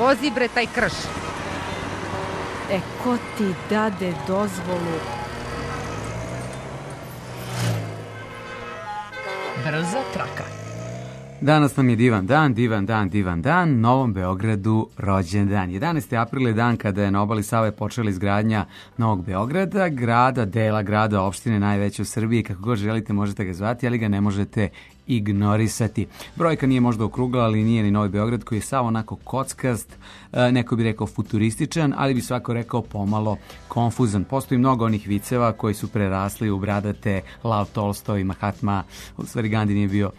vozi bre taj krš. Ko ti dade dozvolu? Brza traka. Danas nam je divan dan, Novom Beogradu rođendan. 11. april je dan kada je na obali Save počela izgradnja Novog Beograda, dela grada, opštine najveće u Srbiji, kako god želite možete ga zvati, ali ga ne možete ignorisati. Brojka nije možda okrugla, ali nije ni Novi Beograd koji je samo onako kockast, neko bi rekao futurističan, ali bi svako rekao pomalo konfuzan. Postoji mnogo onih viceva koji su prerasli u bradate, Lav Tolstoj, Mahatma, u stvari Gandhi nije bio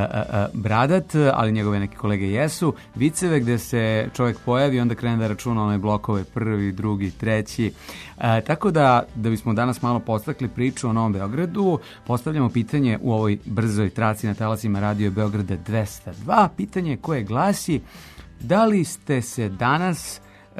bradat, ali njegove neke kolege jesu. Viceve gde se čovjek pojavi i onda krene da računa one blokove prvi, drugi, treći. Tako da bismo danas malo postakli priču o Novom Beogradu, postavljamo pitanje u ovoj brzoj traci na talasima Radio Beograda 202. Pitanje koje glasi: da li ste se danas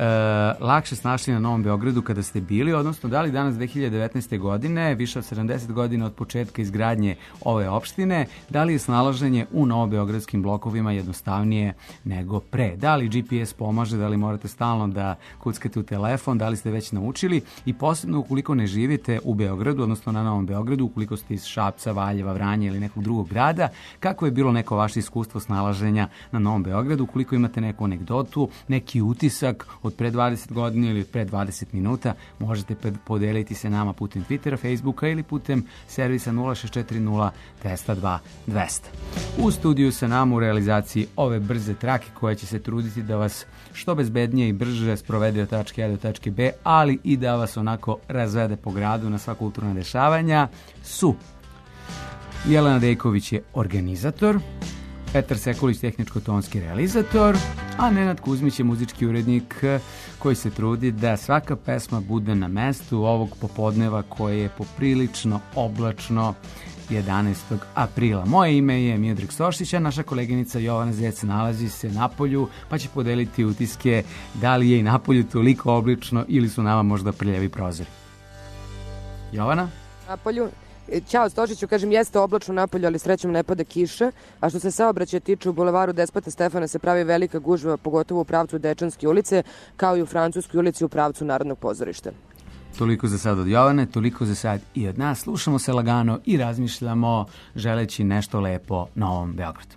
lakše snašli na Novom Beogradu kada ste bili, odnosno da li danas 2019. godine, više od 70 godina od početka izgradnje ove opštine, da li je snalaženje u novobeogradskim blokovima jednostavnije nego pre? Da li GPS pomaže, da li morate stalno da kuckate u telefon, da li ste već naučili, i posebno ukoliko ne živite u Beogradu, odnosno na Novom Beogradu, ukoliko ste iz Šapca, Valjeva, Vranja ili nekog drugog grada, kako je bilo neko vaše iskustvo snalaženja na Novom Beogradu, ukoliko imate neku anegdotu, neki utisak od pre 20 godina ili od pre 20 minuta, možete podeliti se nama putem Twittera, Facebooka ili putem servisa 0640 202 200. U studiju sa nama u realizaciji ove brze trake koja će se truditi da vas što bezbednije i brže sprovede od tačke A do tačke B, ali i da vas onako razvede po gradu na sva kulturna dešavanja, su Jelena Dejković je organizator, Petar Sekulić tehničko-tonski realizator, a Nenad Kuzmić je muzički urednik koji se trudi da svaka pesma bude na mestu ovog popodneva koje je poprilično oblačno 11. aprila. Moje ime je Miodrag Stošić, a naša koleginica Jovana Zec nalazi se napolju, pa će podeliti utiske da li je i napolju toliko oblačno ili su nama možda prljavi prozori. Jovana? Napolju. Ćao Stošiću, kažem, jeste oblačno napolju, ali srećom ne pada kiša, a što se saobraćaja tiče, u bulevaru Despota Stefana se pravi velika gužva, pogotovo u pravcu Dečanske ulice, kao i u Francuskoj ulici u pravcu Narodnog pozorišta. Toliko za sad od Jovane, toliko za sad i od nas. Slušamo se lagano i razmišljamo želeći nešto lepo Novom Beogradu.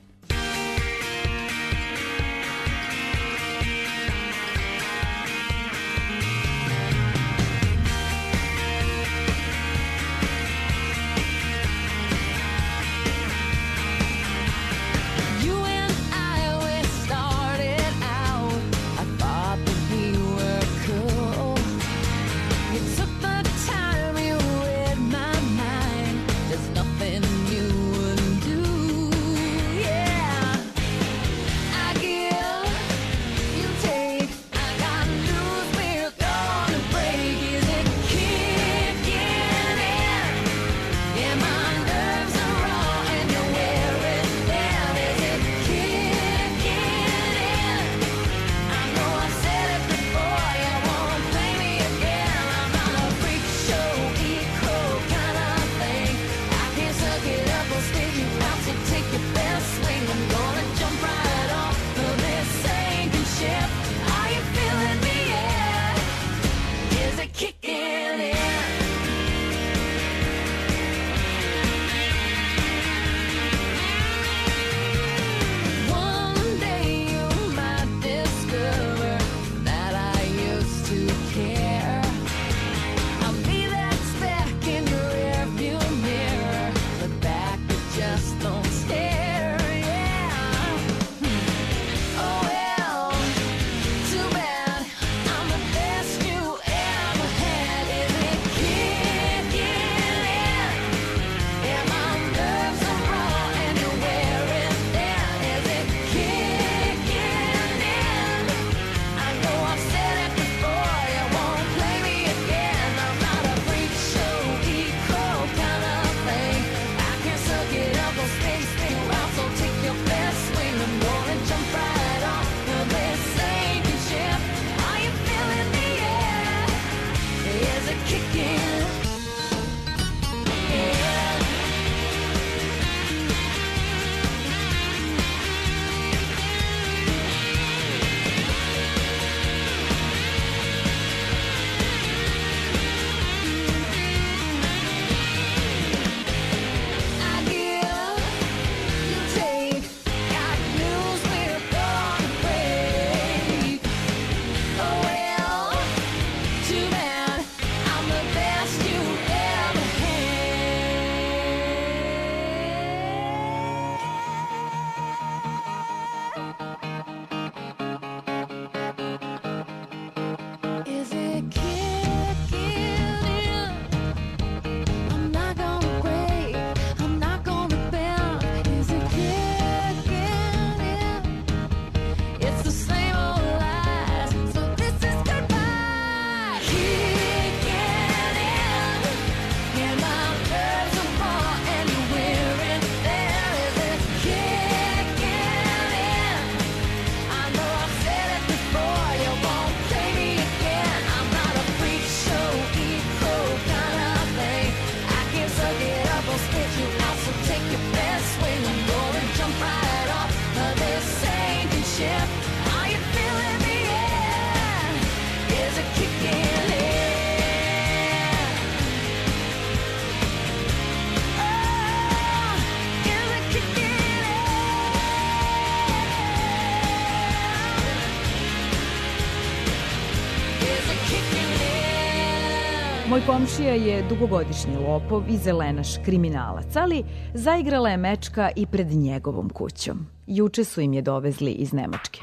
Moj komšija je dugogodišnji lopov i zelenaš kriminalac, ali zaigrala je mečka i pred njegovom kućom. Juče su im je dovezli iz Nemačke.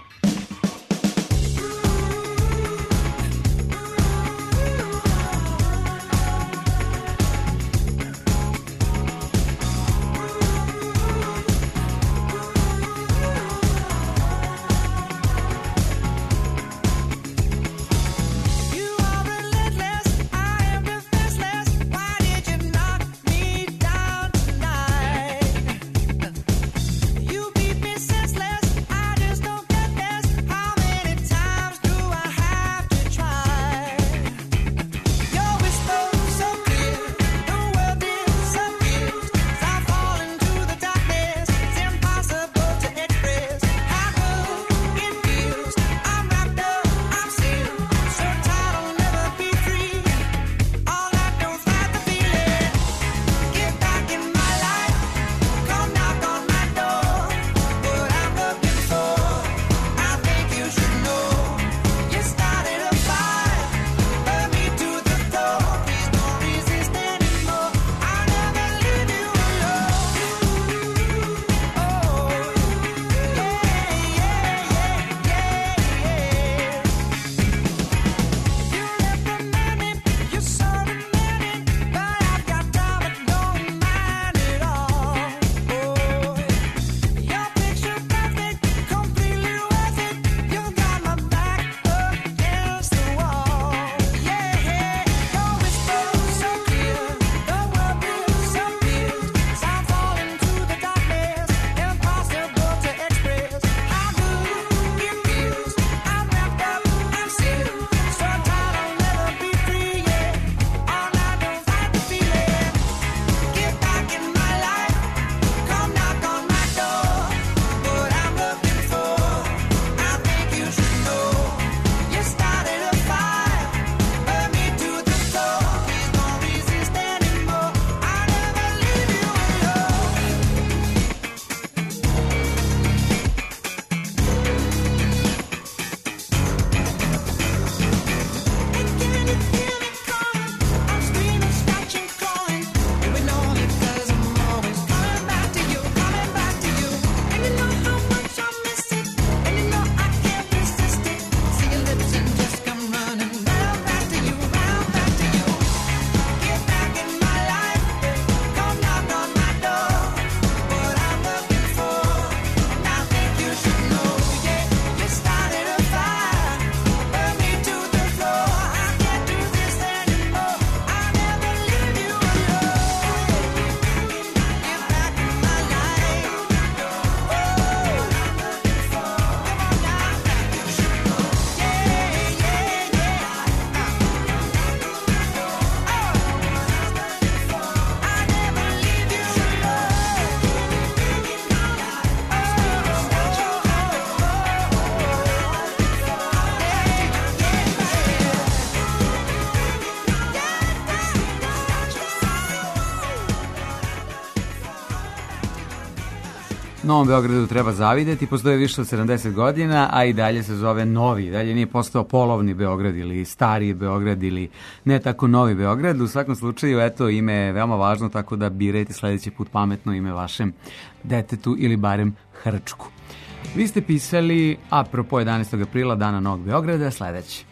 Novom Beogradu treba zavideti, postoje više od 70 godina, a i dalje se zove Novi. Dalje nije postao polovni Beograd ili stariji Beograd ili ne tako novi Beograd. U svakom slučaju, eto, ime je veoma važno, tako da birajte sledeći put pametno ime vašem detetu ili barem hrčku. Vi ste pisali, apropo 11. aprila, Dana Novog Beograda, sledeće.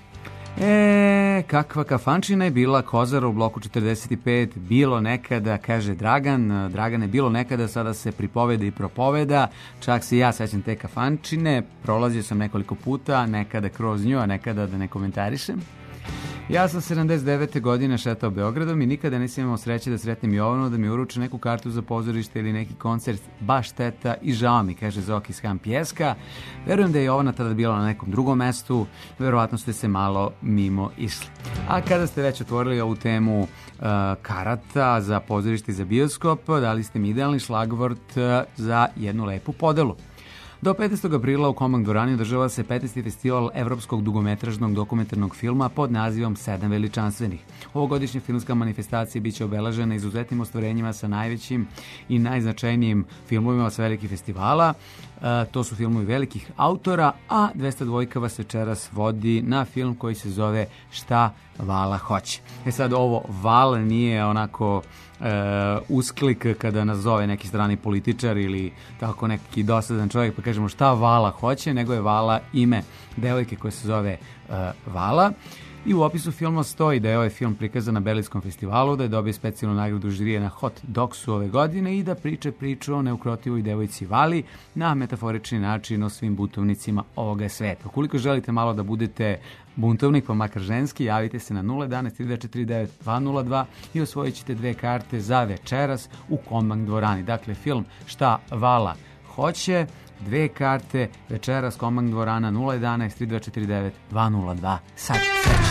Kakva kafančina je bila Kozara u bloku 45, bilo nekada, kaže Dragan. Dragane, bilo nekada, sada se pripoveda i propoveda, čak se ja sećam te kafančine, prolazio sam nekoliko puta, nekada kroz nju, a nekada da ne komentarišem. Ja sam 79. godine šetao Beogradom i nikada nisam imao sreće da sretnem Jovanu da mi uruče neku kartu za pozorište ili neki koncert, baš šteta i žao mi, kaže Zoki Skam Pjeska. Verujem da je Jovana tada bila na nekom drugom mestu, verovatno ste se malo mimo išli. A kada ste već otvorili ovu temu karata za pozorište i za bioskop, dali ste mi idealni šlagvort za jednu lepu podelu. Do 15. aprila u Komang dvorani održava se 15. festival evropskog dugometražnog dokumentarnog filma pod nazivom 7 veličanstvenih. Ovogodišnja filmska manifestacija biće obeležena izuzetnim ostvarenjima sa najvećim i najznačajnijim filmovima sa velikih festivala. To su filmovi velikih autora, a 202 vas večeras vodi na film koji se zove Šta Vala hoće. Sad ovo Val nije onako usklik kada nas zove neki strani političar ili tako neki dosadan čovjek pa kažemo šta Vala hoće, nego je Vala ime devojke koja se zove Vala. I u opisu filma stoji da je ovaj film prikazan na Berlinskom festivalu, da je dobio specijalnu nagradu žirije na Hot Dogsu ove godine i da priču o neukrotivoj devojci Vali na metaforični način o svim buntovnicima ovoga sveta. Ukoliko želite malo da budete buntovnik, pa makar ženski, javite se na 011-349-202 i osvojit ćete 2 karte za večeras u Kombank dvorani. Dakle, film Šta Vala hoće, 2 karte, večeras Kombank dvorana 011-3249-202. Sad, srećno.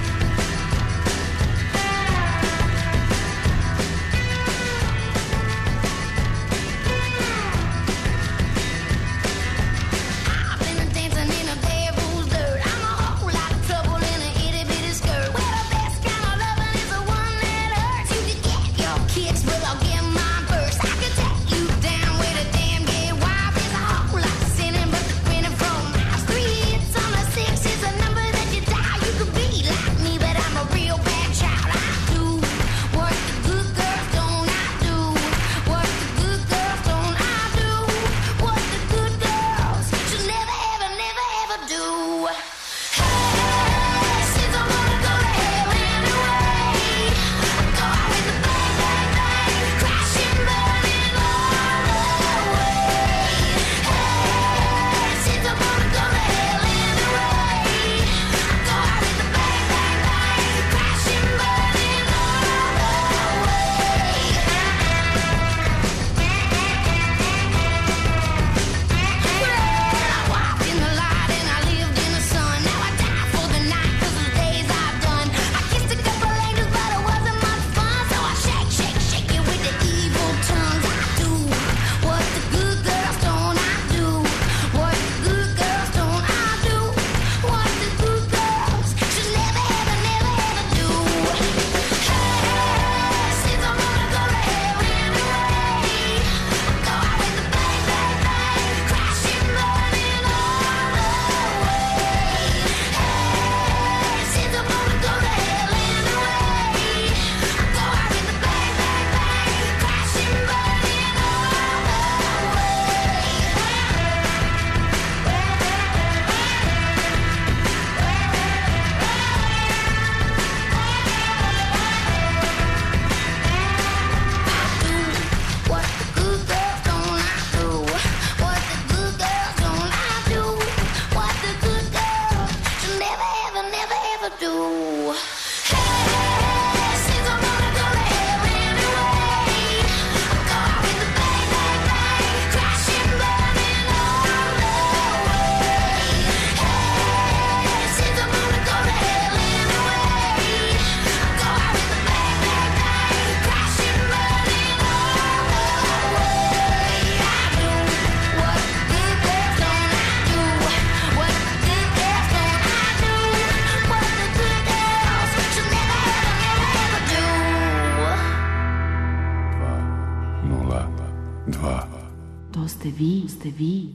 Ste vi.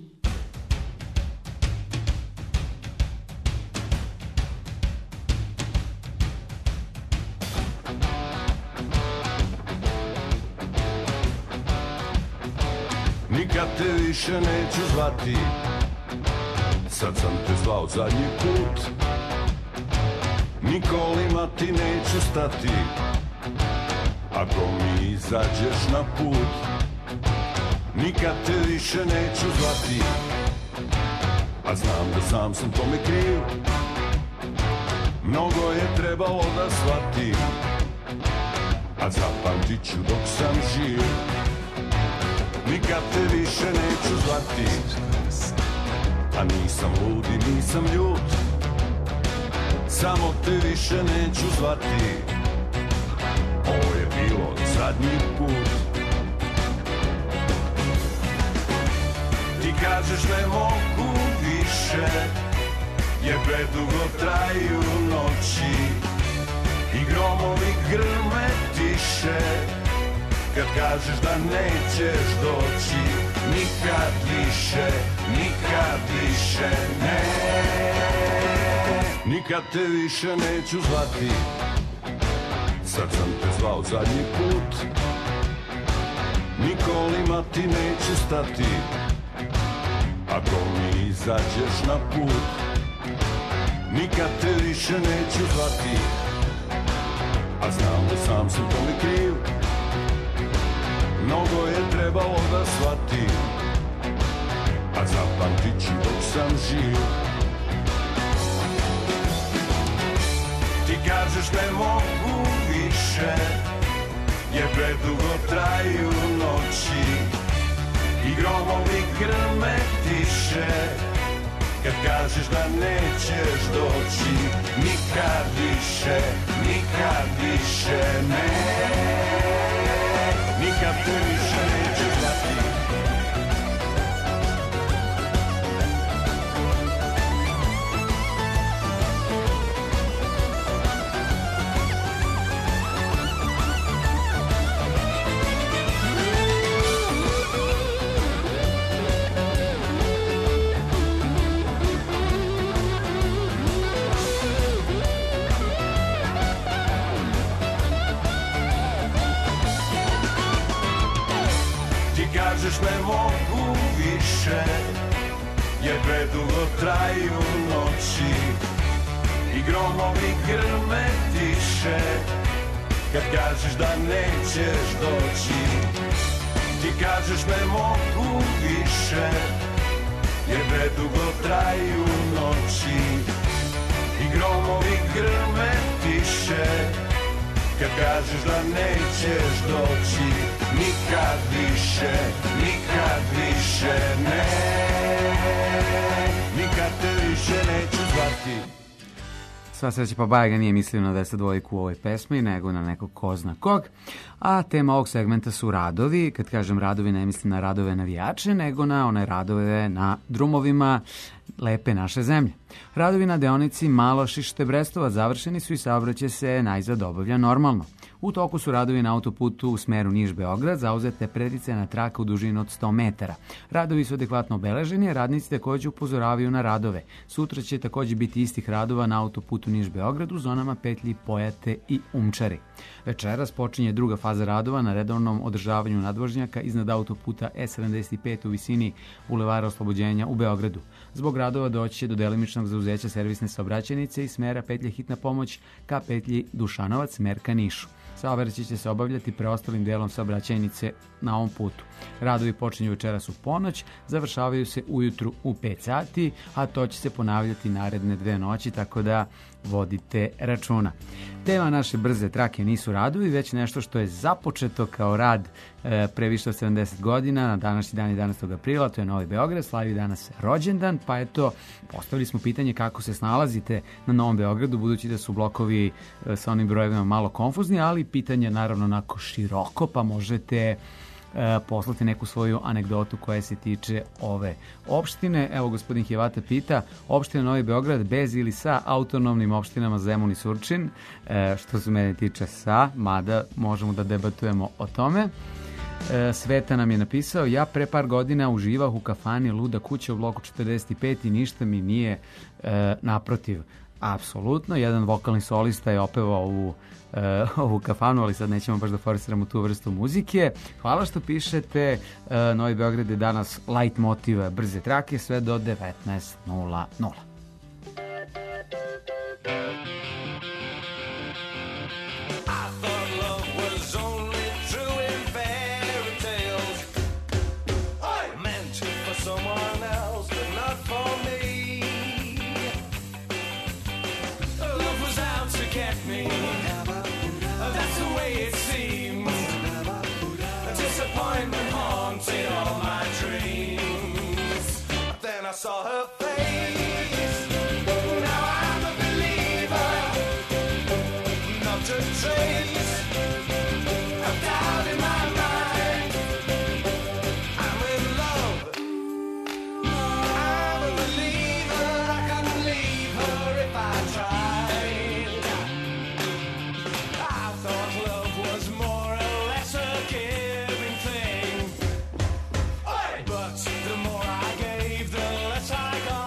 Nikad te više neću zvati, sad sam te zvao zadnji put. Nikolima ti neću stati, ako mi izađeš na put. Nikad te više neću zvati, a znam da sam tome kriv. Mnogo je trebalo da shvatim, a zapamtit ću dok sam živ. Nikad te više neću zvati, a nisam lud i nisam ljut. Samo te više neću zvati, ovo je bilo zadnji put. Ti kažeš ne mogu više, jer predugo traju noći i gromovi grme tiše. Kad kažeš da nećeš doći, nikad više ne. nikad te više neću zvati. Sad sam te zvao zadnji put, nikolima ti neću stati. Ako mi izađeš na put, nikad te više neću zvati. A znam da sam sam tome kriv, mnogo je trebalo da shvatim. A zapamtit ću dok sam živ. Ti kažeš ne mogu više, jer predugo traju noći i gromovi grme tiše. Kad kažeš da nećeš doći, nikad više ne, nikad te više nećeš dati. Kažeš ne mogu više, jer predugo traju noći i gromovi grme tiše. Kad kažeš da nećeš doći, ti kažeš ne mogu više, jer predugo traju noći i gromovi grme tiše. Kad kažeš da nećeš doći, nikad više ne, nikad te više neću zvati. Sva sreća pa Bajaga nije mislio na 10 u ovoj pesmi, nego na nekog ko zna kog. A tema ovog segmenta su radovi. Kad kažem radovi, ne mislim na radove navijače, nego na one radove na drumovima lepe naše zemlje. Radovi na deonici Malošište-Brestovac završeni su i saobraćaj se najzad obavlja normalno. U toku su radovi na autoputu u smeru Niš-Beograd, zauzete predicena traka u dužini od 100 metara. Radovi su adekvatno obeleženi, radnici također upozoravaju na radove. Sutra će također biti istih radova na autoputu Niš-Beograd u zonama petlji Pojate i Umčari. Večeras počinje druga faza radova na redovnom održavanju nadvožnjaka iznad autoputa E75 u visini Bulevara Oslobođenja u Beogradu. Zbog radova doći će do delimičnog zauzeća servisne saobraćajnice i smera petlje Hitna pomoć ka petlji Dušanovac, smer ka Nišu. Saobraćaj će se obavljati preostalim delom saobraćajnice na ovom putu. Radovi počinju večeras u ponoć, završavaju se ujutru u 5 sati, a to će se ponavljati naredne 2 noći, tako da vodite računa. Tema naše brze trake nisu radovi, već nešto što je započeto kao rad pre više od 70 godina, na današnji dan 11. aprila, to je Novi Beograd, slavi danas rođendan, pa eto, postavili smo pitanje kako se snalazite na Novom Beogradu, budući da su blokovi sa onim brojevima malo konfuzni, ali pitanje naravno onako široko, pa možete poslati neku svoju anegdotu koja se tiče ove opštine. Evo, gospodin Hjevata pita, opština Novi Beograd bez ili sa autonomnim opštinama Zemun i Surčin, što se mene tiče sa, mada možemo da debatujemo o tome. Sveta nam je napisao, ja pre par godina uživah u kafani Luda kuća u bloku 45 i ništa mi nije naprotiv. Apsolutno, jedan vokalni solista je opevao u ovu kafanu, ali sad nećemo baš da forsiramo tu vrstu muzike. Hvala što pišete. Novi Beograd je danas light motiv brze trake sve do 19:00. Saw her face. Now I'm a believer. Not a trace of doubt in my mind. I'm in love. I'm a believer. I couldn't leave her if I tried. I thought love was more or less a giving thing. But the more I gave, the less I got.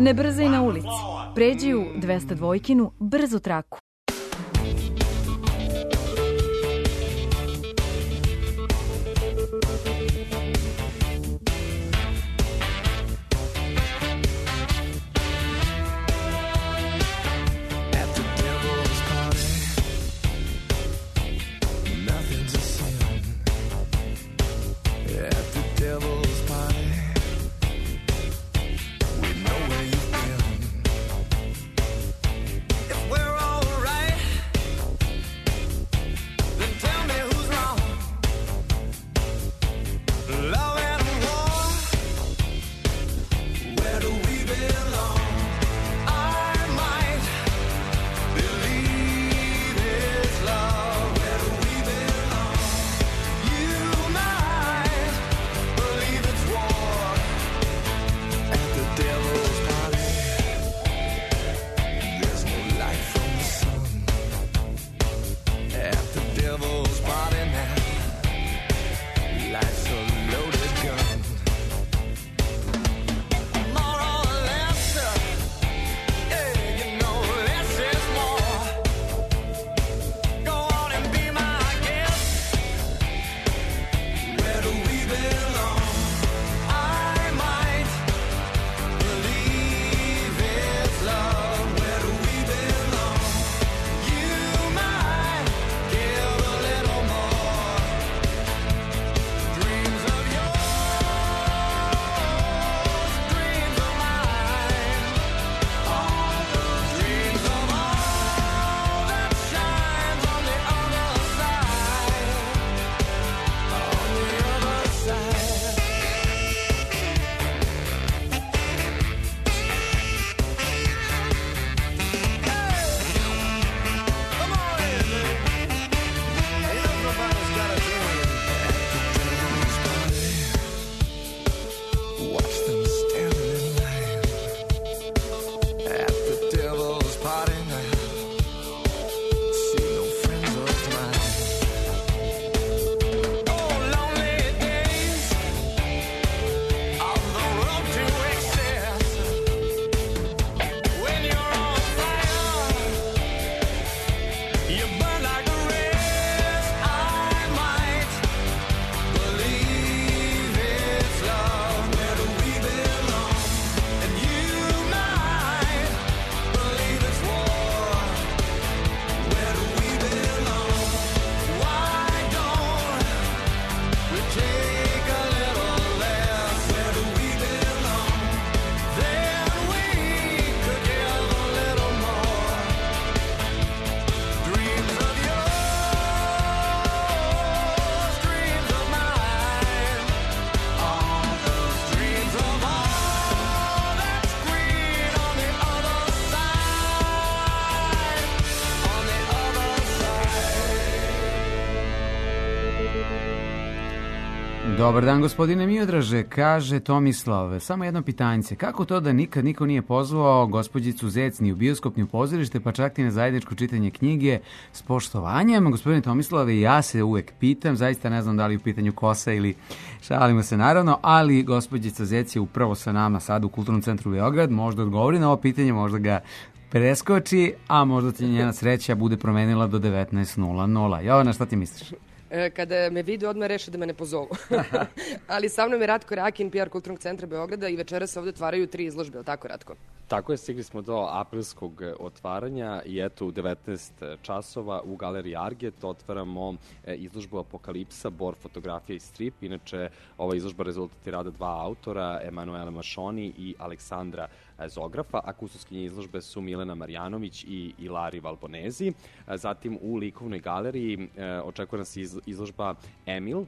Ne brzaj na ulici. Pređi u 202-kinu brzu traku. Dobar dan, gospodine Miodraže, kaže Tomislav. Samo jedno pitanjce. Kako to da nikad niko nije pozvao gospođicu Zec ni u bioskop, ni u pozorište, pa čak i na zajedničko čitanje knjige s poštovanjem? Gospodine Tomislave, ja se uvek pitam, zaista ne znam da li u pitanju kosa ili šalimo se naravno, ali gospođica Zec je upravo sa nama sad u Kulturnom centru Beograd, možda odgovori na ovo pitanje, možda ga preskoči, a možda ti njena sreća bude promenila do 19:00. Jovana, šta ti misliš? Kada me vide, odmah reše da me ne pozovu. Ali sa mnom je Ratko Rakin, PR Kulturnog centra Beograda i večeras se ovde otvaraju 3 izložbe, o tako, Ratko? Tako je, stigli smo do aprilskog otvaranja i eto u 19 časova u Galeriji Arget otvaramo izložbu Apokalipsa, bor, fotografija i strip. Inače, ova izložba rezultat je rada 2 autora, Emanuela Mašoni i Aleksandra Zografa, a kustovskinje izložbe su Milena Marjanović i Ilari Valbonezi. Zatim u likovnoj galeriji očekuje nas izložba Emil,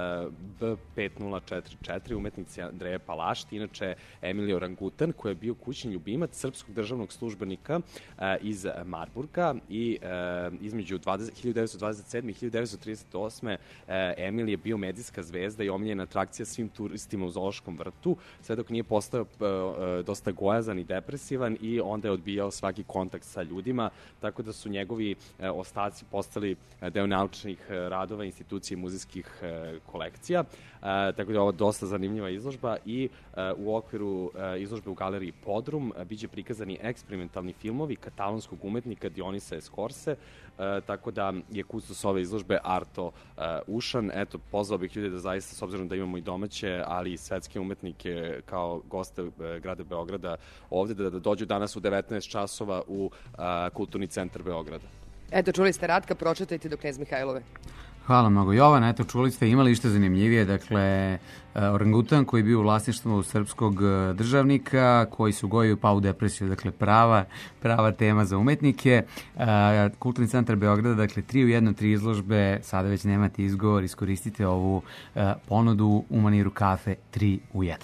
B5044, umetnici Andreje Palašti. Inače, Emil je orangutan koji je bio kućni ljubimac srpskog državnog službenika iz Marburga i između 1927. i 1938. Emil je bio medijska zvezda i omiljena atrakcija svim turistima u zoološkom vrtu, sve dok nije postao dosta goja bojazan i depresivan i onda je odbijao svaki kontakt sa ljudima, tako da su njegovi ostaci postali deo naučnih radova, institucije i muzejskih kolekcija. Tako da je ovo dosta zanimljiva izložba i u okviru izložbe u galeriji Podrum biće prikazani eksperimentalni filmovi katalonskog umetnika Dionisa Escorse, tako da je kustos ove izložbe Arto Ušan. Eto, pozvao bih ljudi da zaista, s obzirom da imamo i domaće, ali i svetske umetnike kao goste grada Beograda ovde, da dođu danas u 19 časova u Kulturni centar Beograda. Eto, čuli ste Ratka, pročitajte do Knez Mihajlove. Hvala mnogo, Jovana. Eto, čuli ste, imali što zanimljivije, dakle, orangutan koji je bio u vlasništvu srpskog državnika, koji su gojio pa u depresiju, dakle, prava tema za umetnike. Kulturni centar Beograda, dakle, 3 u 1, 3 izložbe, sada već nemate izgovor, iskoristite ovu ponudu u maniru kafe 3 u 1.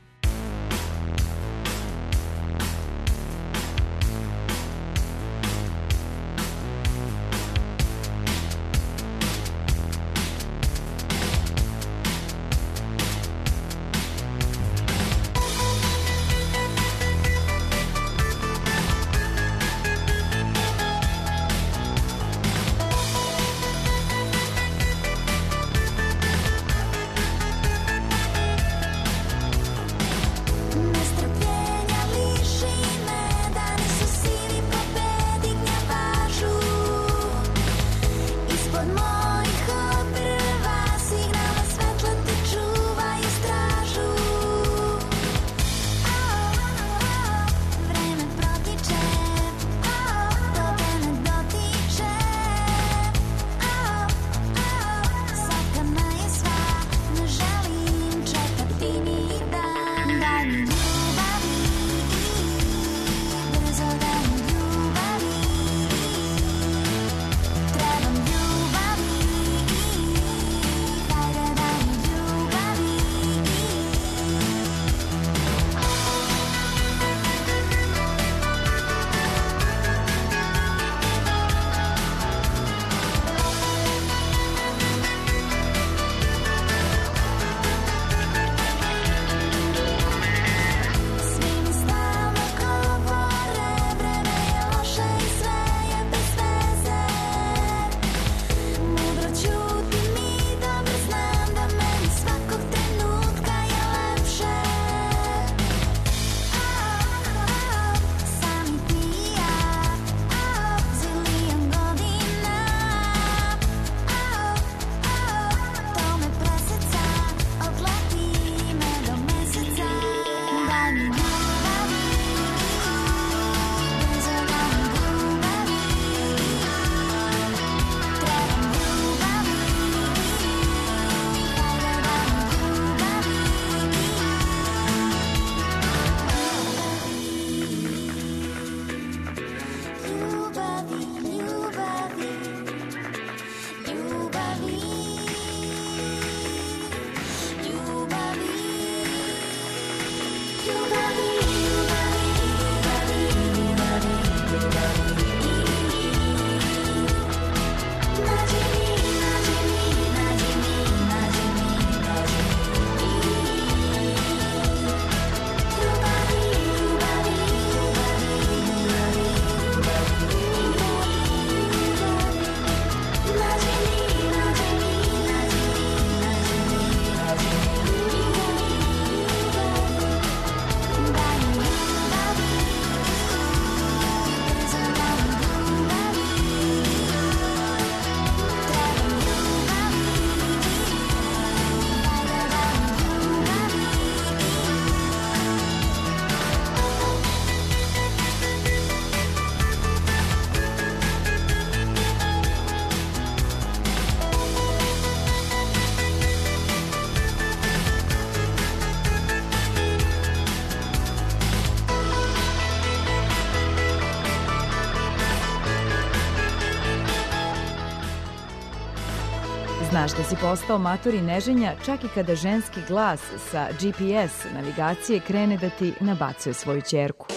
Znaš da si postao mator i neženja čak i kada ženski glas sa GPS navigacije krene da ti nabacuje svoju ćerku.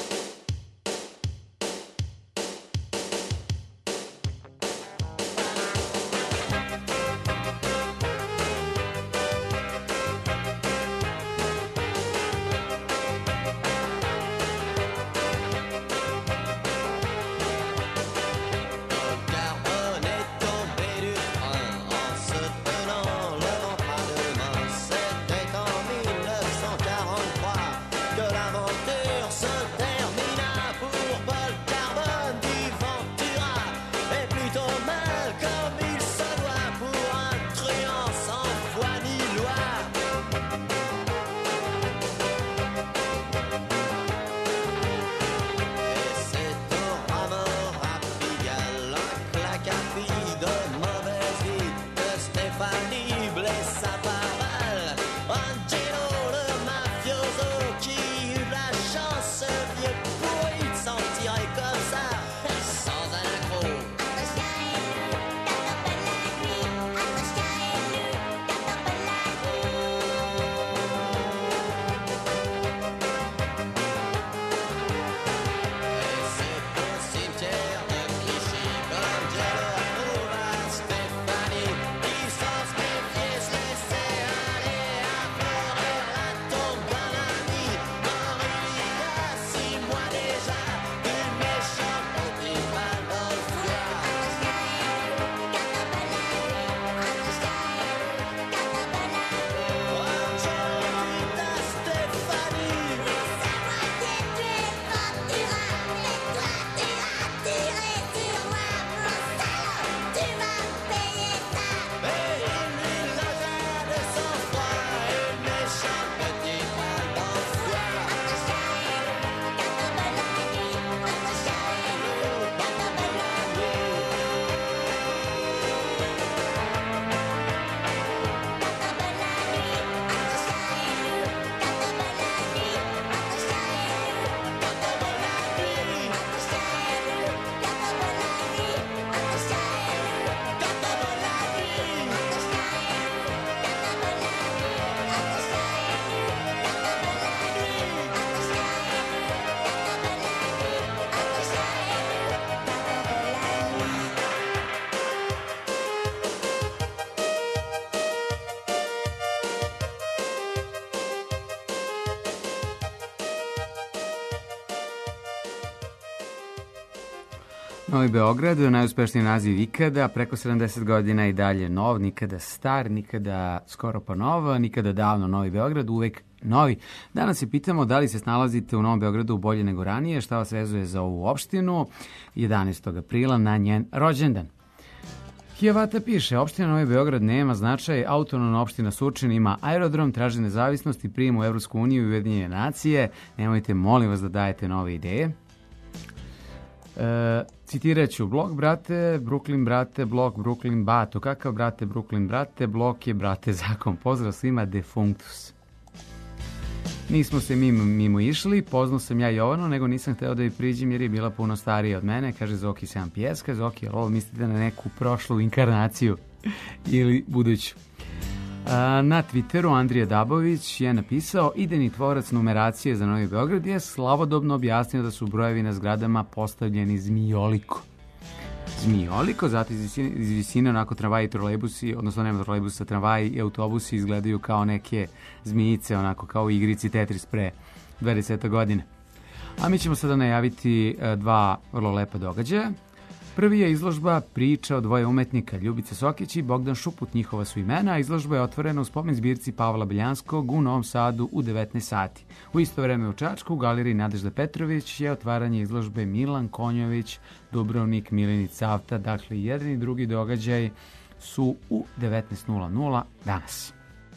Novi Beograd, najuspešniji naziv ikada, preko 70 godina i dalje nov, nikada star, nikada skoro pa nov, nikada davno Novi Beograd, uvek novi. Danas se pitamo da li se snalazite u Novom Beogradu bolje nego ranije, šta vas vezuje za ovu opštinu, 11. aprila na njen rođendan. Hijavata piše, opština Novi Beograd nema značaj, autonomna opština Surčin ima aerodrom, traži nezavisnost i prijem u Evropsku uniju i Ujedinjene nacije. Nemojte, molim vas, da dajete nove ideje. Citirat ću, blok brate, Brooklyn brate, blok Brooklyn bato. Kakav brate, Brooklyn brate, blok je brate zakon. Pozdrav svima, defunctus. Nismo se mimo išli, poznao sam ja Jovanu, nego nisam hteo da joj priđem jer je bila puno starija od mene, kaže Zoki 7 pjeska. Zoki, ali ovo mislite na neku prošlu inkarnaciju ili buduću? Na Twitteru Andrija Dabović je napisao, idejni tvorac numeracije za Novi Beograd je slavodobno objasnio da su brojevi na zgradama postavljeni zmijoliko. Zmijoliko, zato iz visine onako tramvaji i trolejbusi, odnosno nema trolejbusa, tramvaji i autobusi izgledaju kao neke zmijice, onako kao u igrici Tetris pre 20 godine. A mi ćemo sada najaviti dva vrlo lepa događaja. Prvi je izložba priča o dvoje umetnika, Ljubica Sokić i Bogdan Šuput, njihova su imena. Izložba je otvorena u spomen zbirci Pavla Beljanskog u Novom Sadu u 19 sati. U isto vreme u Čačku, u galeriji Nadežda Petrović, je otvaranje izložbe Milan Konjović, Dubrovnik, Milinić Cavta. Dakle, jedan i drugi događaj su u 19:00 danas.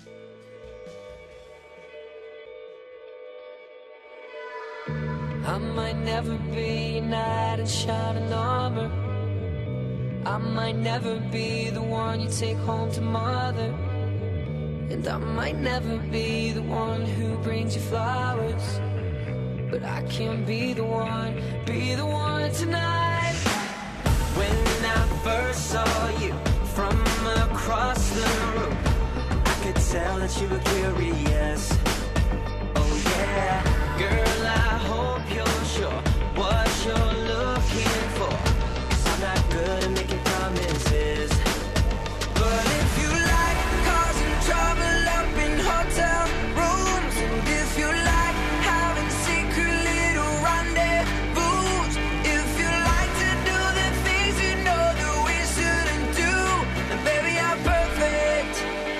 I might never be a knight in shining armor. I might never be the one you take home to mother. And I might never be the one who brings you flowers. But I can be the one tonight. When I first saw you from across the room, I could tell that you were curious. Oh yeah, girl, I hope you're sure what you're looking for, 'cause I'm not good at making promises. But if you like causing trouble up in hotel rooms, and if you like having secret little rendezvous, if you like to do the things you know that we shouldn't do, then baby I'm perfect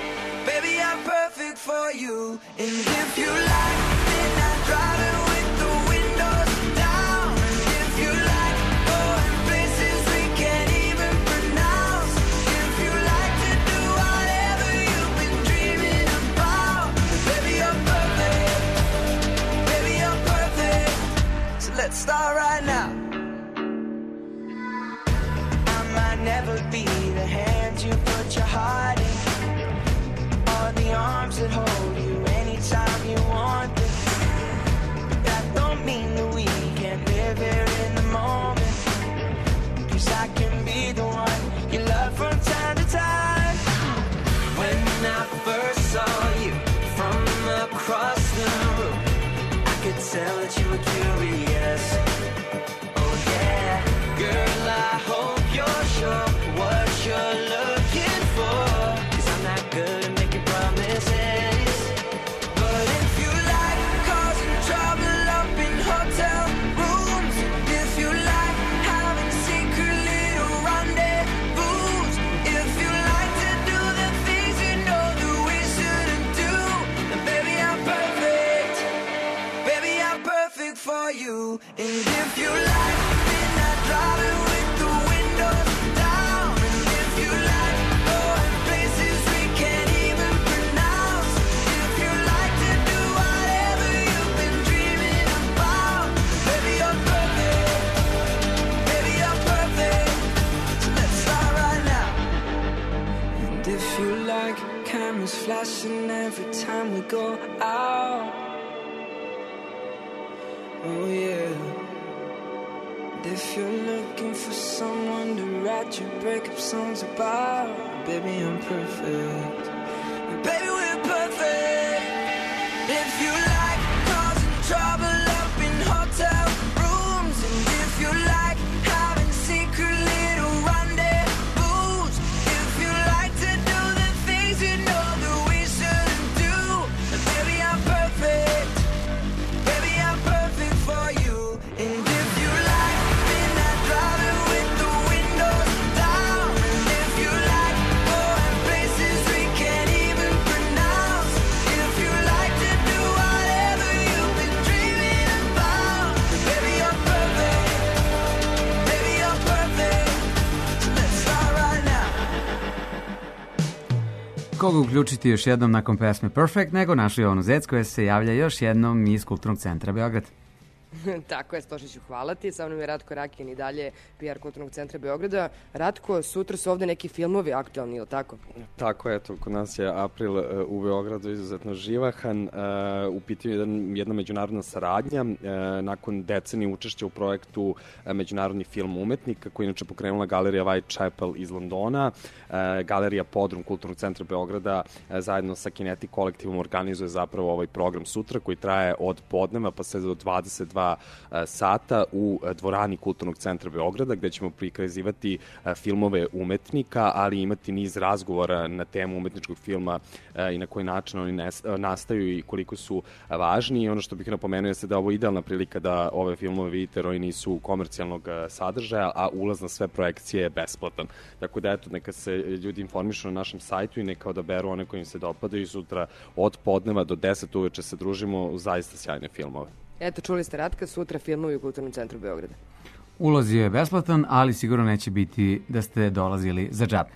for you. And if you like midnight driving with the windows down, and if you like going places we can't even pronounce, if you like to do whatever you've been dreaming about, then baby you're perfect, so let's start right now. I might never be the hand you put your heart in, or the arms that hold you anytime you want them. But that don't mean that we can't live here in the moment, 'cause I can be the one you love from time to time. When I first saw you from across the room, I could tell that you were curious. Oh yeah, girl, I hope you're sure what you're looking for, 'cause I'm not good at making promises. But if you like causing trouble up in hotel rooms, and if you like having secret little rendezvous, if you like to do the things you know that we shouldn't do, then baby I'm perfect for you. And if you like midnight driving with the windows down, and if you like going places we can't even pronounce, if you like to do whatever you've been dreaming about, baby you're perfect, so let's start right now. And if you like cameras flashing every time we go out, oh yeah. And if you're looking for someone to write your breakup songs about, baby I'm perfect, baby we're perfect. If you like causing trouble up in hotel rooms, and if you like having secret little rendezvous, if you like to do the things you know that we shouldn't do, then baby I'm perfect for you. And if you like midnight driving with koga uključiti još jednom nakon pesme Perfect, nego našu Jovanu Zec koja se javlja još jednom iz Kulturnog centra Beograd. Tako je, Stošiću, hvala ti. Sa mnom je Ratko Rakin i dalje PR Kulturnog centra Beograda. Ratko, sutra su ovde neki filmovi aktualni, ili tako? Tako je, kod nas je april u Beogradu izuzetno živahan. U pitanju je jedna međunarodna saradnja. Nakon decenije učešća u projektu Međunarodni film umetnika, koji inače pokrenula Galerija Whitechapel iz Londona, Galerija Podrum Kulturnog centra Beograda zajedno sa Kineti kolektivom organizuje zapravo ovaj program sutra, koji traje od podneva pa sve do 22 sata u dvorani Kulturnog centra Beograda, gde ćemo prikazivati filmove umetnika, ali imati niz razgovora na temu umetničkog filma i na koji način oni nastaju i koliko su važni. I ono što bih napomenuo je da ovo je idealna prilika da ove filmove vidite, jer oni nisu komercijalnog sadržaja, a ulaz na sve projekcije je besplatan. Tako da eto, neka se ljudi informišu na našem sajtu i neka odaberu one koji im se dopadaju. Sutra od podneva do 10 uveče se družimo u zaista sjajne filmove. Eto, čuli ste Ratka, sutra filmovi u Kulturnom centru Beograda. Ulaz je besplatan, ali sigurno neće biti da ste dolazili za džabe.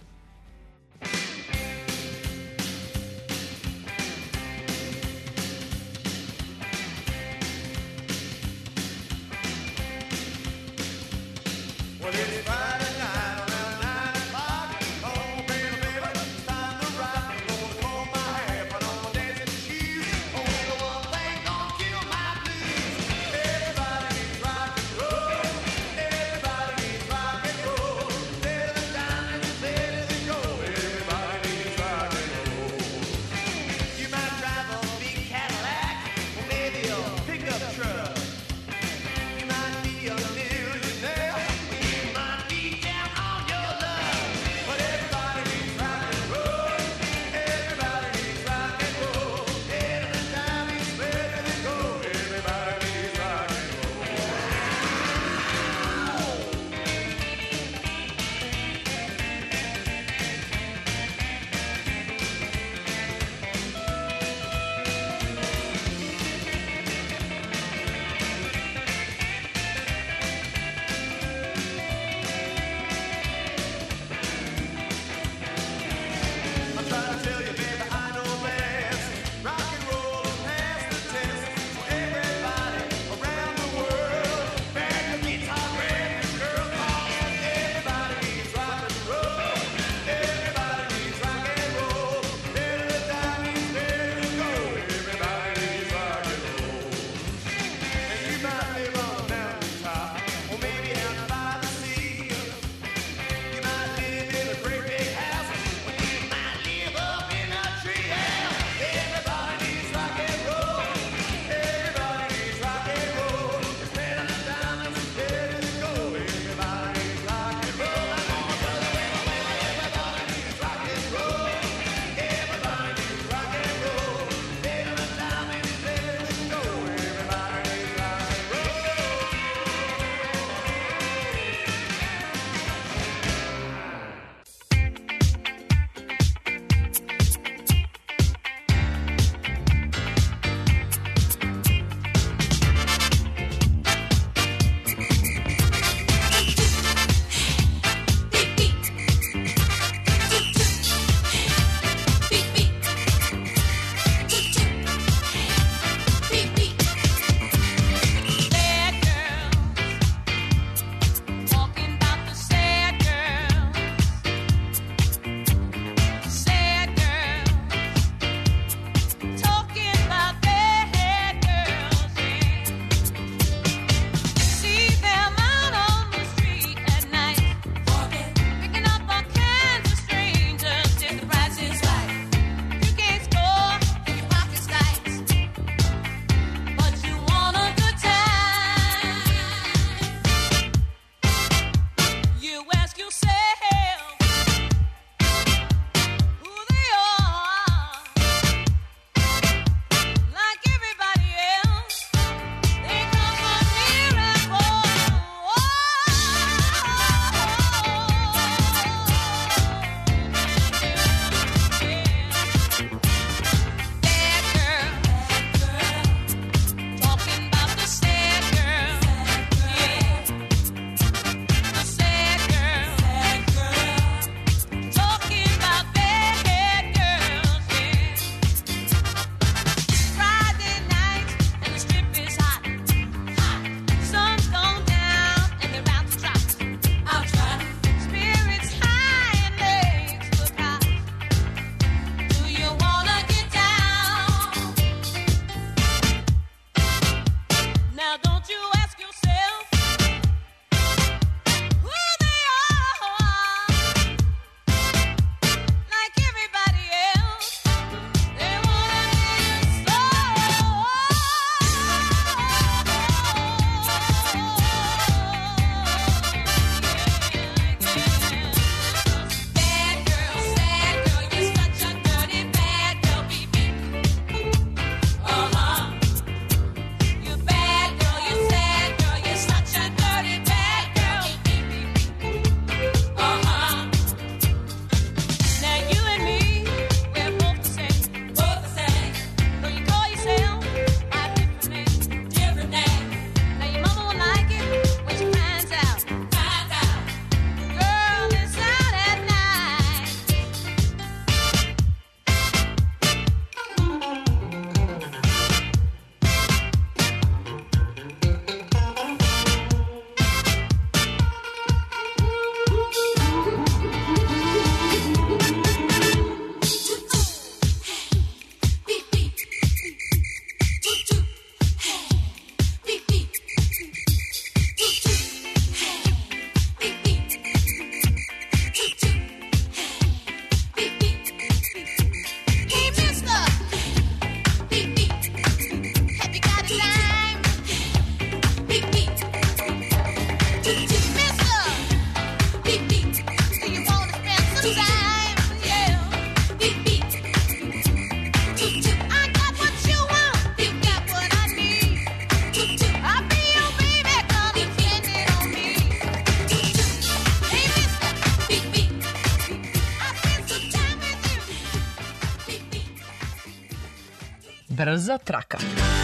Better Brza traka.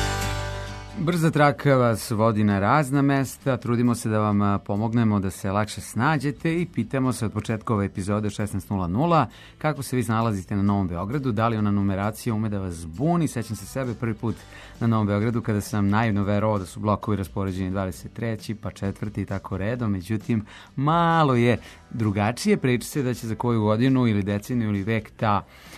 Brza traka vas vodi na razna mesta, trudimo se da vam pomognemo da se lakše snađete i pitamo se od početka ove epizode 16.00 kako se vi nalazite na Novom Beogradu, da li ona numeracija ume da vas zbuni. Sećam se sebe prvi put na Novom Beogradu kada sam naivno verovao da su blokovi raspoređeni 23. pa 4. i tako redom, međutim malo je drugačije. Priča se da će za koju godinu ili deceniju ili vek ta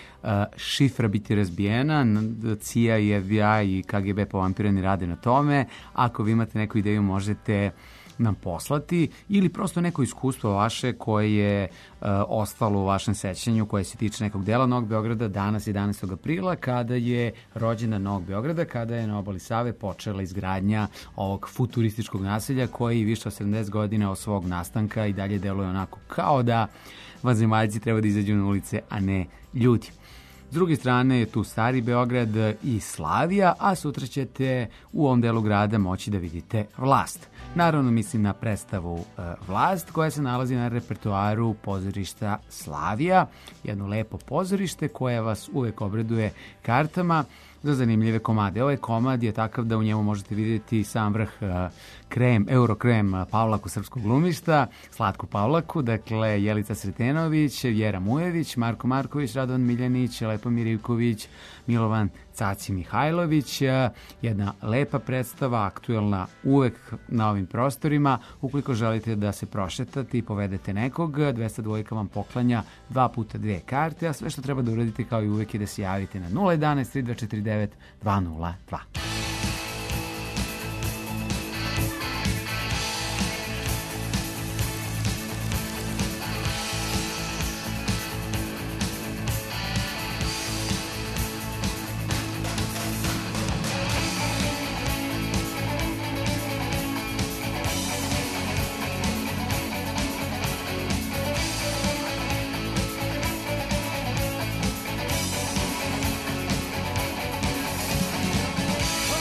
šifra biti razbijena. CIA i FBI i KGB povampirani rade na tome. Ako vi imate neku ideju, možete nam poslati ili prosto neko iskustvo vaše koje je ostalo u vašem sećanju, koje se tiče nekog dela Novog Beograda. Danas 11. aprila, kada je rođendan Novog Beograda, kada je na obali Save počela izgradnja ovog futurističkog naselja koji više od 70 godina od svog nastanka i dalje deluje onako kao da vanzemaljci treba da izađu na ulice, a ne ljudi. S druge strane je tu Stari Beograd i Slavija, a sutra ćete u ovom delu grada moći da vidite Vlast. Naravno mislim na predstavu Vlast koja se nalazi na repertoaru pozorišta Slavija, jedno lepo pozorište koje vas uvek obraduje kartama za zanimljive komade. Ovaj komad je takav da u njemu možete vidjeti sam vrh Eurokrem Pavlaku srpskog glumišta, Slatku Pavlaku, dakle Jelica Sretenović, Vjera Mujević, Marko Marković, Radovan Miljanić, Lepomir Ivković, Milovan Caci Mihajlović. Jedna lepa predstava, aktuelna uvek na ovim prostorima. Ukoliko želite da se prošetate i povedete nekog, 202 vam poklanja 2 puta 2 karte, a sve što treba da uradite kao i uvek je da se javite na 011 3249 202. Well,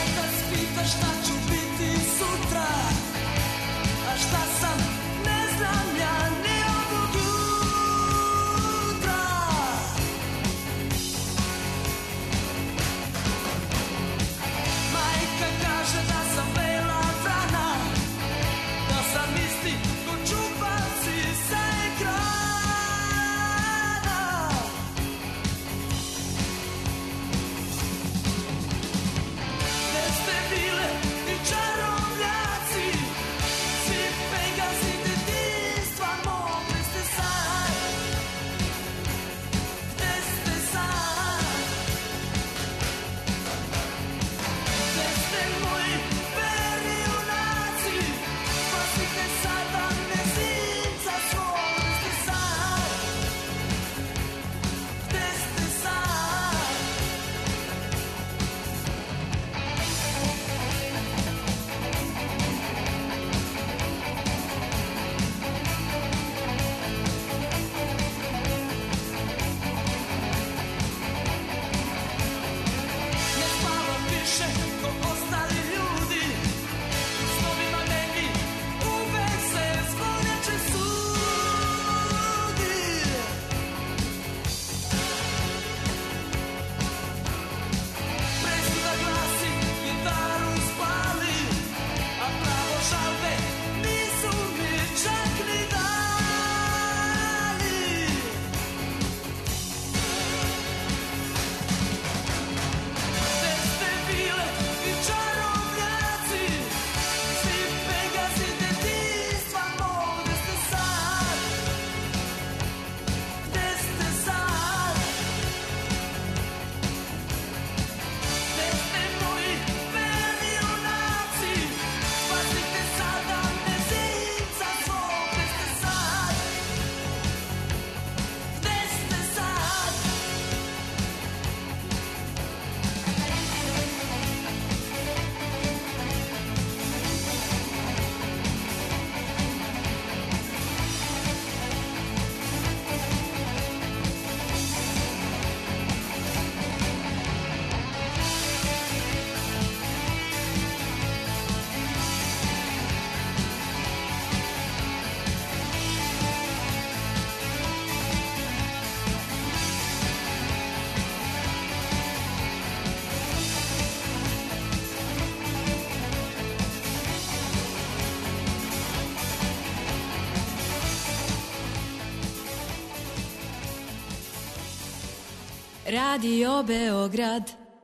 Radio Beograd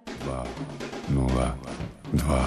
202.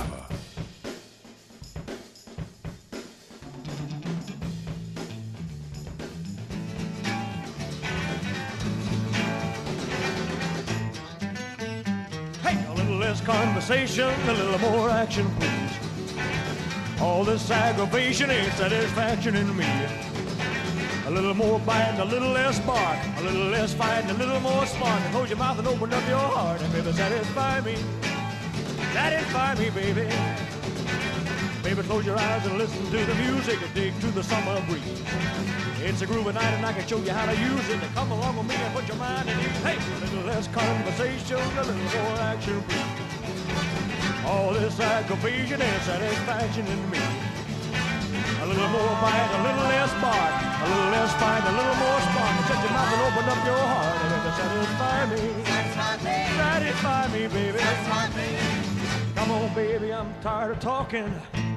Hey, a little less conversation, a little more action, please. All this aggravation ain't satisfaction in me. A little more bite, a little less bark, a little less fight, a little more spark. Close your mouth and open up your heart and baby, satisfy me. Satisfy me, baby. Baby, close your eyes and listen to the music and dig to the summer breeze. It's a groovy night and I can show you how to use it. Come along with me and put your mind at ease. Hey, a little less conversation, a little more action, please. All this aggravation and satisfaction in me. A little more bite, a little less bark, a little less fight, a little more spark. Shut your mouth and open up your heart and baby, satisfy me. Satisfy me, baby. Come on, baby, I'm tired of talking.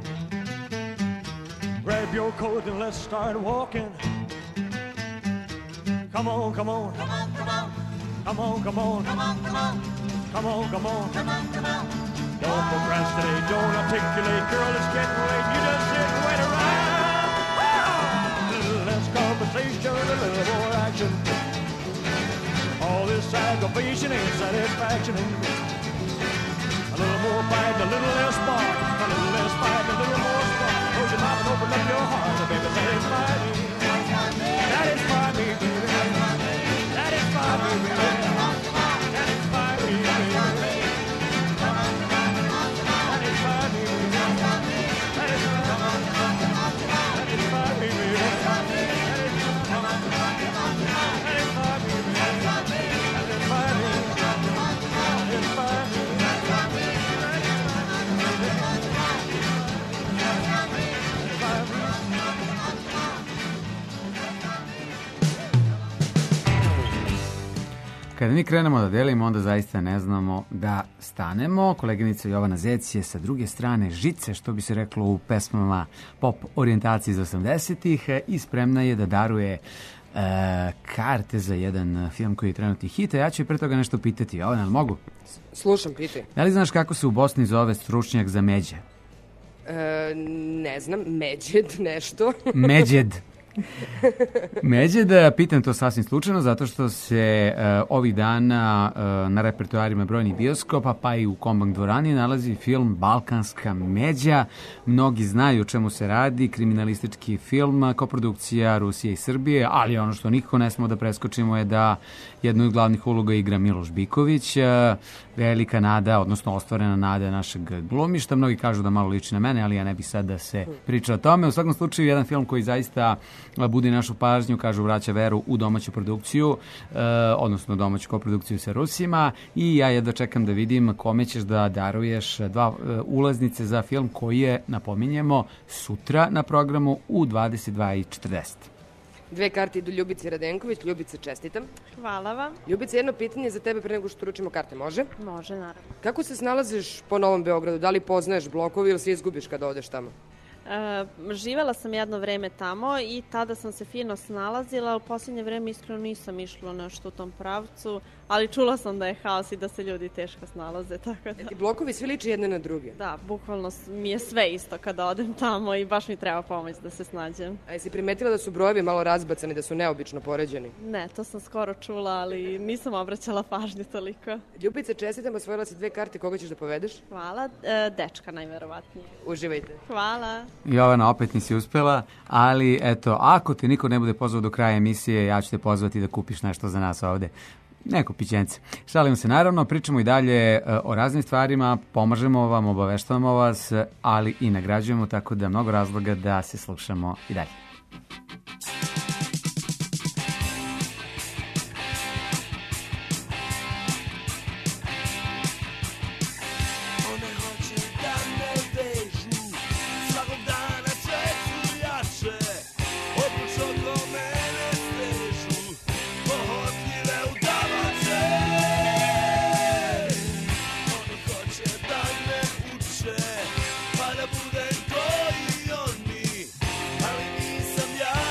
Grab your coat and let's start walking. Come on, come on. Come on, come on. Come on, come on. Come on, come on. Come on, come on. Come on, come on. Don't procrastinate, don't articulate, girl, it's getting late. You just sit and wait around. A little less conversation, a little more action. All this aggravation ain't satisfaction in me. A little more bite, a little less bark, a little less fight, a little more spark. Close your mouth and open up your heart, and baby, satisfy me. Satisfy me, baby. Satisfy me, baby. Satisfy me, baby. Kada mi krenemo da delimo, onda zaista ne znamo da stanemo. Koleginica Jovana Zec je sa druge strane žice, što bi se reklo u pesmama pop orijentaciji iz 80-ih, i spremna je da daruje karte za jedan film koji je trenutni hit. A ja ću pre toga nešto pitati. Jovana, ali mogu? Slušam, pitaj. Da li znaš kako se u Bosni zove stručnjak za međe? Ne znam, Međed, nešto. Međed. Međed, pitam to sasvim slučajno, zato što se ovih dana na repertoarima brojnih bioskopa, pa i u Kombank dvorani, nalazi film Balkanska međa. Mnogi znaju o čemu se radi, kriminalistički film, koprodukcija Rusije i Srbije, ali ono što nikako ne smemo da preskočimo je da jednu od glavnih uloga igra Miloš Biković, velika nada, odnosno ostvarena nada našeg glumišta. Mnogi kažu da malo liči na mene, ali ja ne bih sad da se priča o tome. U svakom slučaju, jedan film koji zaista budi našu pažnju, kažu vraća veru u domaću produkciju, odnosno domaću koprodukciju sa Rusima, i ja jedva čekam da vidim kome ćeš da daruješ dva ulaznice za film koji je, napominjemo, sutra na programu u 22:40. 2 karte idu Ljubici Radenković. Ljubice, čestitam. Hvala vam. Ljubice, jedno pitanje za tebe pre nego što uručimo karte, može? Može, naravno. Kako se snalaziš po Novom Beogradu? Da li poznaješ blokove ili se izgubiš kada odeš tamo? Živela sam jedno vreme tamo i tada sam se fino snalazila. U posljednje vreme iskreno nisam išla nešto u tom pravcu, ali čula sam da je haos i da se ljudi teško snalaze. Tako da... Ti blokovi svi liče jedne na druge? Da, bukvalno mi je sve isto kada odem tamo i baš mi treba pomoć da se snađem. A jesi primetila da su brojevi malo razbacani, da su neobično poređeni? Ne, to sam skoro čula, ali nisam obraćala pažnju toliko. Ljubice, čestitam, osvojila si 2 karte, koga ćeš da povedeš? Hvala, dečka najverovatnije. Uživajte. Hvala. Jovana, opet nisi uspela, ali eto, ako te niko ne bude pozvao do kraja emisije, ja ću te pozvati da kupiš nešto za nas ovde. Neko pićence. Šalimo se naravno, pričamo i dalje o raznim stvarima, pomažemo vam, obaveštavamo vas, ali i nagrađujemo, tako da mnogo razloga da se slušamo i dalje. Pa da budem koji oni, ali nisam ja.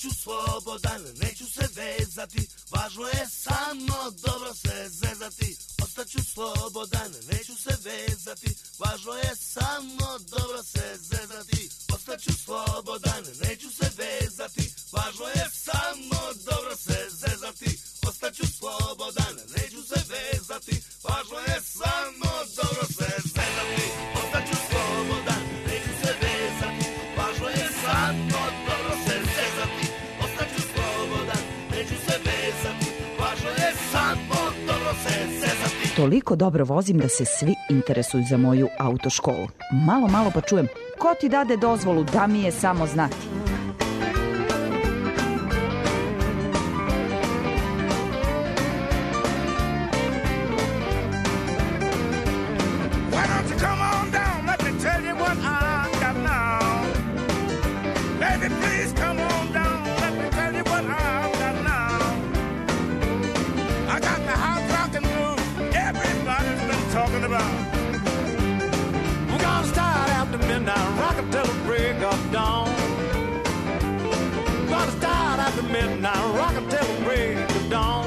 Ostaću slobodan, neću se vezati, važno je samo dobro se zezati. Ostaću slobodan, neću se vezati, važno je samo dobro se zezati. Ostaću slobodan, neću se vezati, važno je samo dobro se zezati. Ostaću slobodan, neću se vezati, važno je samo dobro se zezati. Ostaću slobodan, neću se vezati, važno je samo dobro se zezati. Ostaću slobodan, neću se vezati, važno je samo dobro se zezati. Toliko dobro vozim da se svi interesuju za moju autoškolu. Malo pa čujem, ko ti dade dozvolu, da mi je samo znati. Why don't you come on down, let me tell you what I got now. Baby, please come on down, let me tell you what I've got now. I got the hot rock and blues everybody's been talking about. We're gonna start after midnight, rock until the break of dawn. We're gonna start after midnight, rock until the break of dawn.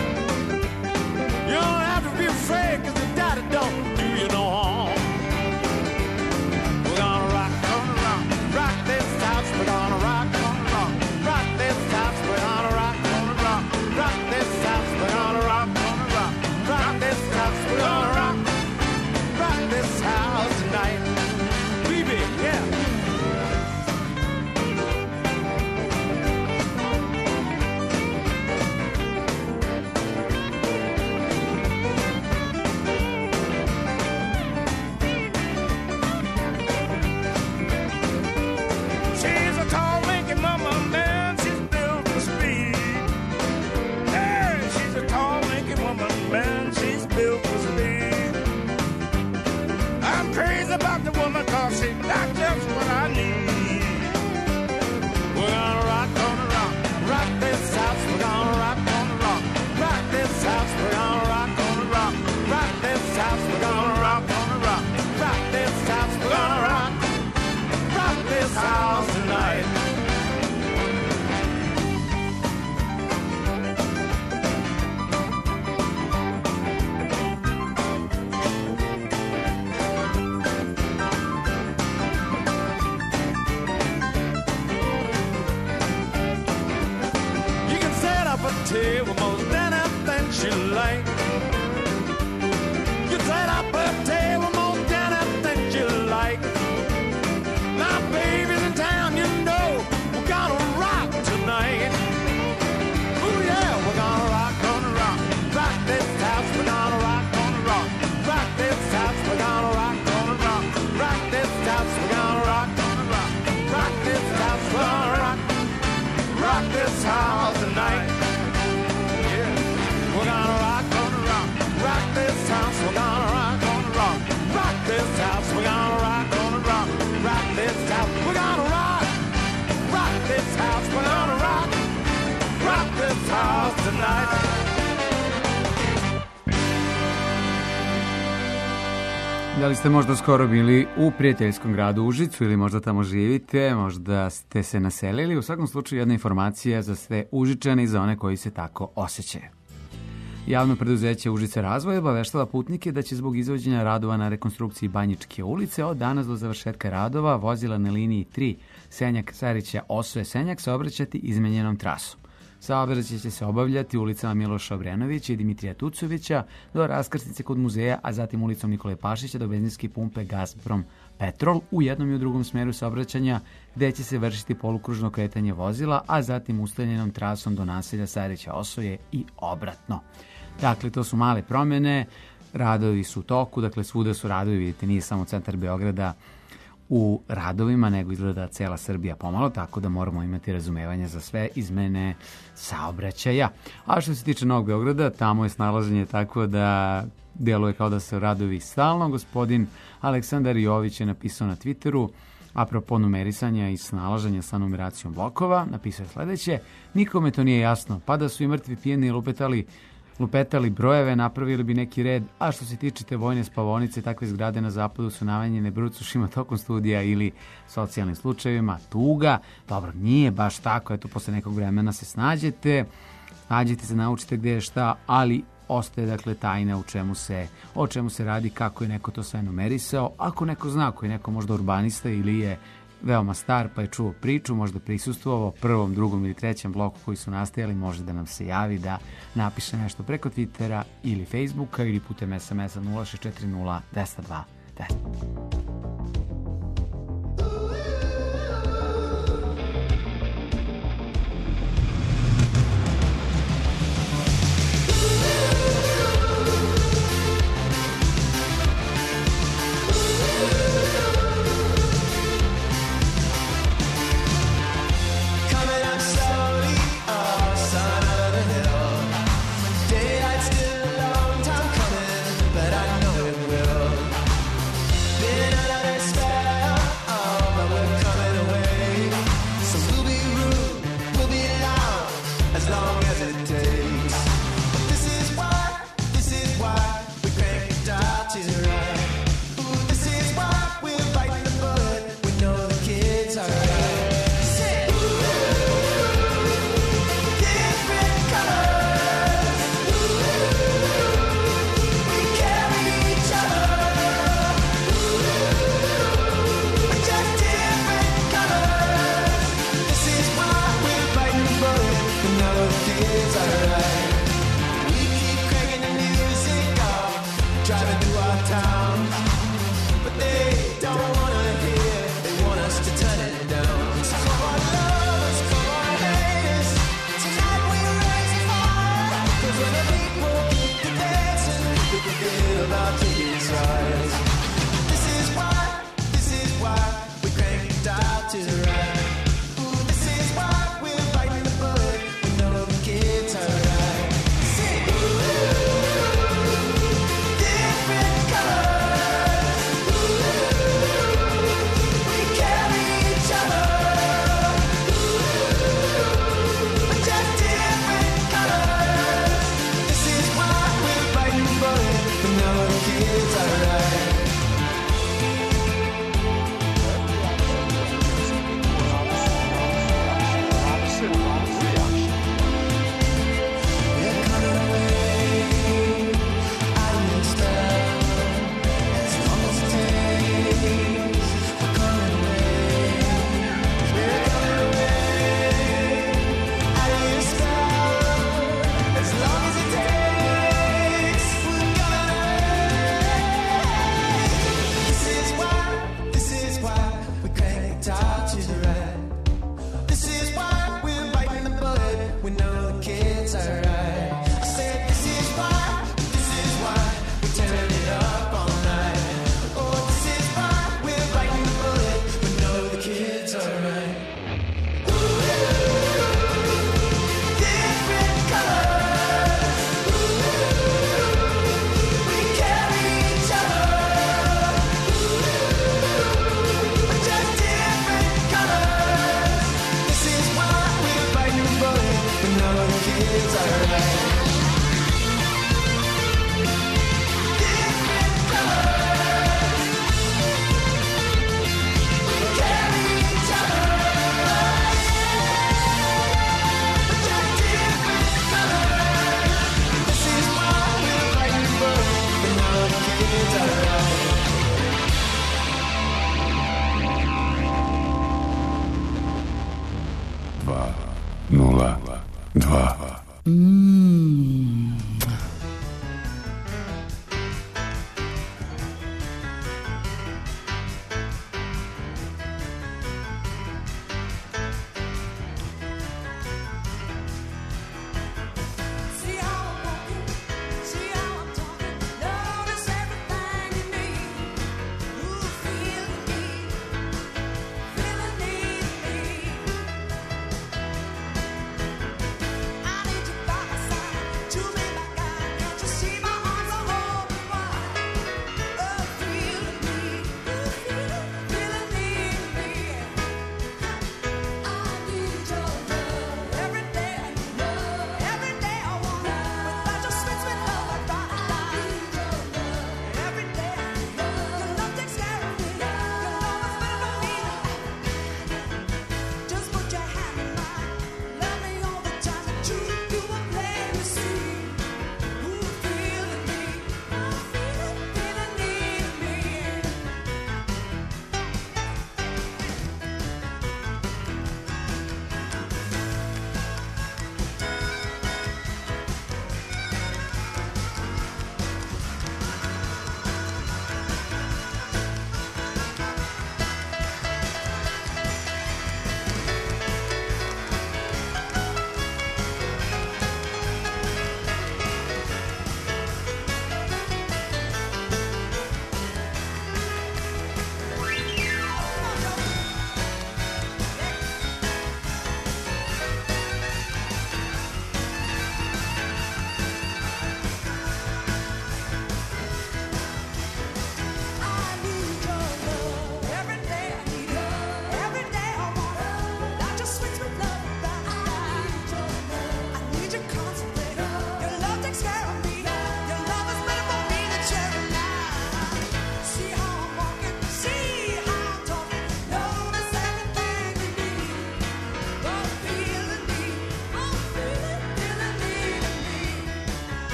You don't have to be afraid, cause the daddy don't do you no harm. We're gonna rock on the rock, rock this house, we're gonna rock on the rock, rock this house, we're gonna rock on the rock, rock this house, we're gonna rock on the rock, rock this house, we're gonna rock this house tonight. Baby, yeah. She's a tall, lanky mama, man, she's built for speed. Hey, she's a tall, lanky woman, man, she's built for speed. I'm crazy about the woman, cause she's not just what I need. We're gonna rock on the rock, rock this house, we're gonna rock on the rock, rock this house, we're gonna rock on the rock, rock this house, we're gonna rock on the rock, rock this house, we're gonna rock this house tonight. You can set up a table most anything you like. You set up a table most anything you like. Now, baby's in town, you know we're gonna rock tonight. Ooh, yeah, we're gonna rock on the rock. Rock this house, we're gonna rock on the rock. Rock this house, we're gonna rock on the rock. Rock this house, we're gonna rock on the rock. Rock this house, we're gonna rock this house tonight. Yeah, we're gonna rock on the rock. Rock this house, we're gonna rock on the rock. Rock this house, we're gonna rock on the rock. Rock this house, we're gonna rock. Rock this house, we're gonna rock this house tonight. Da li ste možda skoro bili u prijateljskom gradu Užicu ili možda tamo živite, možda ste se naselili? U svakom slučaju jedna informacija za sve Užičane i za one koji se tako osjećaju. Javno preduzeće Užice razvoja obaveštava putnike da će zbog izvođenja radova na rekonstrukciji Banjičke ulice od danas do završetka radova vozila na liniji 3 Senjak-Sarića-Osoje-Senjak saobraćati izmenjenom trasom. Saobraćaj će se obavljati ulicama Miloša Obrenovića i Dimitrija Tucovića do raskrsnice kod muzeja, a zatim ulicom Nikole Pašića do benzinske pumpe Gazprom Petrol u jednom i u drugom smeru saobraćanja, gde će se vršiti polukružno kretanje vozila, a zatim ustaljenom trasom do naselja Sarića Osoje i obratno. Dakle, to su male promjene, radovi su u toku, dakle svuda su radovi, vidite, nije samo centar Beograda u radovima, nego izgleda cela Srbija pomalo, tako da moramo imati razumevanja za sve izmene saobraćaja. A što se tiče Novog Beograda, tamo je snalaženje tako da deluje kao da se radovi stalno. Gospodin Aleksandar Jović je napisao na Twitteru, apropo numerisanja i snalaženja sa numeracijom blokova, napisao je sledeće: nikome to nije jasno, pa da su i mrtvi pijeni lupetali lupetali brojeve, napravili bi neki red, a što se tiče te vojne spavonice, takve zgrade na zapadu su namenjene brucušima tokom studija ili socijalnim slučajevima, tuga, dobro, nije baš tako, eto, posle nekog vremena se snađete se, naučite gde je šta, ali ostaje, dakle, tajna o čemu se radi, kako je neko to sve numerisao. Ako neko zna, ako je neko možda urbanista ili je veoma star pa je čuo priču, možda prisustvovao prvom, drugom ili trećem bloku koji su nastajali, može da nam se javi, da napiše nešto preko Twittera ili Facebooka ili putem SMS-a 0640 202 10. Too many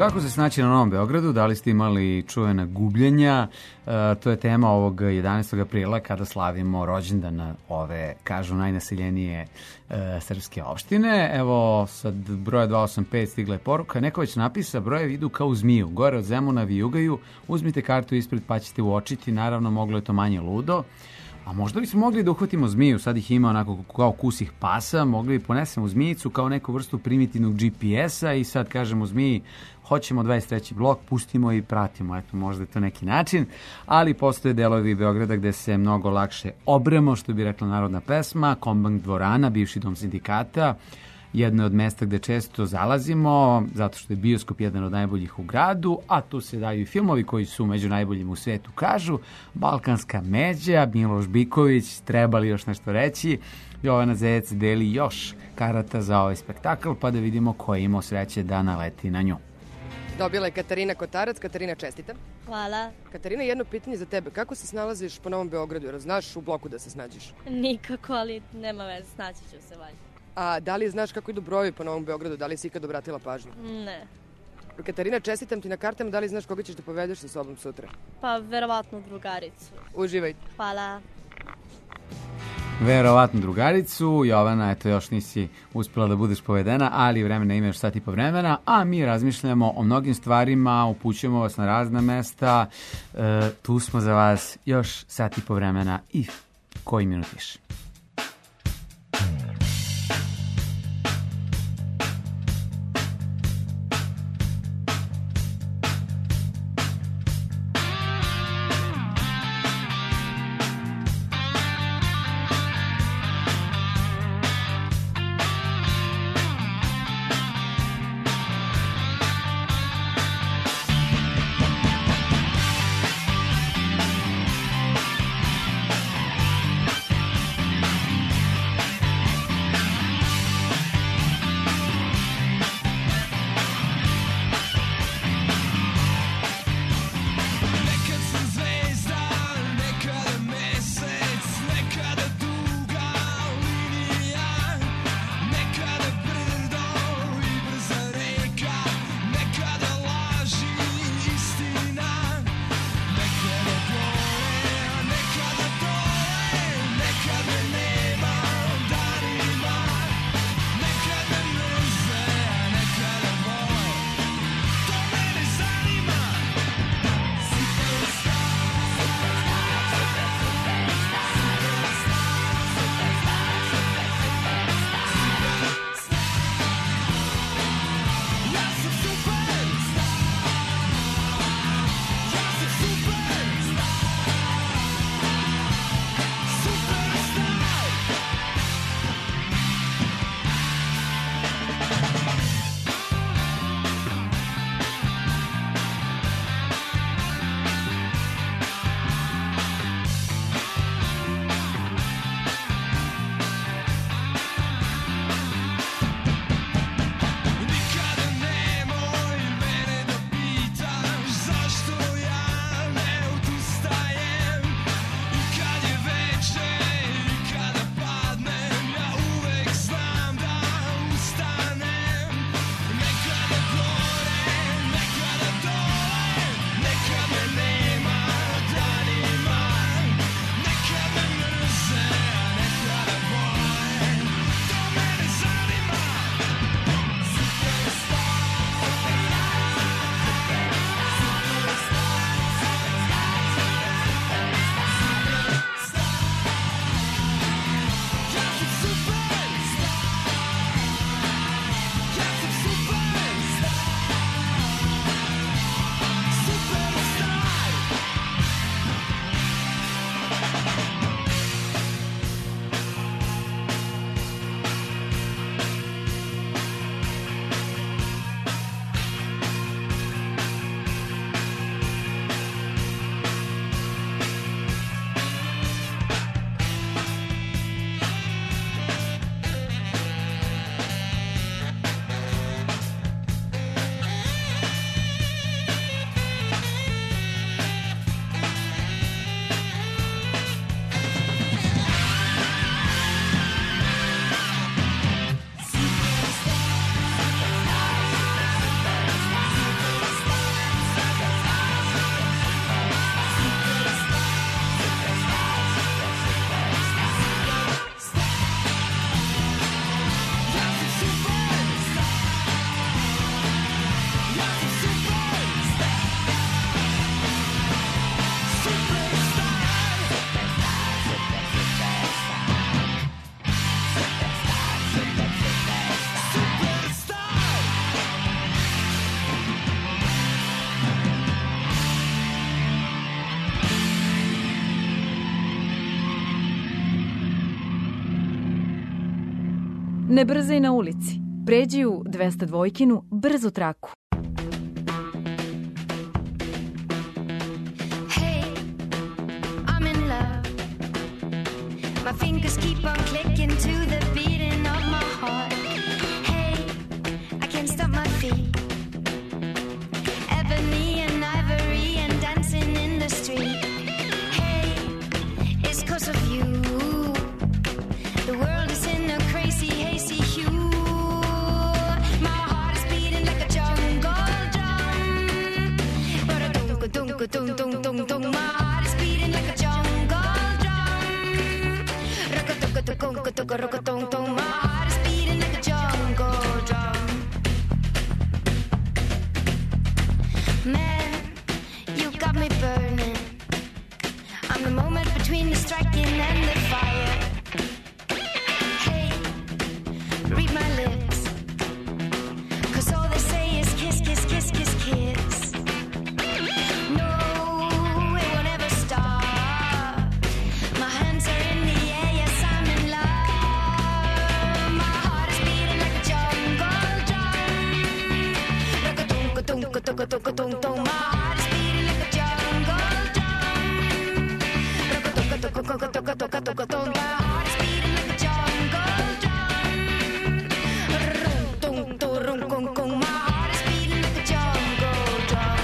Kako se snaći na Novom Beogradu? Da li ste imali čuvena gubljenja? To je tema ovog 11. aprila kada slavimo rođendan ove, kažu, najnaseljenije srpske opštine. Evo, sad broja 285 stigla je poruka. Neko već napisa, brojevi idu kao u zmiju. Gore od Zemuna vijugaju, uzmite kartu ispred pa ćete uočiti. Naravno, moglo je to manje ludo. A možda bismo mogli da uhvatimo zmiju, sad ih ima onako kao kusih pasa, mogli bi ponesemo zmijicu kao neku vrstu primitivnog GPS-a i sad kažemo zmiji, hoćemo 23. blok, pustimo i pratimo, eto možda je to neki način, ali postoje delovi Beograda gde se mnogo lakše obremo, što bi rekla narodna pesma, Kombank dvorana, bivši dom sindikata, jedno od mesta gde često zalazimo, zato što je bioskop jedan od najboljih u gradu, a tu se daju i filmovi koji su među najboljim u svetu, kažu, Balkanska međa, Miloš Biković, treba li još nešto reći, Jovana Zec deli još karata za ovaj spektakl, pa da vidimo ko je imao sreće da naleti na nju. Dobila je Katarina Kotarac. Katarina, čestitam. Hvala. Katarina, jedno pitanje za tebe. Kako se snalaziš po Novom Beogradu? Jer znaš u bloku da se snađeš? Nikako, ali nema veze, snaći ću se valjda. A da li znaš kako idu brojevi po Novom Beogradu? Da li si ikad obratila pažnju? Ne. Katarina, čestitam ti na kartama. Da li znaš koga ćeš da povedeš sa sobom sutra? Pa verovatno drugaricu. Uživaj. Hvala. Verovatno drugaricu. Jovana, eto još nisi uspjela da budeš povedena, ali vremena ima još sat i po vremena, a mi razmišljamo o mnogim stvarima, upućujemo vas na razna mesta. Tu smo za vas još sat i po vremena i koji minut više. Ne brzaj na ulici. Pređi u 202-kinu brzu traku. Hey, I'm in love. My fingers keep on clicking to the beating of my heart. Hey, I can't stop my feet. Ebony and ivory and dancing in the street. Hey, it's 'cause of you. The world is in a crazy, hazy hue. My heart is beating like a jungle drum. Ba-da-dum-ka-dum-ka-dum-dum-dum-dum. My heart is beating like a jungle drum. Rock-a-tuk-a-tuk-a-tuk-a-rock-a-tung-tung. My heart is beating like a jungle drum. Man, you got me burning. I'm the moment between the striking and the fire. Hey, read my lips, 'cause all they say is kiss, kiss, kiss, kiss, kiss. No, it won't ever stop. My hands are in the air, yes, I'm in love. My heart is beating like a jungle drum. Rock-a-tunk-a-tunk-a-tunk-a-tunk-a-tunk-tung. My heart is beating like a jungle drum. Rock-a-tunk-a-tunk-a-tunk-a-tunk-a-tunk. My heart is beating like a jungle drum. Rum-tung-tung-rum-kung-kung. My heart is beating like a jungle drum.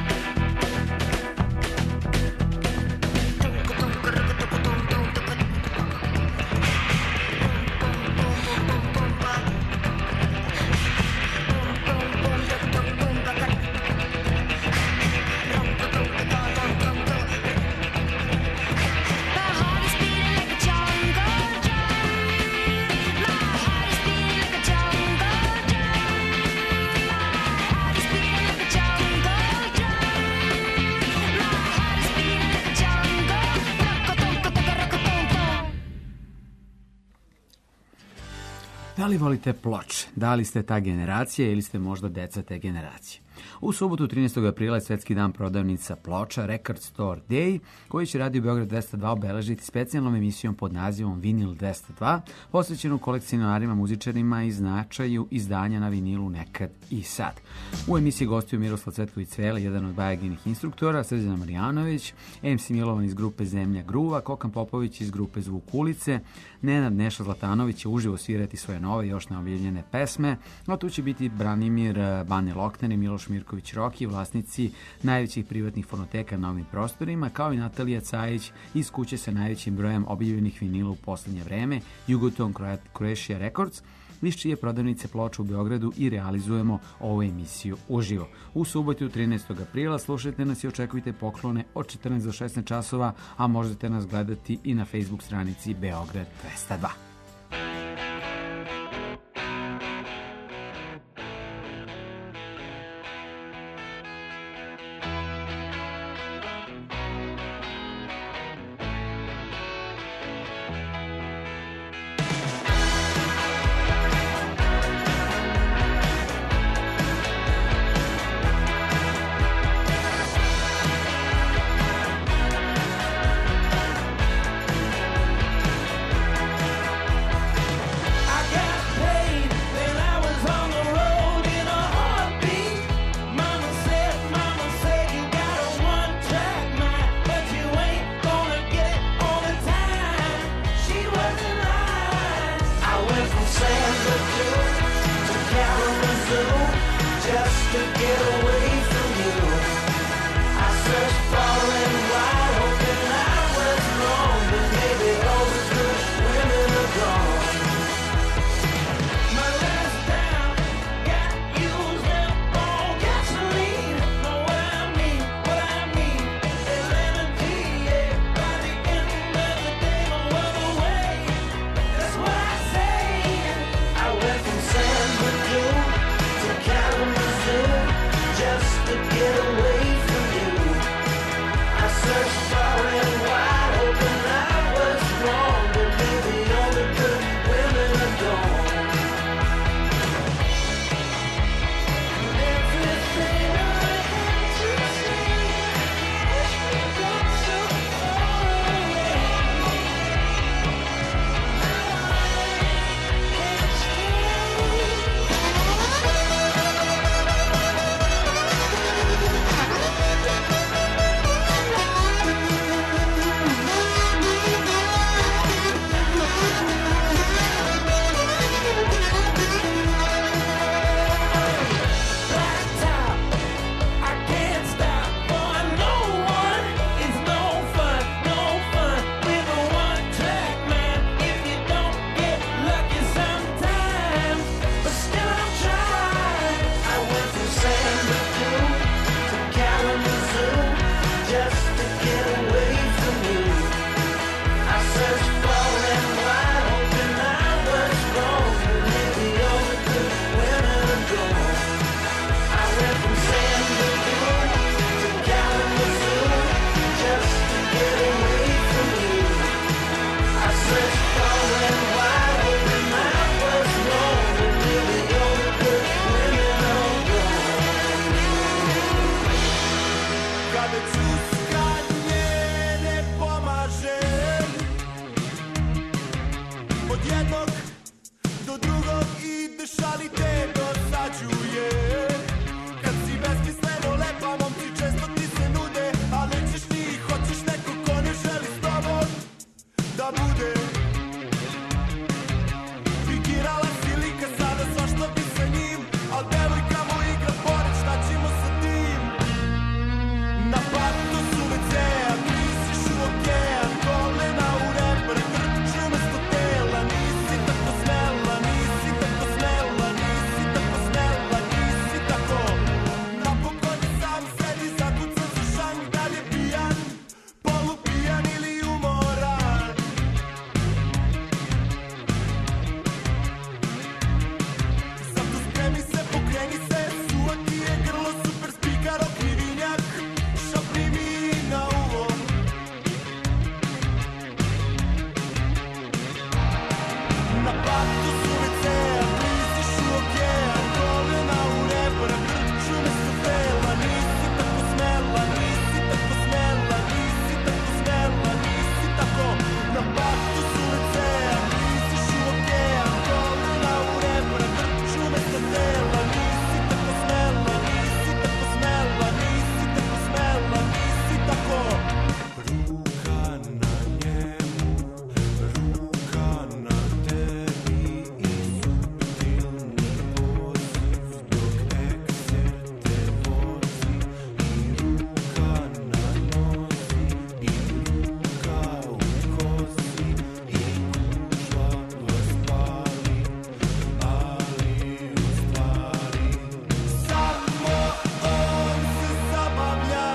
Da li volite ploče? Da li ste ta generacija ili ste možda deca te generacije? U subotu 13. aprila je Svetski dan prodavnica ploča Record Store Day, koji će Radio Beograd 202 obeležiti specijalnom emisijom pod nazivom Vinil 202, posvećenu kolekcionarima, muzičarima i značaju izdanja na vinilu nekad i sad. U emisiji gostuju Miroslav Cvetković-Cvele, jedan od Bajaginih instruktora, Srđana Marijanović, MC Milovan iz grupe Zemlja Gruva, Kokan Popović iz grupe Zvuk ulice, Nenad Neša Zlatanović će uživo svirati svoje nove još neobjavljene pesme, a tu će biti Branimir Bane Lokner i Miloš Mirković Roki, vlasnici najvećih privatnih fonoteka na ovim prostorima, kao i Natalija Cajić iz kuće sa najvećim brojem objavljenih vinila u poslednje vreme, Jugoton Croatia Records, iz čije prodavnice ploča u Beogradu i realizujemo ovu emisiju uživo. U subotu 13. aprila slušajte nas i očekujte poklone od 14 do 16 časova, a možete nas gledati i na Facebook stranici Beograd 202. Just se šalite dosađuje. Kad si besmisleno lepa, momci često ti se nude, a nećeš ti, hoćeš neko ko ne želi s tobom da bude. Fingirala si lika, sada svašta bi sa njim, al devojka mu igra pored, šta ćemo sa tim? Na partu su WC-a, klisiš u okean, kolena u reper, grču umesto tela. Nisi tako smela, nisi tako smela, nisi tako smela, nisi tako. Napokon je sam sedi, zakucan za šank, da li je pijan, polupijan ili umoran. Zato spremi se, pokreni se, suva ti je grlo, super spikar, okrivinjak, šapni mi na uvo. Na partu su WC-a, kliziš u okean, kolena u reper, grču umesto tela. Nisi tako smela, nisi tako smela, nisi tako smela, nisi tako. Na partu su WC-a, kliziš u okean, kolena u reper, grču umesto tela. Nisi tako smela, nisi tako smela, nisi tako smela, nisi tako. Ruka na njemu, ruka na tebi i suptilni poziv dok ekser te vozi. I ruka na nozi, i ruka u kosi, i gužva vas pali, ali u stvari samo on se zabavlja.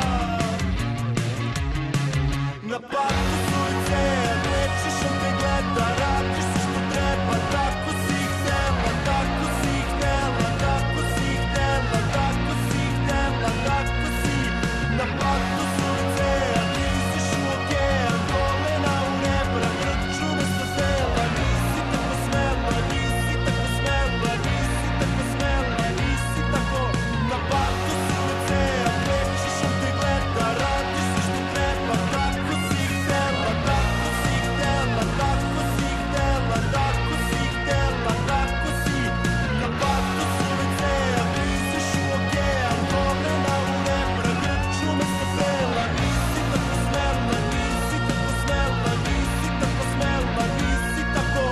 Na parku su WC-a, nećeš, on te gleda, radiš se što treba, tako si htela, tako si htela, tako si htela, tako si htela, tako si. Na parku su WC-a, kliziš u okean, kolena u rebra, grču umesto tela. Nisi tako smela, nisi tako smela, nisi tako smela, nisi tako. Na parku su WC-a, nećeš, on te gleda, radiš se što treba, tako si htela, tako si htela, tako si htela, tako si htela, tako si. Na parku su WC-a, kliziš u okean, kolena u rebra, grču umesto tela. Nisi tako smela, nisi tako smela, nisi tako smela, nisi tako.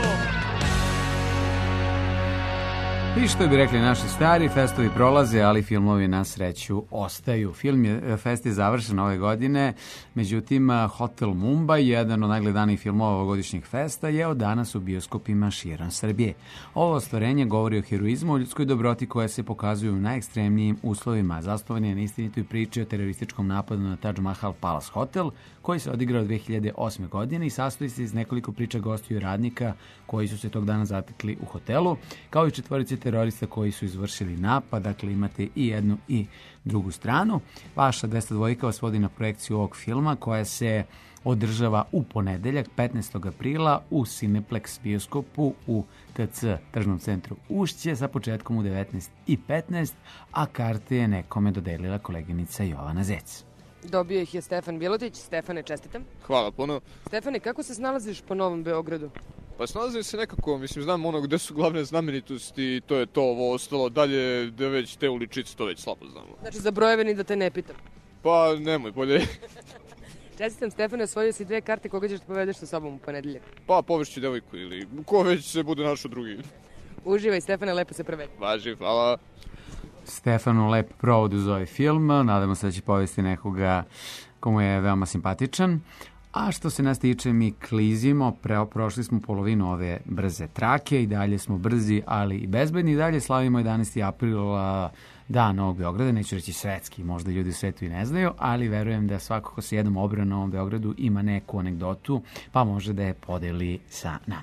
I što bi rekli naši stari, festovi prolaze, ali filmovi na sreću ostaju. Fest je završen ove godine, međutim Hotel Mumbai, jedan od najgledanijih filmova ovogodišnjeg festa, je od danas u bioskopima širom Srbije. Ovo ostvarenje govori o heroizmu, o ljudskoj dobroti koja se pokazuje u najekstremnijim uslovima. Zasnovan je na istinitoj priči o terorističkom napadu na Taj Mahal Palace Hotel, koji se odigrao 2008. godine i sastoji se iz nekoliko priča gostiju i radnika koji su se tog dana zatekli u hotelu, kao i četvorice terorista koji su izvršili napad. Dakle, imate i jednu i drugu stranu. Vaša 202 vas vodi na projekciju ovog filma koja se održava u ponedeljak 15. aprila u Cineplex bioskopu u TC Tržnom centru Ušće sa početkom u 19:15, a karte je nekome dodelila koleginica Jovana Zec. Dobio ih je Stefan Bilotić. Stefane, čestitam. Hvala puno. Stefane, kako se snalaziš po Novom Beogradu? Pa snalazim se nekako, mislim, znam ono gde su glavne znamenitosti, to je to, ovo ostalo, dalje da već te uličice, to već slabo znamo. Znači, za brojeve ni da te ne pitam. Pa nemoj, bolje. Čestitam, Stefane, osvojio si 2 karte, koga ćeš da povedeš sa sobom u ponedeljak? Pa povešću devojku ili ko već se bude našo drugi. Uživaj, Stefane, lepo se provedi. Važi, hvala. Stefanu lep provod uz ovaj film, nadamo se da će povesti nekoga komu je veoma simpatičan. A što se nas tiče, mi klizimo, prošli smo polovinu ove brze trake i dalje smo brzi, ali i bezbedni. I dalje slavimo 11. april, Dan Novog Beograda, neću reći svetski, možda ljudi u svetu i ne znaju, ali verujem da svako ko se jednom obrao na Novom Beogradu ima neku anegdotu, pa može da je podeli sa nama.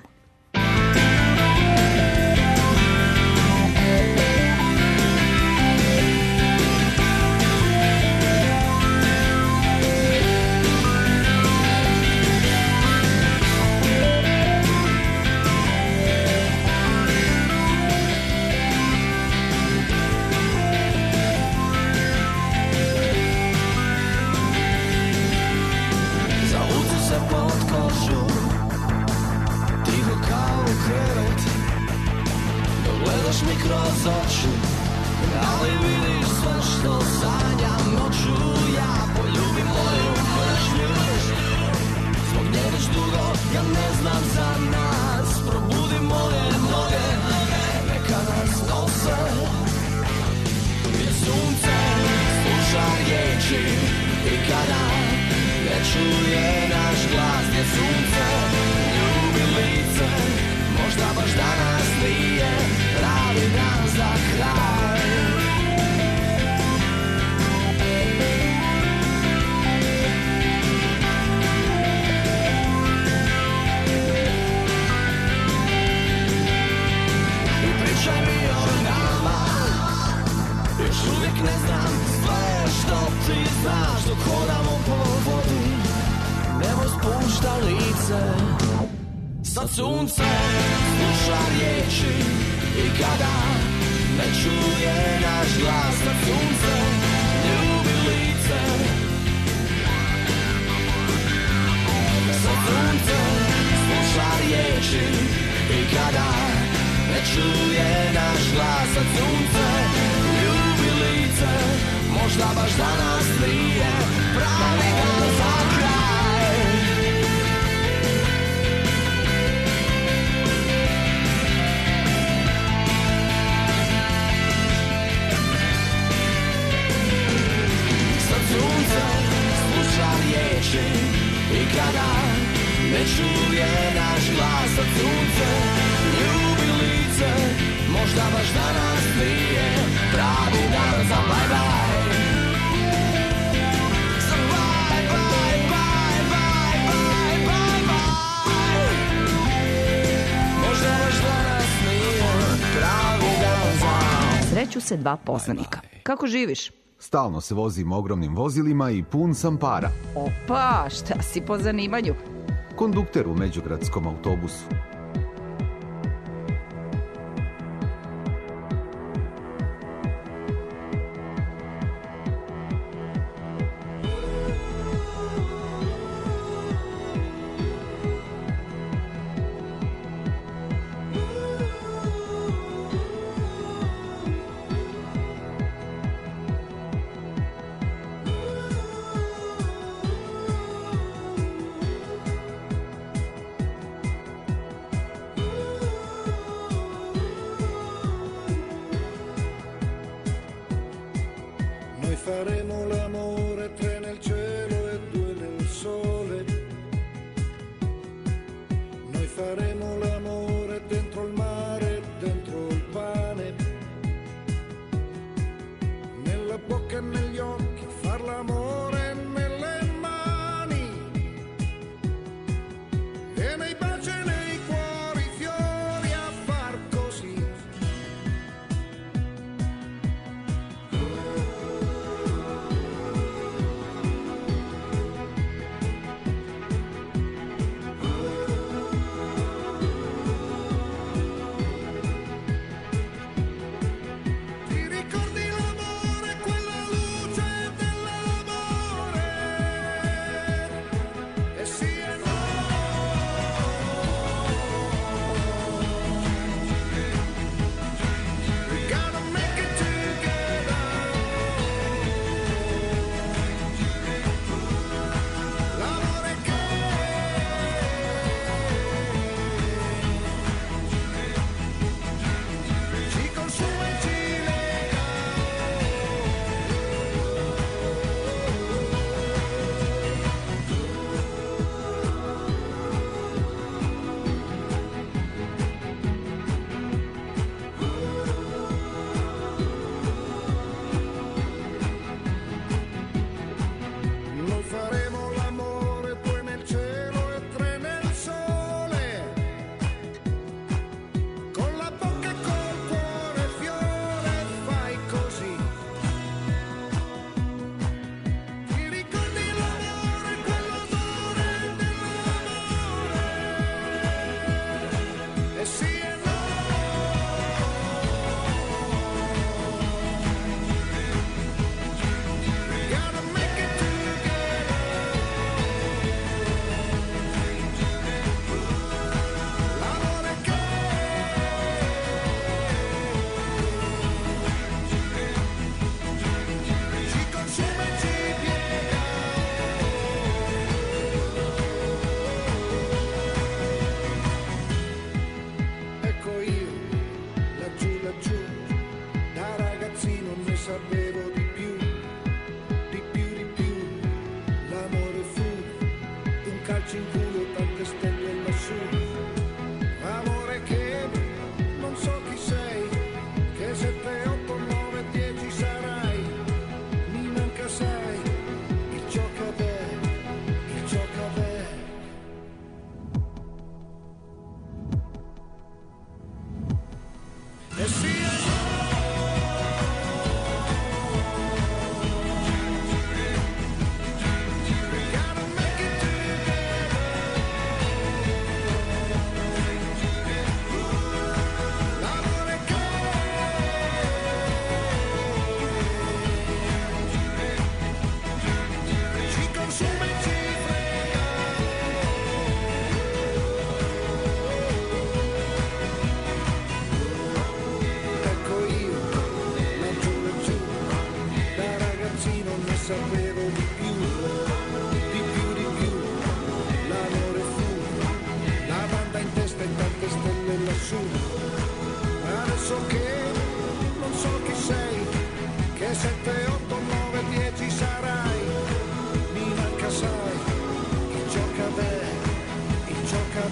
Gledaš mi kroz oči, ali vidiš sve što sanjam noću. Ja poljubim moju mržnju, zbog nje već dugo ja ne znam za nas. Probudi moje noge, neka nas nose, gdje sunce sluša riječi i kada ne čuje naš glas. Gdje sunce ljubi lice, možda baš danas nije pravi dan za kraj. I pričaj mi o nama, još uvijek ne znam sve što ti znaš. Dok hodamo po vodi, nebo spušta lice, sad sunce sluša riječi i kada ne čuje naš glas. Sad sunce ljubi lice, sad sunce sluša riječi i kada ne čuje naš glas. Sad sunce ljubi lice, možda baš danas nije pravi dan za kraj. Sad sunce sluša riječi i kada ne čuje naš glas. Sad sunce ljubi lice, možda baš danas nije pravi dan za bye bye. Za bye bye bye bye bye bye bye. Možda baš danas nije pravi dan za... Sreću se dva poznanika. Kako živiš? Stalno se vozim ogromnim vozilima i pun sam para. Opa, šta si po zanimanju? Kondukter u međugradskom autobusu. Faremo l'amore, tre nel cielo e due nel sole. Noi faremo l'amore dentro il mare, dentro il pane. Nella bocca e negli occhi, far l'amore nelle mani. E nei baci e nei cuori, fiori a far così.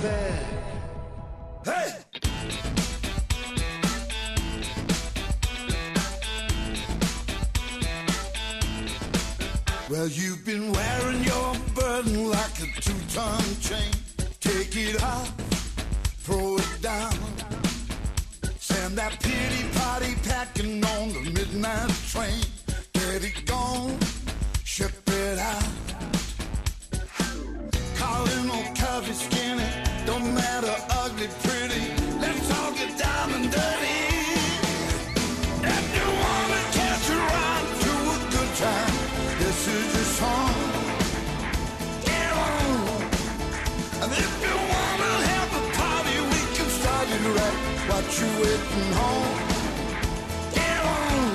bed. Hey! Well, you've been wearing your burden like a 2-ton chain. Take it off, throw it down. Send that pity party packing on the midnight train. Get it gone, ship it out. Calling on curvy, skinny, don't matter, ugly, pretty. Let's all get down and dirty. If you wanna catch a ride through a good time, this is your song. Get on. And if you wanna have a party, we can start it right. What you waiting home? Get on.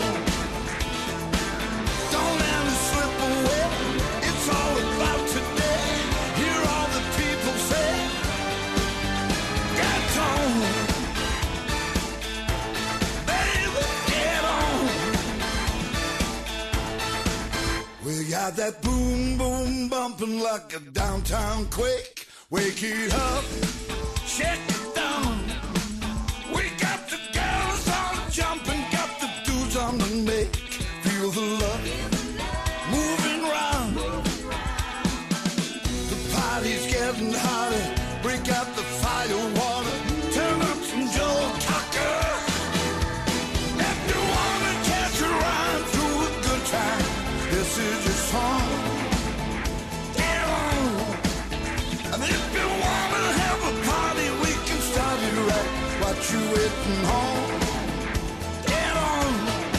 Don't let it slip away. It's all about today. Hear all the people say. Get on. Baby, get on. We got that boom, boom, bumping like a downtown quake. Wake it up, shake it down. We got the girls all jumping, got the dudes on the make. Feel the love moving round. The party's getting hotter. Break out the fire water. Turn up some Joe Cocker. If you wanna catch a ride through a good time, this is your song. Get on. And if you wanna have a party, we can start it right. What you waiting home? Get on.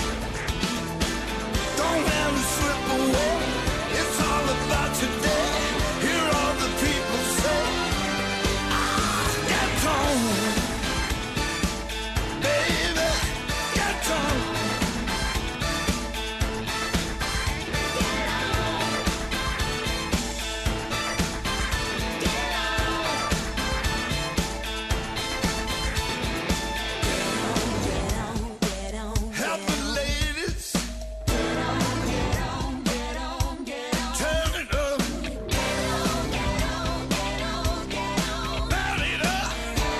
Don't let it slip away. It's all about today. Hear all the people say. Get on. Baby, get on. Help the ladies. Turn it up. Burn it up.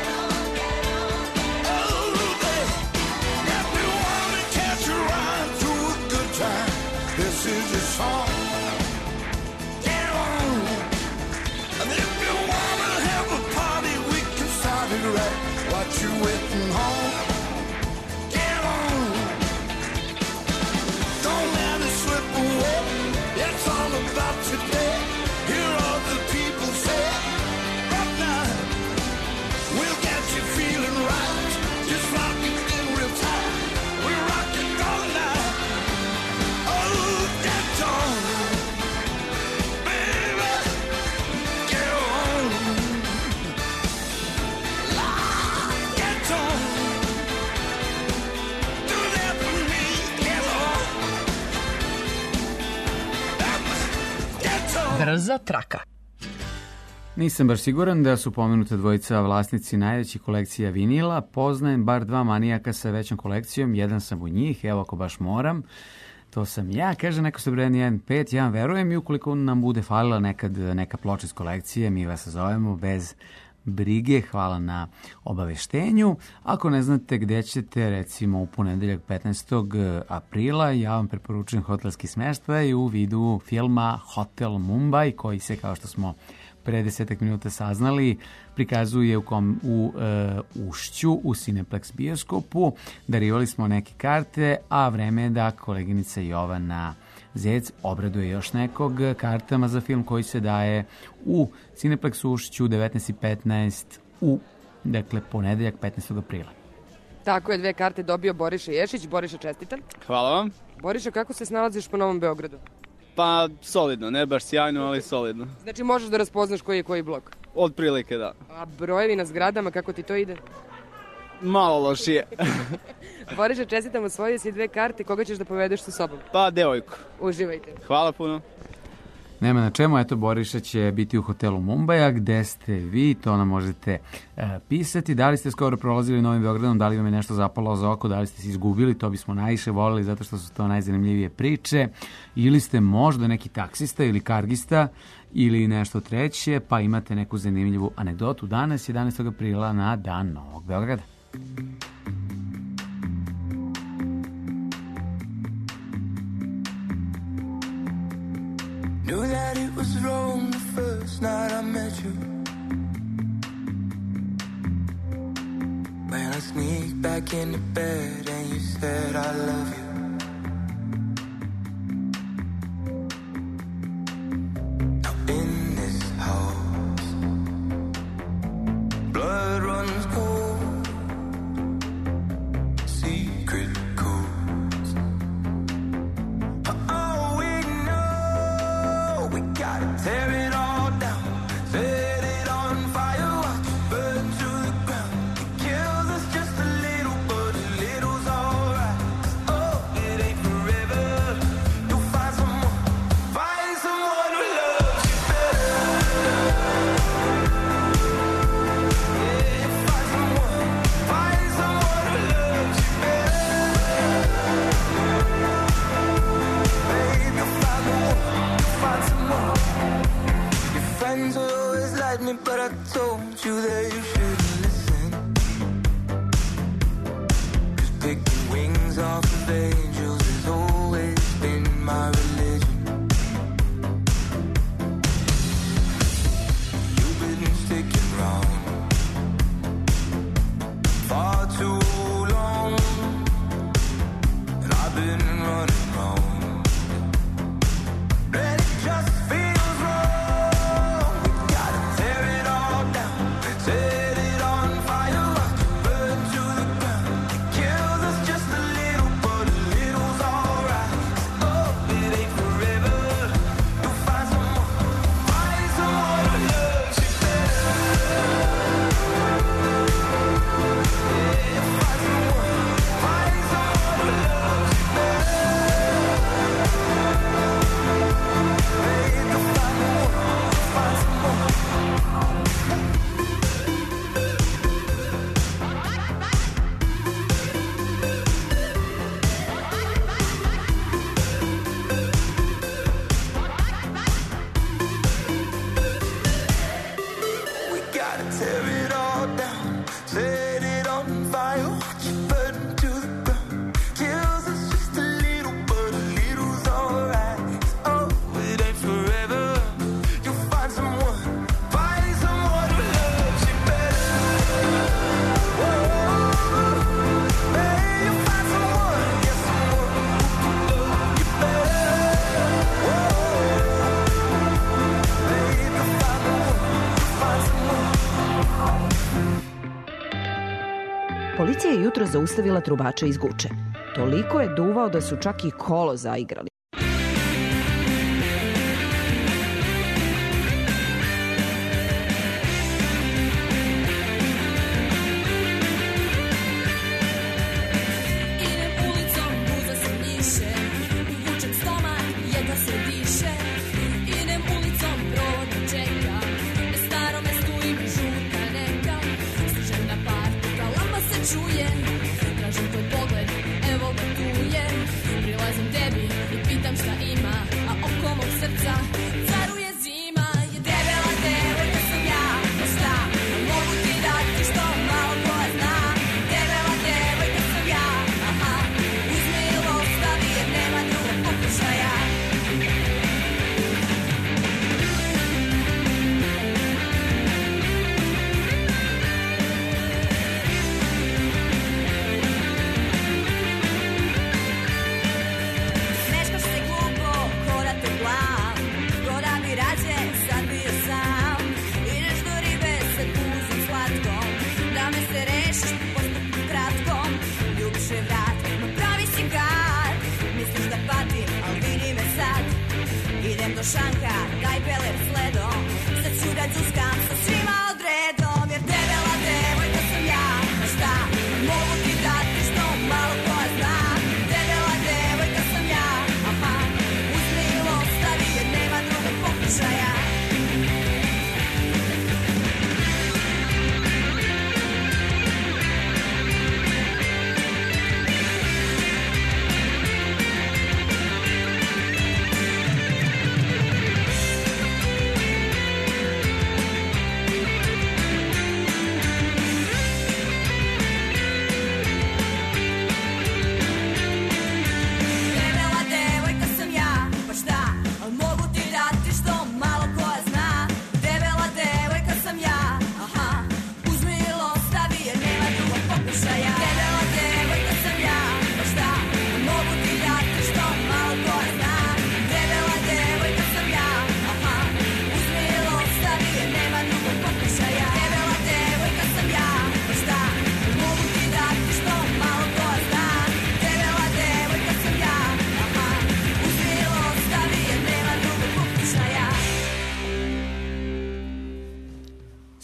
Oh, baby. If you wanna catch a ride through a good time, this is your song. Get on. And if you wanna have a party, we can start it right. What you waiting home? Get on. Don't let it slip away. It's all about today. Hear all the people say. Right now, we'll get you feeling right. Just rock it in real time. We rock it all night. Oh, get on. Baby, get on. Get on. Do that for me. Get on. Get on. Brza traka. Nisam baš siguran da su pomenuta dvojica vlasnici najvećih kolekcija vinila. Poznajem bar 2 manijaka sa većom kolekcijom. Jedan sam u njih, evo ako baš moram. To sam ja, kaže neko sa brojem 1.5, ja vam verujem i ukoliko nam bude falila nekad neka ploča iz kolekcije, mi vas zovemo bez brige, hvala na obaveštenju. Ako ne znate gde ćete, recimo u ponedeljak 15. aprila, ja vam preporučujem hotelski smeštaj u vidu filma Hotel Mumbai, koji se, kao što smo pre 10 minuta saznali, prikazuje u Ušću, u Cineplex bioskopu. Darivali smo neke karte, a vreme je da koleginica Jovana Zec obraduje još nekog kartama za film koji se daje u Cineplex Ušću 19.15 u, dakle, ponedeljak 15. aprila. Tako je, 2 karte dobio Boriša Ješić. Boriša, čestitam. Hvala vam. Boriša, kako se snalaziš po Novom Beogradu? Pa, solidno, ne baš sjajno, ali solidno. Znači, možeš da raspoznaš koji je koji blok? Od prilike, da. A brojevi na zgradama, kako ti to ide? Malo lošije. Boriša, čestitam, osvojio si 2 karte. Koga ćeš da povedeš sa sobom? Pa, devojku. Uživajte. Hvala puno. Nema na čemu, eto Boriša će biti u hotelu Mumbaja, gde ste vi, to nam možete pisati. Da li ste skoro prolazili Novim Beogradom, da li vam je nešto zapalo za oko, da li ste se izgubili, to bismo najviše volili zato što su to najzanimljivije priče, ili ste možda neki taksista ili kargista ili nešto treće, pa imate neku zanimljivu anegdotu danas, 11. aprila na Dan Novog Beograda. Knew that it was wrong the first night I met you. When I sneaked back into bed and you said I love you. Now in this house, blood runs cold, secret codes. Oh, we know we gotta tear it all down, set it on fire, watch it burn to the ground. It kills us just a little, but a little's alright. Oh, it ain't forever. You'll find someone who loves you better. Yeah, find someone who loves you better. Babe, you'll find someone. Your friends will always like me, but I told you that you shouldn't listen. 'Cause picking wings off of angels has always been my religion. You've been sticking around far too long, and I've been running round, and it just feels wrong. We gotta tear it all down, set it on fire, watch it burn to the ground. It kills us just a little, but a little's alright. Oh, it ain't forever. You'll find someone who loves you better. Yeah, find someone who loves you better. Babe, you'll find someone. We gotta tear it all down, set it on fire, watch it burn to the ground. Kills us just a little, but a little's alright. Oh, it ain't forever. You'll find someone who loves you better. Whoa, babe, you'll find someone, yes, someone who loves you better. Whoa, babe, you'll find someone. Policija je jutro zaustavila trubača iz Guče. Toliko je duvao da su čak i kolo zaigrali. Idem ulicom, guza se njiše, uvučem stomak, jedva se diše. Idem ulicom, provod me čeka, na starom mestu ima žuta neka. Stižem na parku, galama se čuje, tražim tvoj pogled, evo ga tu je. Prilazim tebi i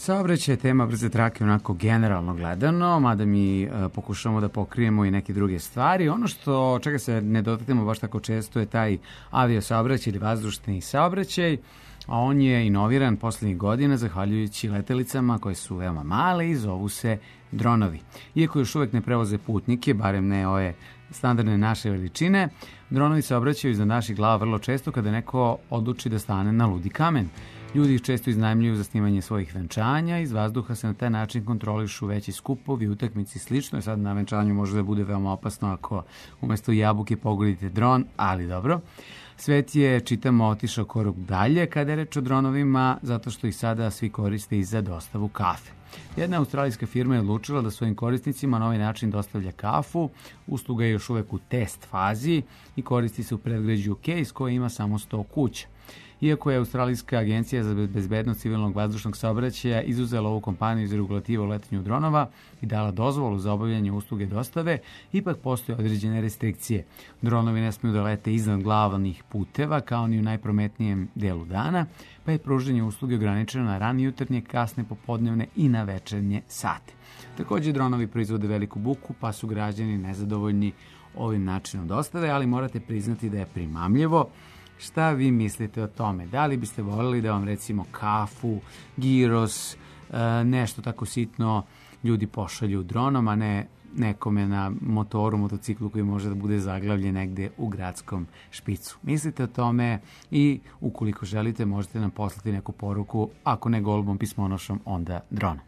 Saobraćaj je tema brze trake onako generalno gledano, mada mi pokušamo da pokrijemo i neke druge stvari. Ono što čega se ne dotaknemo baš tako često je taj aviosaobraćaj ili vazdušni saobraćaj, a on je inoviran poslednjih godina zahvaljujući letelicama koje su veoma male i zovu se dronovi. Iako još uvek ne prevoze putnike, barem ne ove standardne naše veličine, dronovi se obraćaju iznad naših glava vrlo često kada neko odluči da stane na ludi kamen. Ljudi ih često iznajmljuju za snimanje svojih venčanja, iz vazduha se na taj način kontrolišu veći skupovi, utakmici i slično. Sad na venčanju može da bude veoma opasno ako umesto jabuke pogodite dron, ali dobro. Svet je, čitamo, otišao korak dalje kada je reč o dronovima, zato što ih sada svi koriste i za dostavu kafe. Jedna australijska firma je odlučila da svojim korisnicima na ovaj način dostavlja kafu. Usluga je još uvek u test fazi i koristi se u predgrađu Case koja ima samo 100 kuća. Iako je Australijska agencija za bezbednost civilnog vazdušnog saobraćaja izuzela ovu kompaniju iz regulativa o letenju dronova i dala dozvolu za obavljanje usluge dostave, ipak postoje određene restrikcije. Dronovi ne smiju da lete iznad glavnih puteva, kao ni u najprometnijem delu dana, pa je pružanje usluge ograničeno na rani jutarnje, kasne popodnevne i na večernje sate. Takođe, dronovi proizvode veliku buku, pa su građani nezadovoljni ovim načinom dostave, ali morate priznati da je primamljivo. Šta vi mislite o tome? Da li biste voljeli da vam recimo kafu, giros, nešto tako sitno ljudi pošalju dronom, a ne nekome na motoru, motociklu koji može da bude zaglavljen negde u gradskom špicu? Mislite o tome i ukoliko želite možete nam poslati neku poruku, ako ne golubom pismonošom, onda dronom.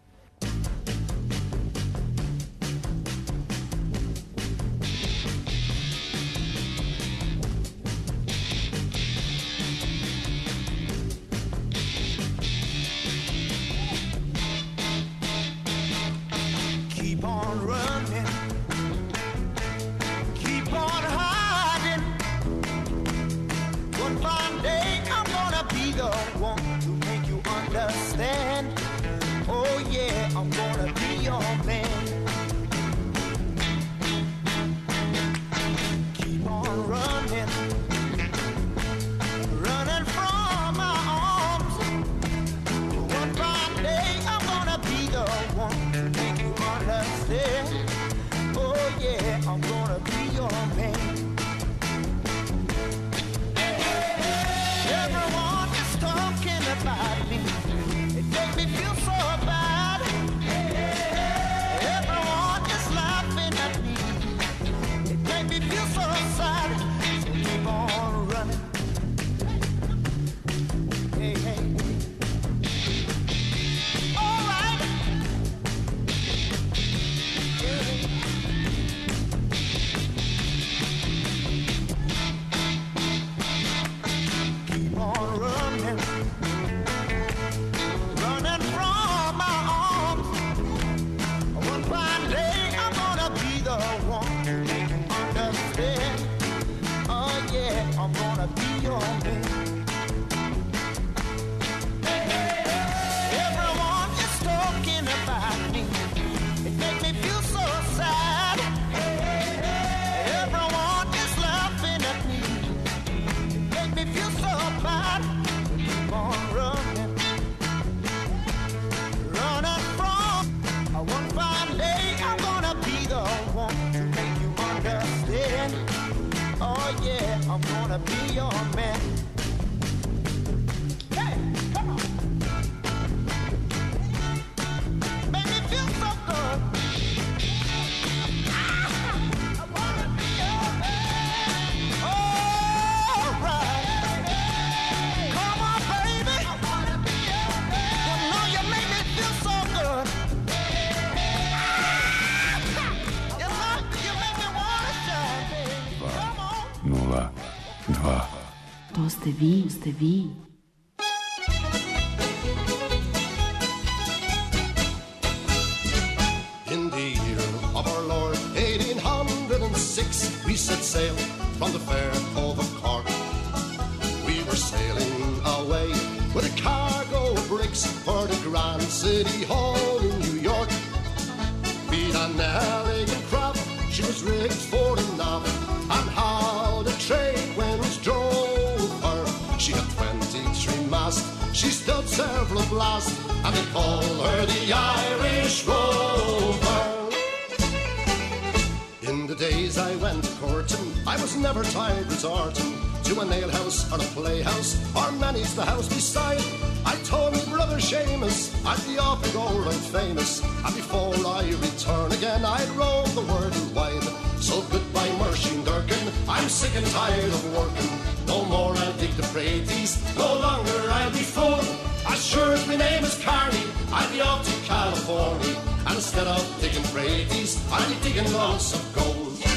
Keep on running, keep on hiding. One fine day I'm gonna be the one to make you understand. Oh yeah, I'm gonna be your man. Keep on running, running from my arms. One fine day I'm gonna be the one to make you understand. Oh yeah, I'm gonna be your man. Everyone is talking about me. It makes me feel so bad. Everyone is laughing at me. It makes me feel so sad. So keep on running. Hey, hey. All right. Keep on running, running from my arms. One fine day I'm gonna be the one to make you understand. Oh yeah, I'm gonna be your man. Everyone is talking about me. It makes me feel so sad. Everyone is laughing at me. It makes me feel so bad. Keep on running, running from. One fine day I'm gonna be the one to make you understand. Oh yeah, I'm gonna be your man. Hey, come on. Make me feel so good. I wanna be your man. All right. Come on, baby. I wanna be your man. You know you make me feel so good. You know you make me wanna shine, baby. Come on. 0-2. To ste vi, ste vi. In the year of our Lord 1806, we set sail from the fair of Cork. We were sailing away with a cargo of bricks for the Grand City Hall in New York. Beat an elegant craft, she was rigged for the nav, and how the trade winds drove her. She had 23 masts, she stood several blasts, and they call her the Irish Rover. In the days I went courting, I was never tired resorting to a nail house or a playhouse, or many's the house beside. I told me brother Seamus I'd be off to go and famous, and before I return again I'd roam the world wide. So goodbye Mersheen Durkin, I'm sick and tired of working. No more I'll dig the praties, no longer I'll be full. As sure as my name is Carney, I'll be off to California, and instead of digging praties, I'll be digging lots of gold.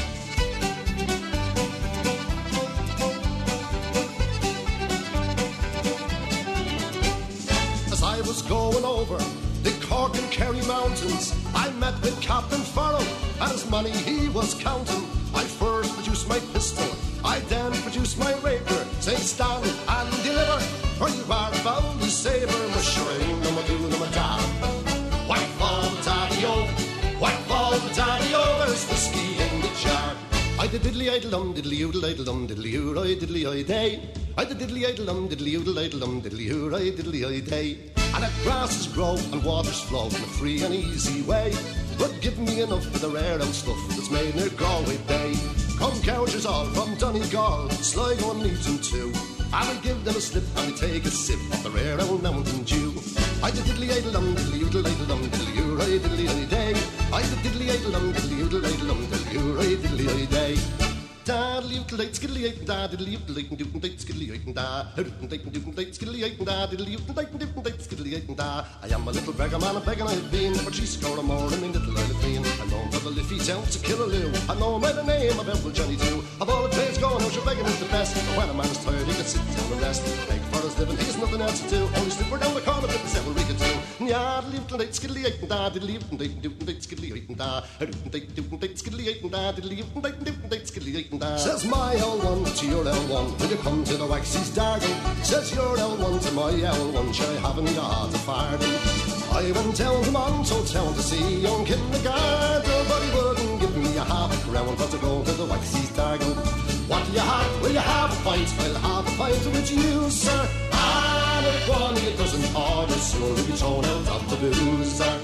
I was going over the Cork and Kerry mountains, I met with Captain Farrell, and his money he was counting. I first produced my pistol, I then produced my rapier, saying stand and deliver, for you are bound to sabre. Mushroom, no do, no da. White ball, daddy-o, white ball, daddy-o, there's whiskey in the jar. I did diddly-idle-dum, diddly-oodle-idle-dum, diddly-oo-roy, diddly-oy-day. I did diddly-idle-dum, diddly-oodle-idle-dum, diddly-oo-roy, diddly-oy-day. And that grasses grow and waters flow in a free and easy way. But give me enough of the rare old stuff that's made near Galway Bay. Come gougers all from Donegal, Sligo and Legion too. I will give them a slip and we take a sip of the rare old Mountain Dew. I did diddly-idle-dum, diddly-oodle-idle-dum, diddly-oo-roy, diddly-oy-day. I did diddly-idle-dum, diddly-oodle-idle-dum, diddly-oo-roy, diddly-oy-day. Diddly-oodle-date, skiddly-oate, da, diddly-oodle-date, and doodle-date, skiddly-oate, and da, doodle-date, and doodle-date, skiddly-oate, and da, diddly-oodle-date, and doodle-date, skiddly-oate, and da. I am a little beggar man, a beggar I've been, for 3 score or more in me little Isle of Queen. I'm known for the Liffey town to Killaloo, I'm known by the name of Elful Johnny too. Of all the trades going, how your begging is the best, but when a man is tired, he can sit down and rest. Beg for his living, he's nothing else to do, only slip down the corner with the several we could do. Yeah, diddly-oodle-date, skiddly-oate, and da, diddly-oodle-date, and doodle-date, skiddly-oate, and da, doodle-date, doodle-date, skiddly-oate, and da, diddly-oodle-date, and doodle-date, skiddly-oate, and da. Says my L1 to your L1 when you come to the Waxy's Dargle. Says your L1 to my L1, sure I haven't got a farthing. I went down to Monto town to see young kindergarten, but he wouldn't give me a half a crown for to go to the Waxy's Dargle. What do you have? Will you have a pint? I'll have a pint with you, sir. And if one it doesn't order, soon we'll be thrown out of the booze, sir.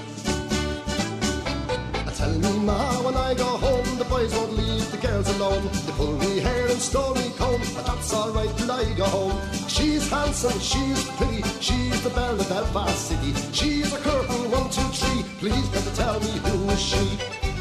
Tell me ma, when I go home, the boys won't leave the girls alone. They pull me hair and stole me comb, but that's alright till I go home. She's handsome, she's pretty, she's the belle of Belfast City. She's a curtain 1, 2, 3, please better tell me who is she.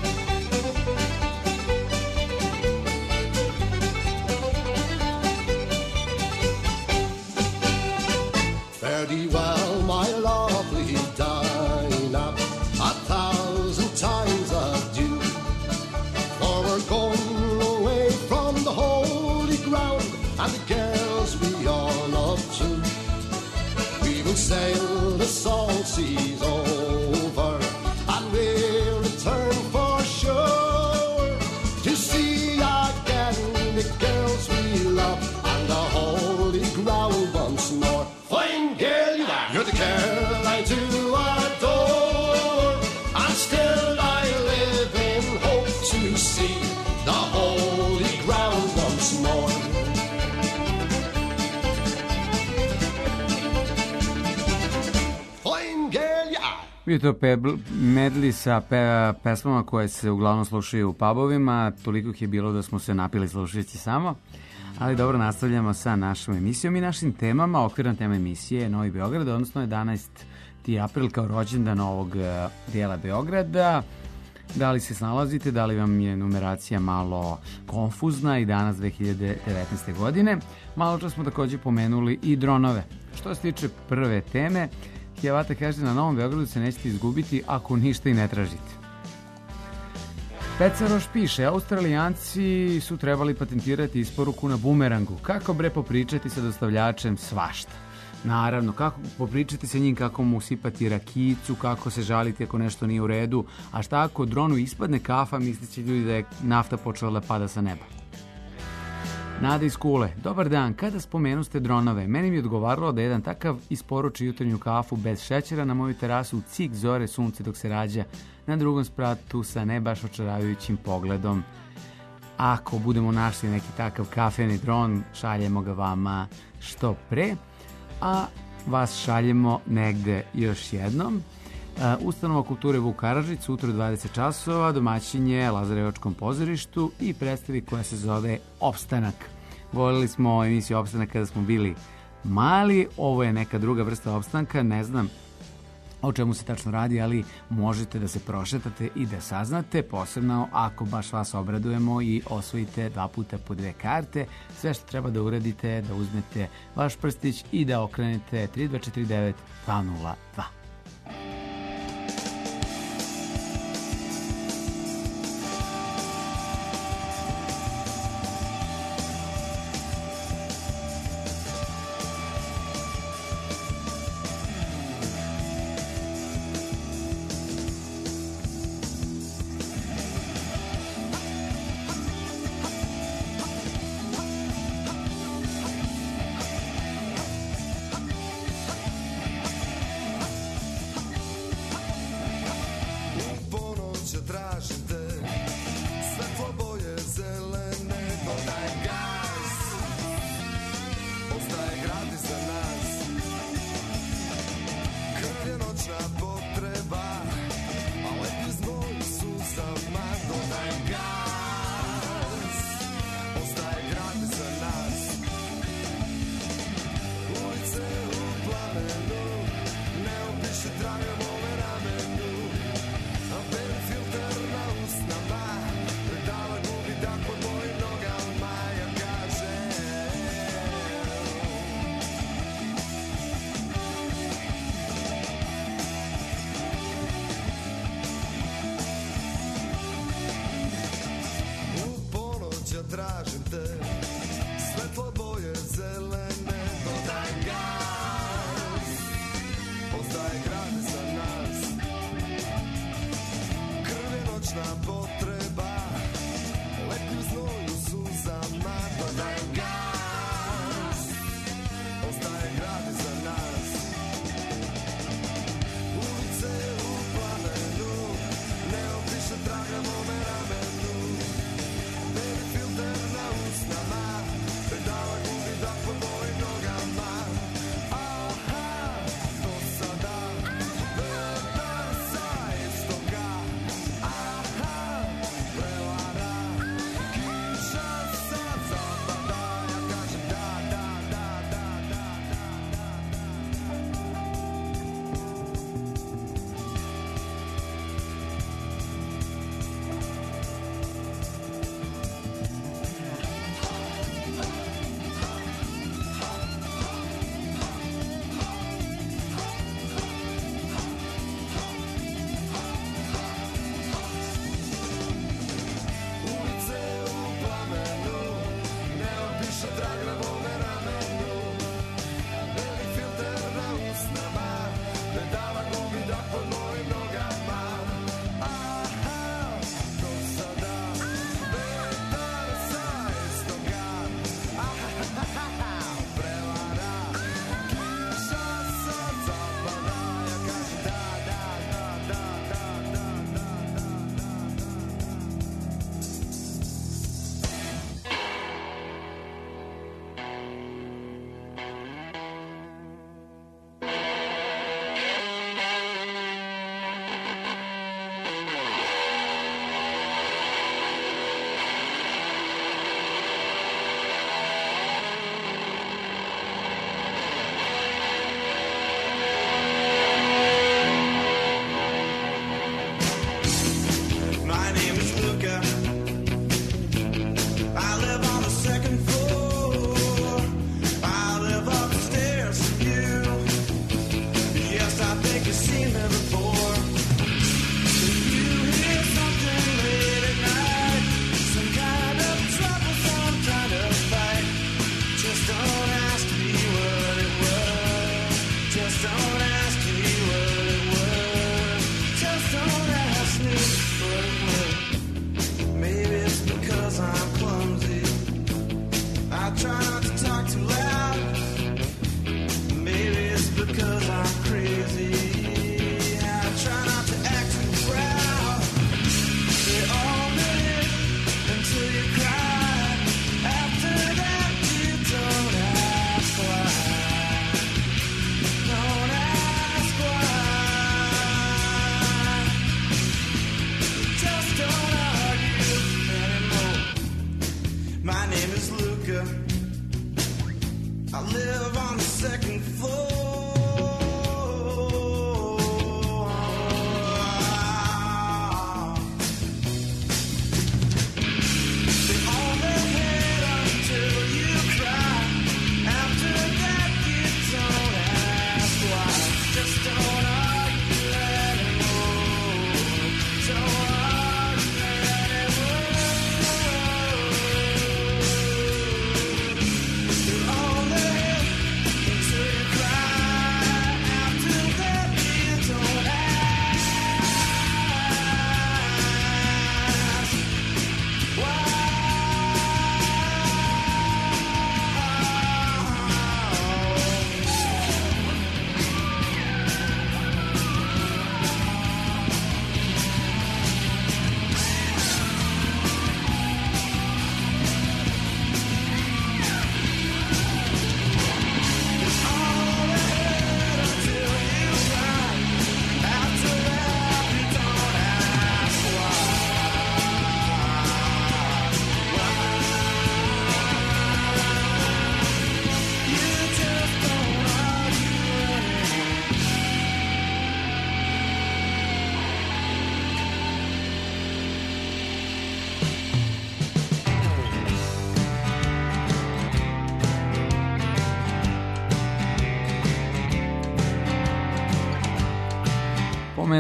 Fare thee well, my lovely Dinah, 1,000 times adieu. For we're going away from the holy ground, and the girls we all love too. We will sail the salt seas over, and we'll return for sure to see again the girls we love and the holy ground once more. Fine girl you are, you're the girl I do adore, and still I live in hope to see the holy ground once more. Fine girl you are. Bio to medli sa pesmama koje se uglavnom slušaju u pubovima, toliko ih je bilo da smo se napili slušajući samo. Ali dobro, nastavljamo sa našom emisijom i našim temama. Okvirna tema emisije je Novi Beograd, odnosno 11. april kao rođendan ovog dijela Beograda. Da li se snalazite, da li vam je numeracija malo konfuzna i danas 2019. godine. Malo čas smo također pomenuli i dronove. Što se tiče prve teme, Kijavata kaže na Novom Beogradu se nećete izgubiti ako ništa i ne tražite. Pecaroš piše, Australijanci su trebali patentirati isporuku na bumerangu. Kako bre popričati sa dostavljačem svašta? Naravno, kako popričati sa njim, kako mu usipati rakicu, kako se žaliti ako nešto nije u redu, a šta ako dronu ispadne kafa, misliće ljudi da je nafta počela da pada sa neba. Nada iz Kule, dobar dan, kada spomenuste dronove, meni mi je odgovaralo da jedan takav isporuči jutarnju kafu bez šećera na moju terasu u cik zore sunce dok se rađa na drugom spratu sa ne baš očaravajućim pogledom. Ako budemo našli neki takav kafeni dron, šaljemo ga vama što pre. A vas šaljemo negde još jednom. Ustanova kulture Vuk Karadžić, sutra u 20 časova, domaćin je Lazarevačkom pozorištu i predstavi koja se zove Opstanak. Voljeli smo emisiju Opstanak kada smo bili mali, ovo je neka druga vrsta opstanka, ne znam o čemu se tačno radi, ali možete da se prošetate i da saznate, posebno ako baš vas obradujemo i osvojite 2 puta po 2 karte. Sve što treba da uradite, da uzmete vaš prstić i da okrenete 3249 202. Tražim te, svetlo boje zelene, dodaj gas, postaje grad za nas, krv je noćna potreba, leti u znoju suzama, dodaj gas, postaje grad za nas, ulice u plamenu, ne opiše traga mome ramenu, na usnama, pedala gubi da po mojim nogama. Aha, do sada, vrta sa istoka. Aha,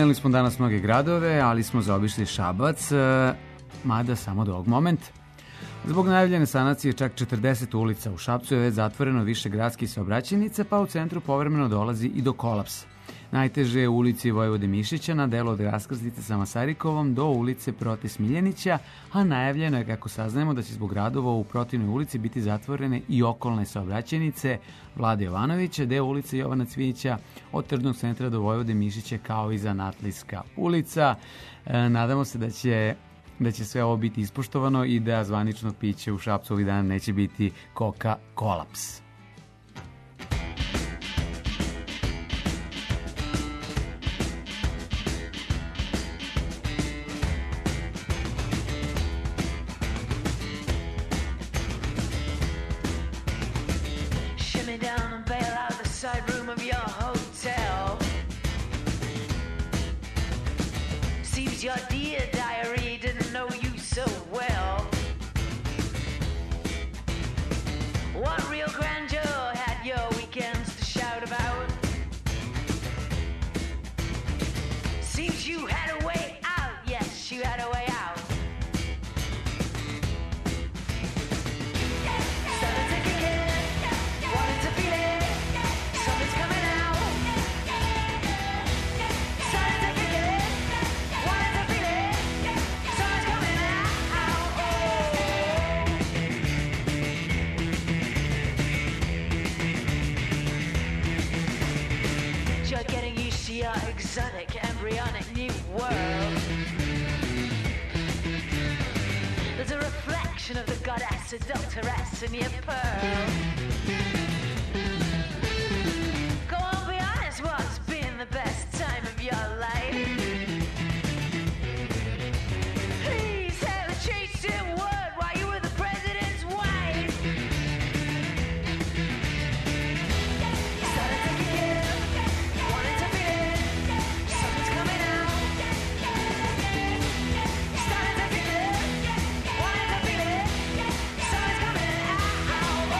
Spomenuli smo danas mnoge gradove, ali smo zaobišli Šabac, mada samo do ovog momenta. Zbog najavljene sanacije čak 40 ulica u Šapcu je već zatvoreno više gradskih saobraćajnica, pa u centru povremeno dolazi i do kolapsa. Najteže je u ulici Vojvode Mišića na delu od raskrsnice sa Masarikovom do ulice Prote Smiljanića, a najavljeno je, kako saznajemo, da će zbog radova u protivnoj ulici biti zatvorene i okolne saobraćajnice Vlade Jovanovića, deo ulice Jovana Cvijića od Tržnog centra do Vojvode Mišića, kao i Zanatlijska ulica. Nadamo se da će sve ovo biti ispoštovano i da zvanično piće u Šapcu ovih dana neće biti Coca kolaps. Your dear diary didn't know you so well. What real grandeur had your weekends to shout about? Seems you had a way out, yes, you had a way out. Started thinking it, wanted to feel it, something's coming out. Started thinking it, wanted to feel it, something's coming out. You're getting used to your exotic, embryonic new world. There's a reflection of the goddess adulteress in your pearl. Go on, be honest, what's been the best time of your life? Please have a chaste word while you were the president's wife. Started thinking it, wanted to feel it, something's coming out. Started thinking it, wanted to feel it, something's coming out.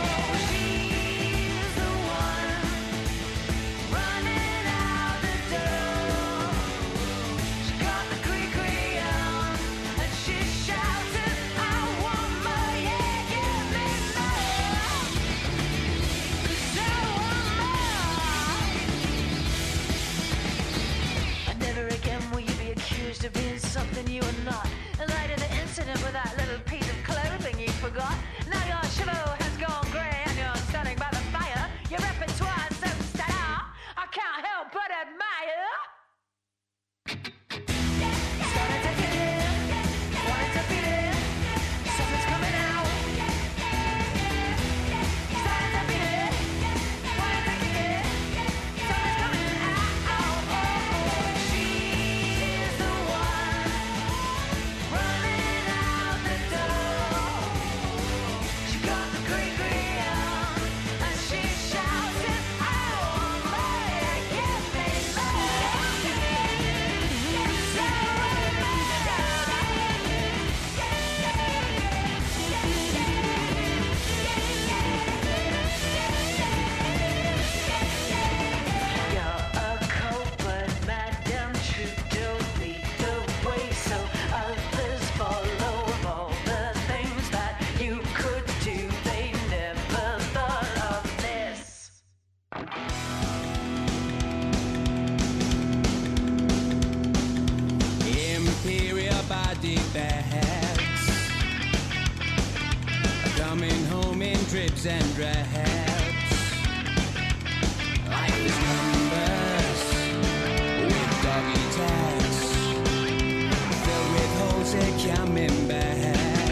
She's the one running out the door. She got the creek on and she shouted, I want more, yeah, give me more. 'Cause I want more. And never again will you be accused of being something you are not. In light of the incident with that little piece of clothing you forgot, now your chivalry has gone grey and you're standing by the fire. Your repertoire is so stellar, I can't help but admire. Started thinking it, wanted to feel it, something's coming out. Started to feel it, wanted to kick it, something's coming out. She's the one running out the door. She got the creek on and she shouted, I want more, yeah, give me more. 'Cause I want You're a culprit, Madame Trudeau, lead the way so others follow. Of all the things that you could do, they never thought of this. Imperial body bags coming home in dribs and drabs. Life is numbers with doggy tags filled with holes they're coming back.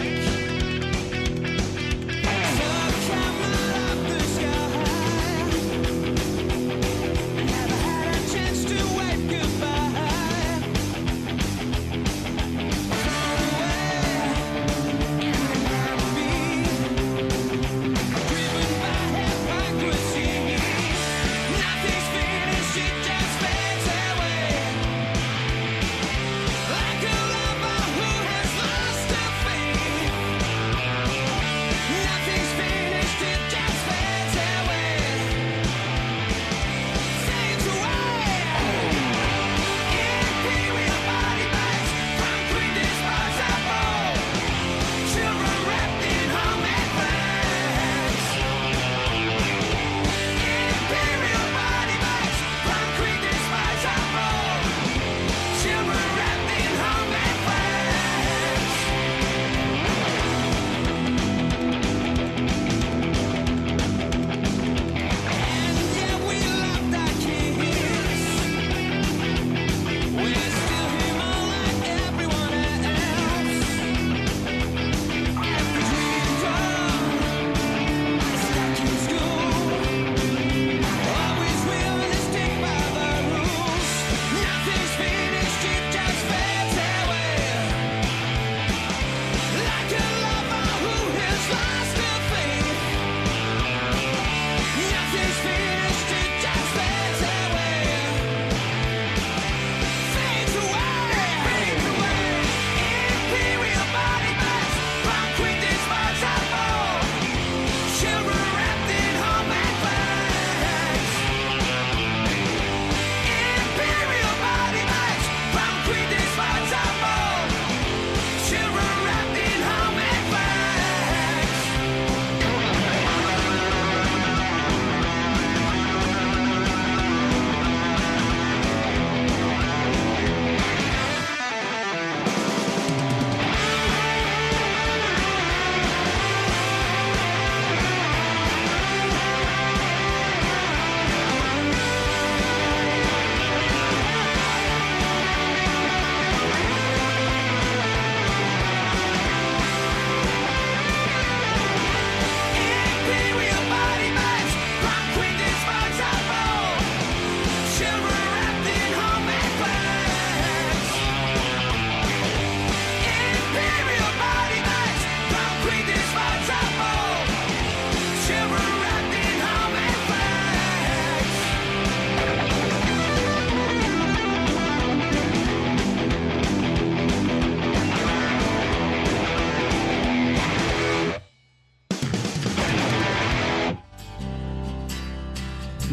So come up the sky. Never had a chance to wave goodbye. Thrown away in the heartbeat, driven by hypocrisy. Nothing's finished, it just fades away. Like a lover who has lost a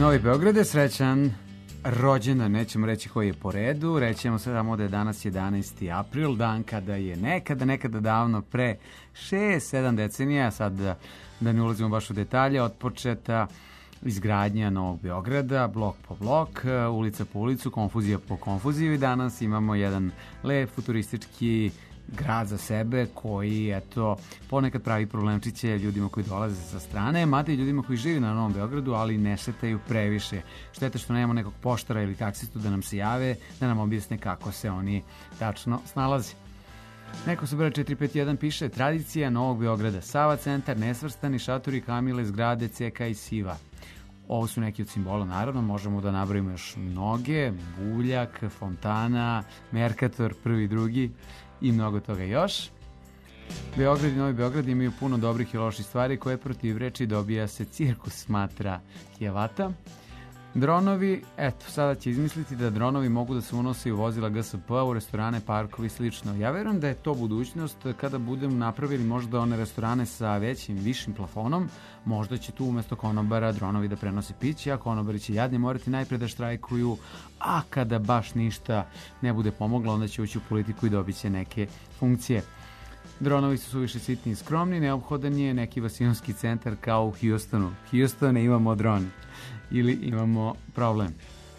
Novi Beograde, srećan rođendan, nećemo reći koji je po redu, rećemo samo da je danas 11. april, dan kada je nekada davno, pre 6-7 decenija, sad da ne ulazimo baš u detalje, otpočeta izgradnja Novog Beograda, blok po blok, ulica po ulicu, konfuzija po konfuziju i danas imamo jedan lep futuristički grad za sebe koji, eto, ponekad pravi problemčiće ljudima koji dolaze sa strane, mada i ljudima koji žive na Novom Beogradu, ali ne šetaju previše. Šteta što nemamo nekog poštara ili taksistu da nam se jave, da nam objasne kako se oni tačno snalaze. Neko se broj 451 piše: tradicija Novog Beograda, Sava centar, nesvrstani šatori, kamile, zgrade, CK i Siva. Ovo su neki od simbola, naravno, možemo da nabrojimo još mnoge, Buljak, Fontana, Merkator, prvi, drugi i mnogo toga još. Beograd i Novi Beograd imaju puno dobrih i loših stvari koje protivreči dobija se cirkus, smatra Jevata. Dronovi, eto, sada će izmisliti da dronovi mogu da se unose u vozila GSP, u restorane, parkovi i slično. Ja verujem da je to budućnost kada budemo napravili možda one restorane sa većim, višim plafonom, možda će tu umesto konobara dronovi da prenose piće, a konobari će jadni morati najpre da štrajkuju, a kada baš ništa ne bude pomoglo, onda će ući u politiku i dobit će neke funkcije. Dronovi su suviše sitni i skromni, neophodan je neki vasilonski centar kao u Houstonu. Houstone, imamo dron ili imamo problem.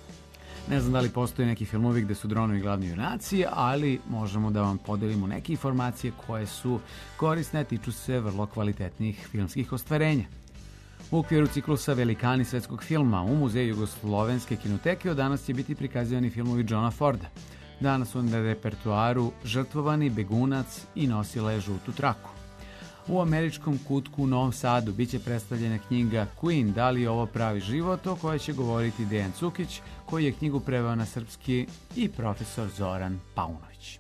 Ne znam da li postoje neki filmovi gde su dronovi glavni junaci, ali možemo da vam podelimo neke informacije koje su korisne, tiču se vrlo kvalitetnih filmskih ostvarenja. U okviru ciklusa Velikani svetskog filma u Muzeju Jugoslovenske kinoteke od danas će biti prikazivani filmovi Johna Forda. Danas su na repertoaru Žrtvovani, Begunac i Nosila je žutu traku. U američkom kutku u Novom Sadu biće predstavljena knjiga Queen, da li je ovo pravi život, o kojoj će govoriti Dejan Cukić, koji je knjigu preveo na srpski, i profesor Zoran Paunović.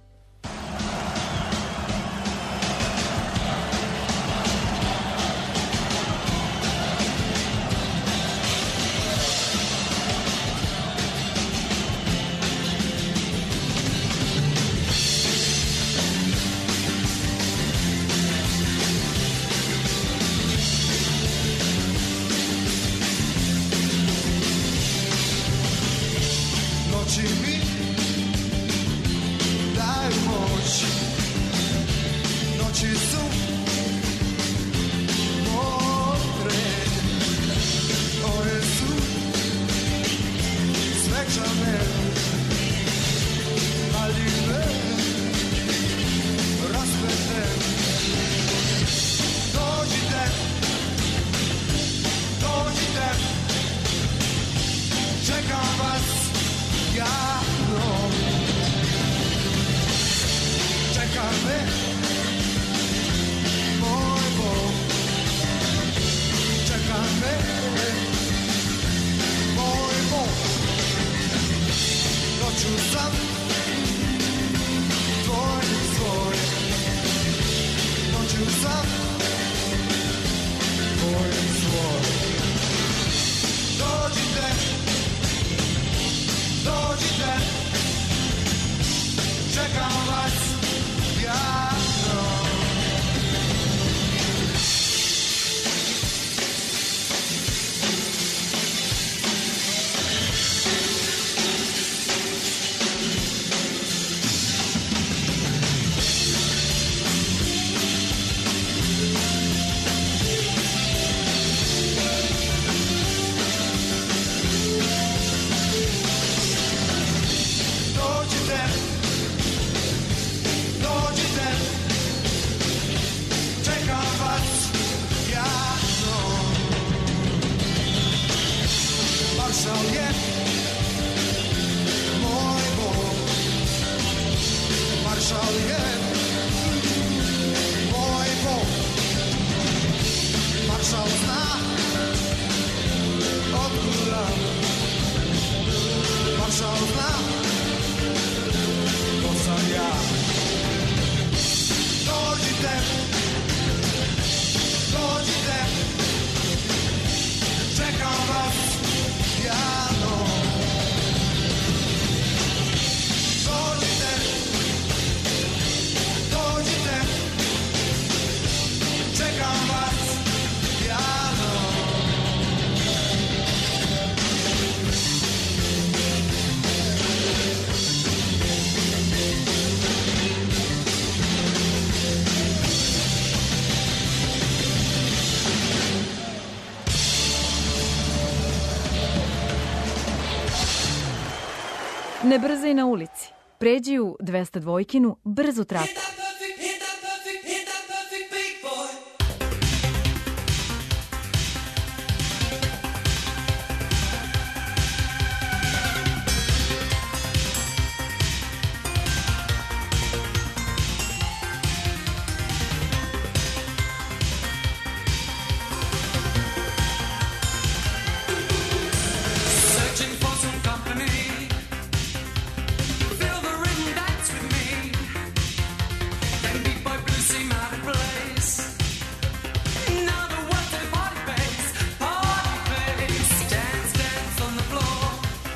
Ne brzaj na ulici. Pređi u 202-kinu brzu traku. Searching for some company. Feel the rhythm dance with me. Then beat by blue seem out of place. Now the world's a party face. Dance, dance on the floor.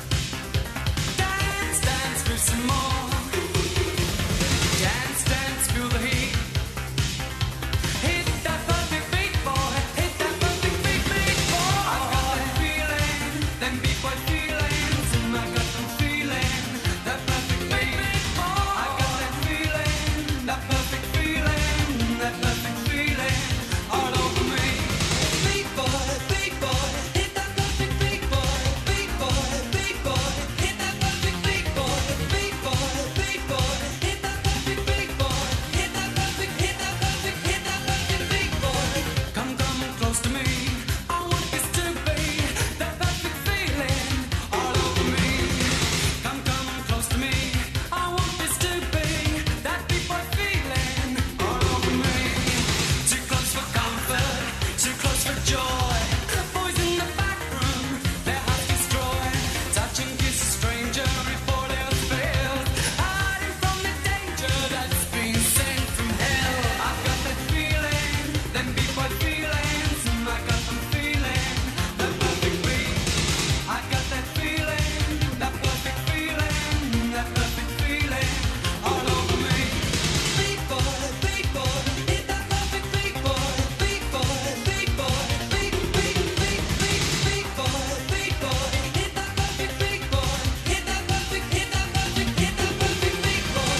Dance, dance, do some more. Dance, dance, feel the heat. Hit that perfect beat, boy. Hit that perfect beat, beat, boy. I got that feeling. Them beat boy feelings, and I got them feeling. That perfect beat, beat, boy. I got that feeling. That perfect feeling. That perfect feeling. All over me. Beat boy, hit that perfect beat, boy. Beat boy, hit that perfect beat, boy. Beat boy, hit that perfect beat, boy. Hit that perfect, hit that perfect, hit that perfect beat, boy. Come close to me. I want this to be that perfect feeling all over me. Come close to me. I want this to be that beat boy feeling all over me. Too close for comfort, too close for joy. The boys in the back room, their hearts destroyed. Touch and kiss a stranger before they're filled. Hiding from the danger that's been sent from hell. I've got that feeling, them beat boy feelings, and I got them feeling that perfect beat. I got that feeling, that perfect feeling, that perfect feeling all over me. Beat boy, hit that perfect beat, boy. Beat boy, beat boy, beat boy, hit that perfect beat, boy. Hit that perfect, hit that perfect, hit that perfect beat, boy.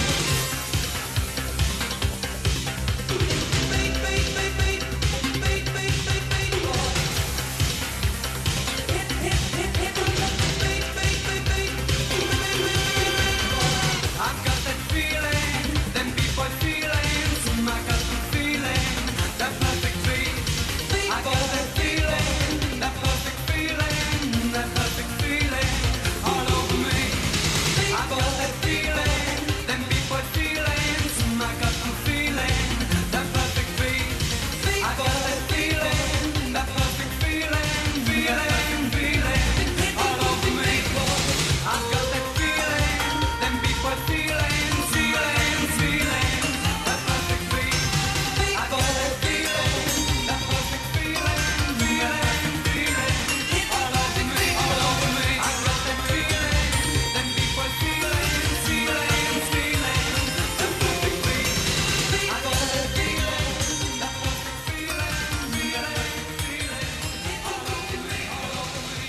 I've got that feeling, them beat boy feelings, and I got them feeling that perfect beat. I got that feeling, that perfect feeling, that perfect feeling all over me. I got that feeling, them beat boy feelings, and I got them feeling that perfect beat. I got that feeling, that perfect feeling, feeling, feeling all over me. I've got that feeling, them beat boy feelings, feeling, feeling that perfect beat. I got that feeling, that perfect feeling, feeling, feeling all over me, all over me. I got that feeling, them beat boy feelings, feeling, feeling that perfect beat. I got that feeling, that perfect feeling, feeling, feeling all over me, all over me.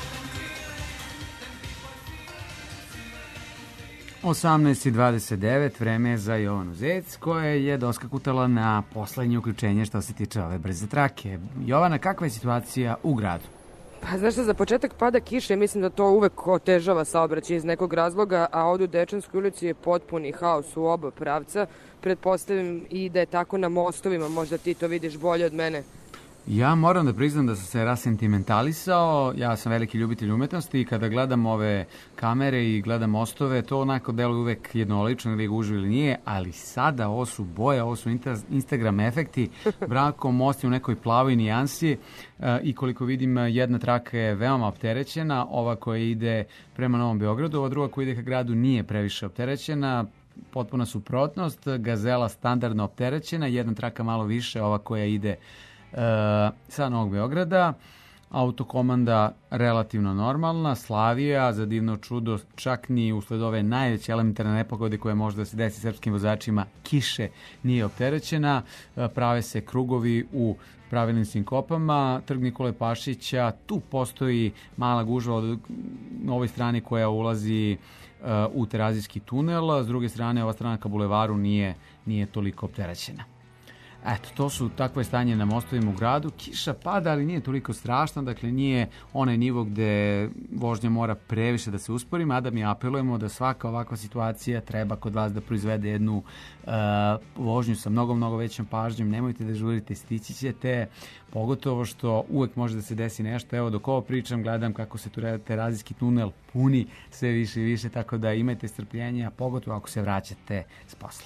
18:29, vreme je za Jovanu Zec, koja je doskakutala na poslednje uključenje što se tiče ove brze trake. Jovana, kakva je situacija u gradu? Pa znaš šta, za početak pada kiša i mislim da to uvek otežava saobraćaj iz nekog razloga, a ovdje u Dečanskoj ulici je potpuni haos u oba pravca. Pretpostavim i da je tako na mostovima, možda ti to vidiš bolje od mene. Ja moram da priznam da sam se rasentimentalisao, ja sam veliki ljubitelj umetnosti i kada gledam ove kamere i gledam mostove, to onako deluje uvek jednolično ili ga uživo ili nije, ali sada ovo su boje, ovo su Instagram efekti, Branko most je u nekoj plavoj nijansi i koliko vidim jedna traka je veoma opterećena, ova koja ide prema Novom Beogradu, ova druga koja ide ka gradu nije previše opterećena, potpuna suprotnost, Gazela standardno opterećena, jedna traka malo više, ova koja ide sa Novog Beograda, autokomanda relativno normalna, Slavija za divno čudo čak ni usled ove najveće elementarne nepogode koje može da se desi srpskim vozačima, kiše, nije opterećena, prave se krugovi u pravilnim sinkopama, Trg Nikole Pašića, tu postoji mala gužva na ovoj strani koja ulazi u Terazijski tunel, s druge strane ova strana ka bulevaru nije toliko opterećena. Eto, to su takve stanje na mostovima u gradu. Kiša pada, ali nije toliko strašno, dakle nije onaj nivo gde vožnja mora previše da se uspori, mada mi apelujemo da svaka ovakva situacija treba kod vas da proizvede jednu vožnju sa mnogo većom pažnjom. Nemojte da žurite, stići ćete, pogotovo što uvek može da se desi nešto. Evo, dok ovo pričam, gledam kako se Terazijski tunel puni sve više i više, tako da imajte strpljenja, pogotovo ako se vraćate s posla.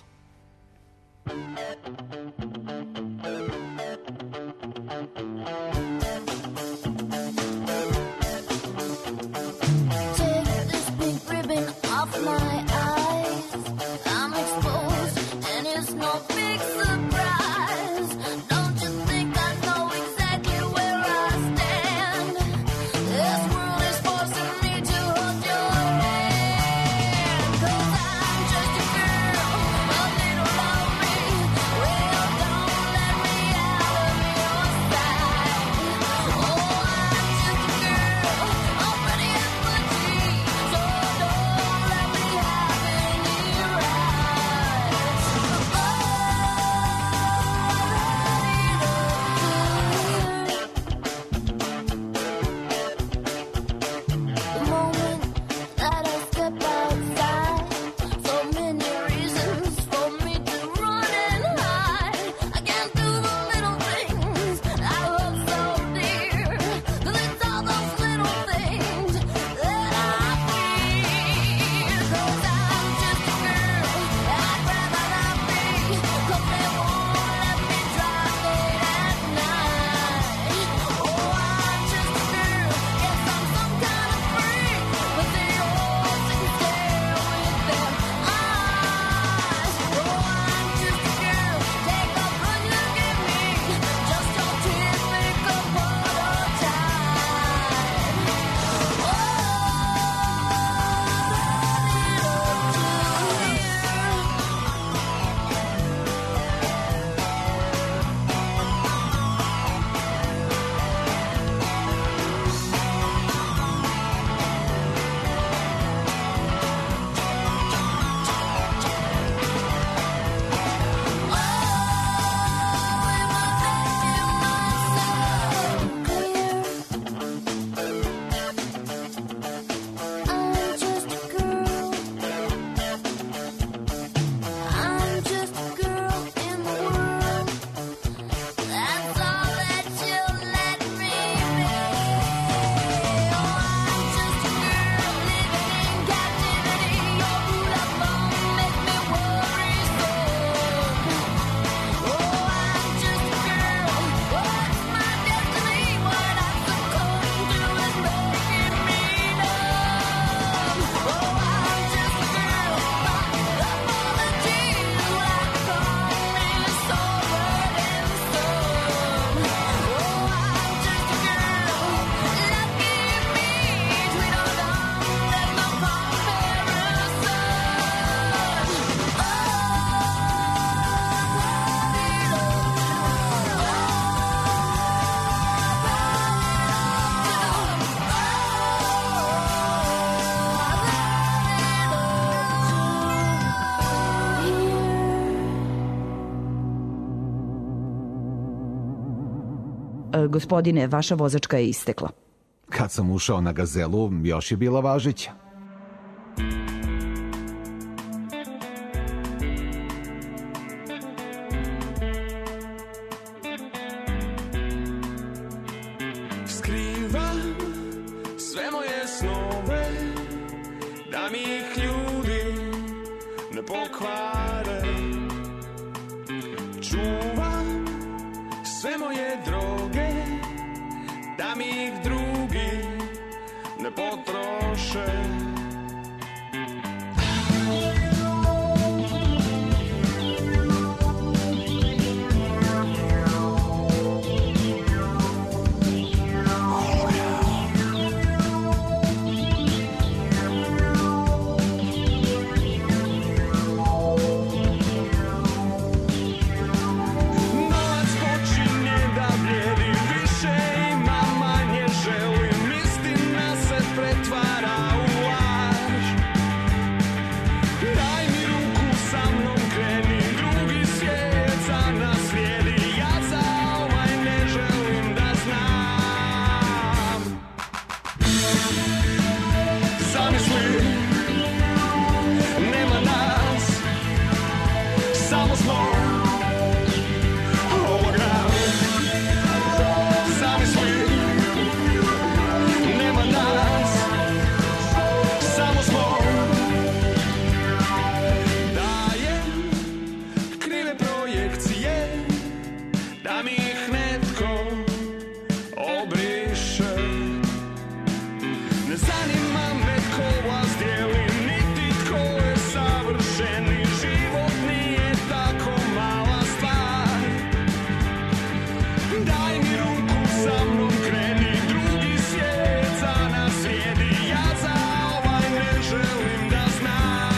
Take this pink ribbon off my eyes. I'm exposed and it's no big surprise. Don't you think I know exactly where I stand? This world is forcing me to hold your hand. 'Cause I'm just a girl, a little lonely. Well, don't let me out of your sight. Oh, I'm just a girl, I'm pretty and petite. So don't let me have any rights. The moment that I step outside, so many reasons for me to run and hide. I can't do the little things I love so dear, 'cause it's all those little things that I fear. 'Cause I'm just a girl, I'd rather not be, 'cause they won't let me drive late at night. Oh, I'm just a girl, yes, I'm some kind of freak, but they all sit and stare with their eyes. Oh, I'm just a girl, take a good look at me, just your typical prototype. I'm just a girl in the world. That's all that you'll let me be. Oh, I'm just a girl living in captivity. Your love won't make me worry so. Oh, I'm just a girl. What's my destiny? What I'm succumbed to is making me numb. Oh, I'm just a girl. Gospodine, vaša vozačka je istekla. Kad sam ušao na Gazelu, još je bila važeća. Skrivam sve moje snove, da mi ih ljudi ne pokvare. Čuvam sve moje droge, da mi ih drugi ne potroše. samo smo hologram. Zamisli, nema nas, samo smo. Dajem krive projekcije, da mi ih netko obriše. Ne zanima me ko vas dijeli, niti tko je savršeni. Život nije tako mala stvar. Daj mi ruku, sa mnom kreni, drugi svijet za nas vrijedi. Ja za ovaj ne želim da znam.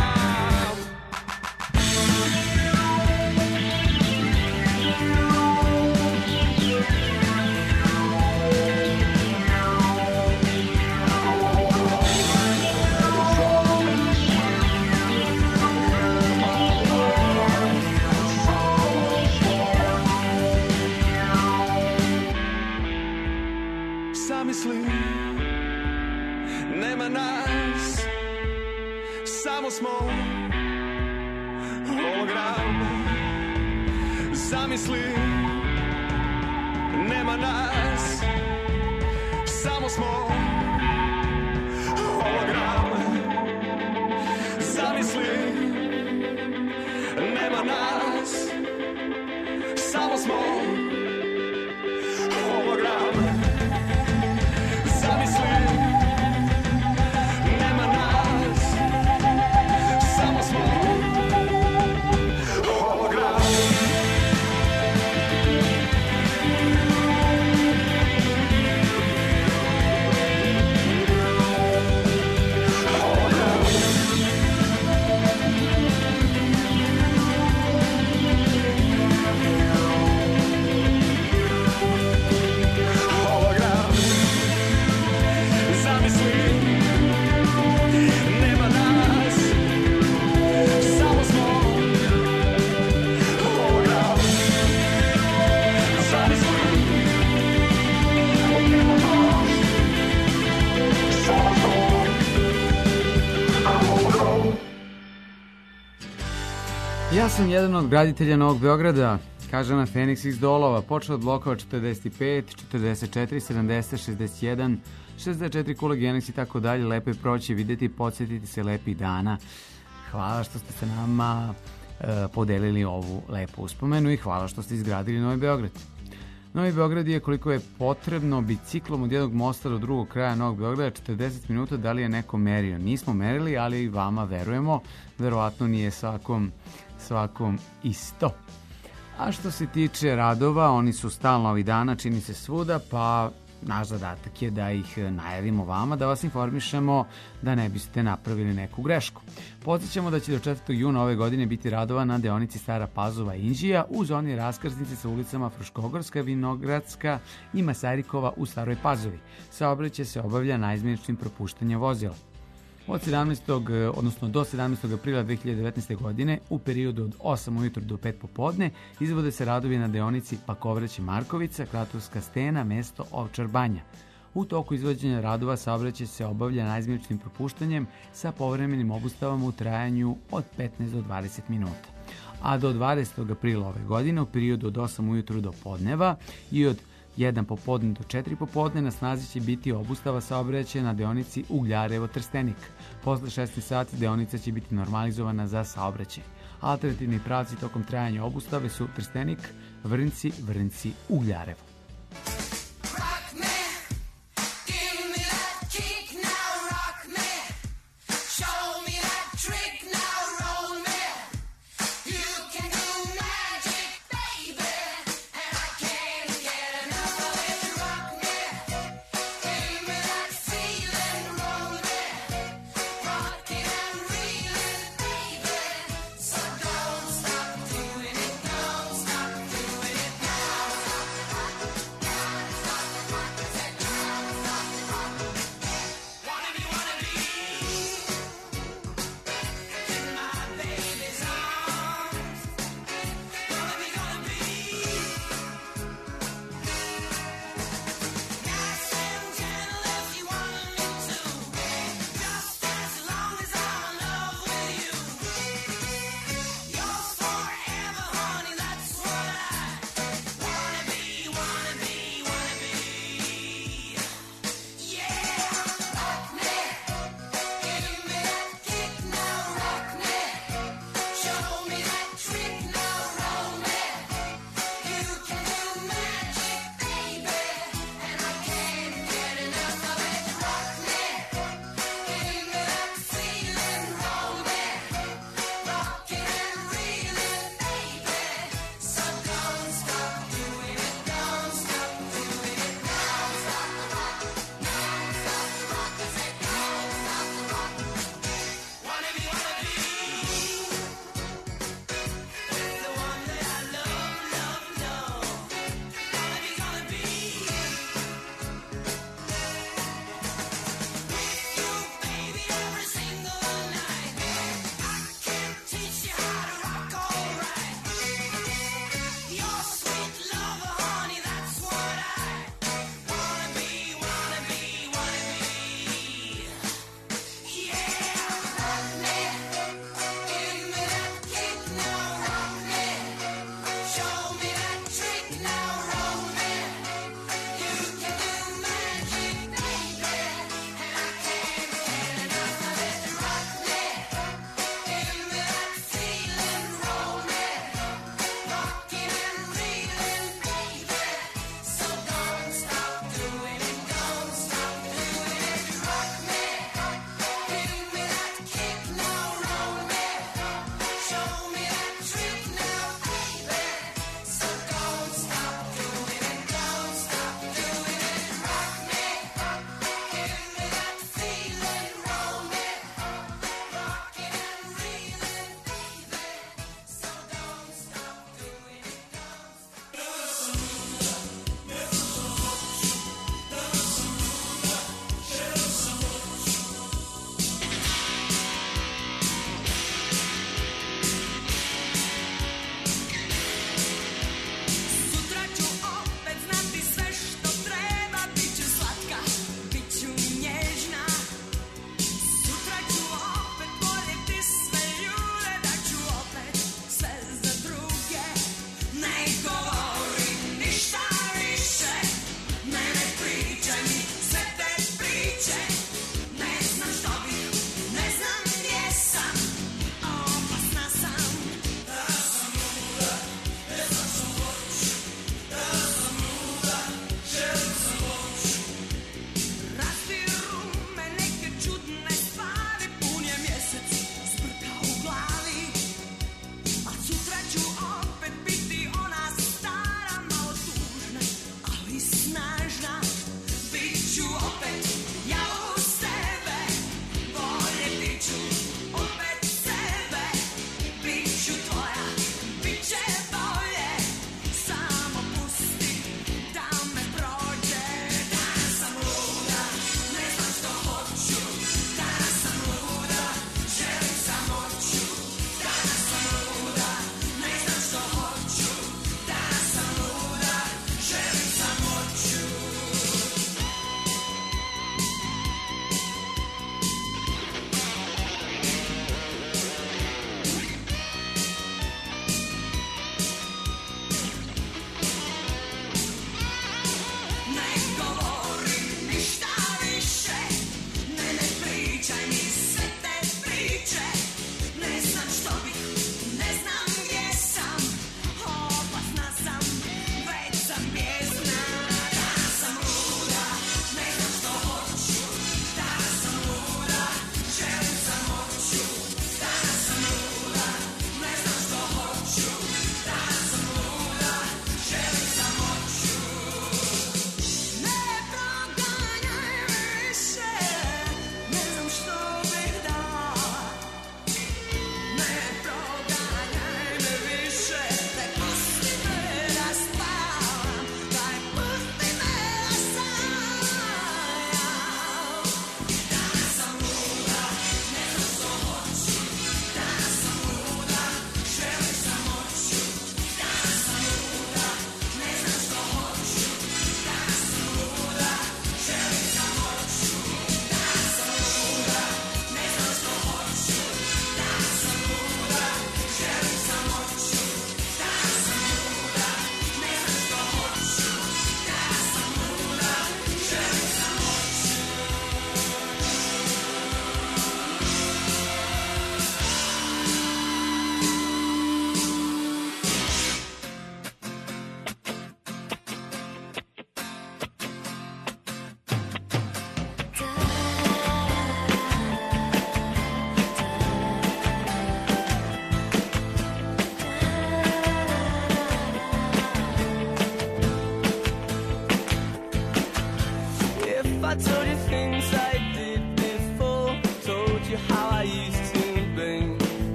Zamisli, nema nas, samo smo hologram. Zamisli, nema nas, samo smo hologram. Zamisli, nema nas, samo smo hologram. Zamisli, nema nas, samo smo hologram. Ja sam jedan od graditelja Novog Beograda, kaže na Feniks iz Dolova, počeo od blokova 45, 44, 70, 61, 64 Kulegenix i tako dalje. Lepo je proći, vidjeti, podsjetiti se lepih dana. Hvala što ste se nama podelili ovu lepu uspomenu i hvala što ste izgradili Novi Beograd. Novi Beograd je koliko je potrebno biciklom od jednog mosta do drugog kraja Novog Beograda 40 minuta. Da li je neko merio? Nismo merili, ali vama verujemo. Verovatno nije svakom isto. A što se tiče radova, oni su stalno ovih dana, čini se svuda, pa naš zadatak je da ih najavimo vama, da vas informišemo da ne biste napravili neku grešku. Podsjećamo da će do 4. juna ove godine biti radova na deonici Stara Pazova i Inđija u zoni raskrsnice sa ulicama Fruškogorska, Vinogradska i Masarikova u Staroj Pazovi. Saobraćaj se obavlja naizmjeničnim propuštanjem vozila. Od 17. odnosno do 17. aprila 2019. godine u periodu od 8 ujutro do 5 popodne izvode se radovi na deonici Pakovraće Markovica, Kratovska stena, mesto Ovčar Banja. U toku izvođenja radova saobraćaj se obavlja naizmjeničnim propuštanjem sa povremenim obustavama u trajanju od 15 do 20 minuta. A do 20. aprila ove godine u periodu od 8 ujutro do podneva i od 1 popodne do 4 popodne na snazi će biti obustava saobraćaja na deonici Ugljarevo-Trstenik. Posle 16 sati deonica će biti normalizovana za saobraćaj. Alternativni pravci tokom trajanja obustave su Trstenik, Vrnjci, Vrnjci, Ugljarevo.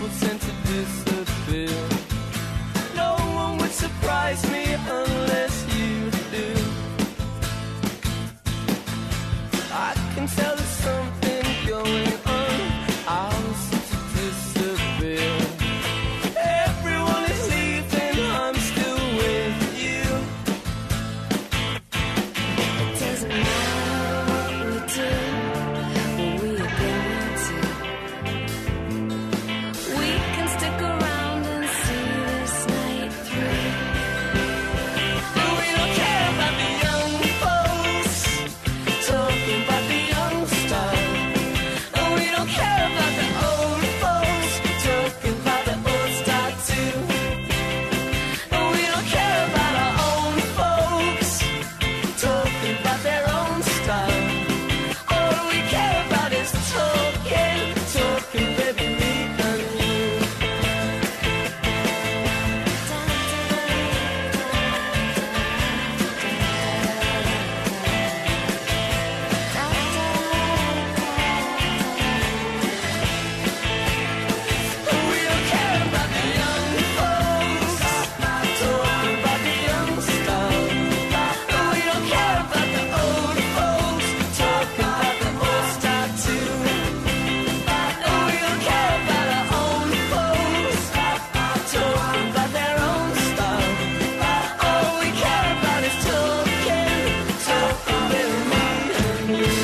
people tend to disappear. No one would surprise me unless you do. I can tell there's something going on. I'll seem to disappear. Everyone is leaving, I'm still with you. It doesn't matter what we do, what we are going to. We can stick around and see this night through. But we don't care about the young folks talking about the young stuff. And we don't care about the old folks talking about the old stuff too. And we don't care about our own folks talking about their own stuff. All we care about is talking, talking, baby, me and you. We don't care about the young folks talking about the young stuff. And we don't care about the old folks talking about the old stuff too. And we don't care about our own folks talking about their own stuff. All we care about is talking, talking, baby, me and you.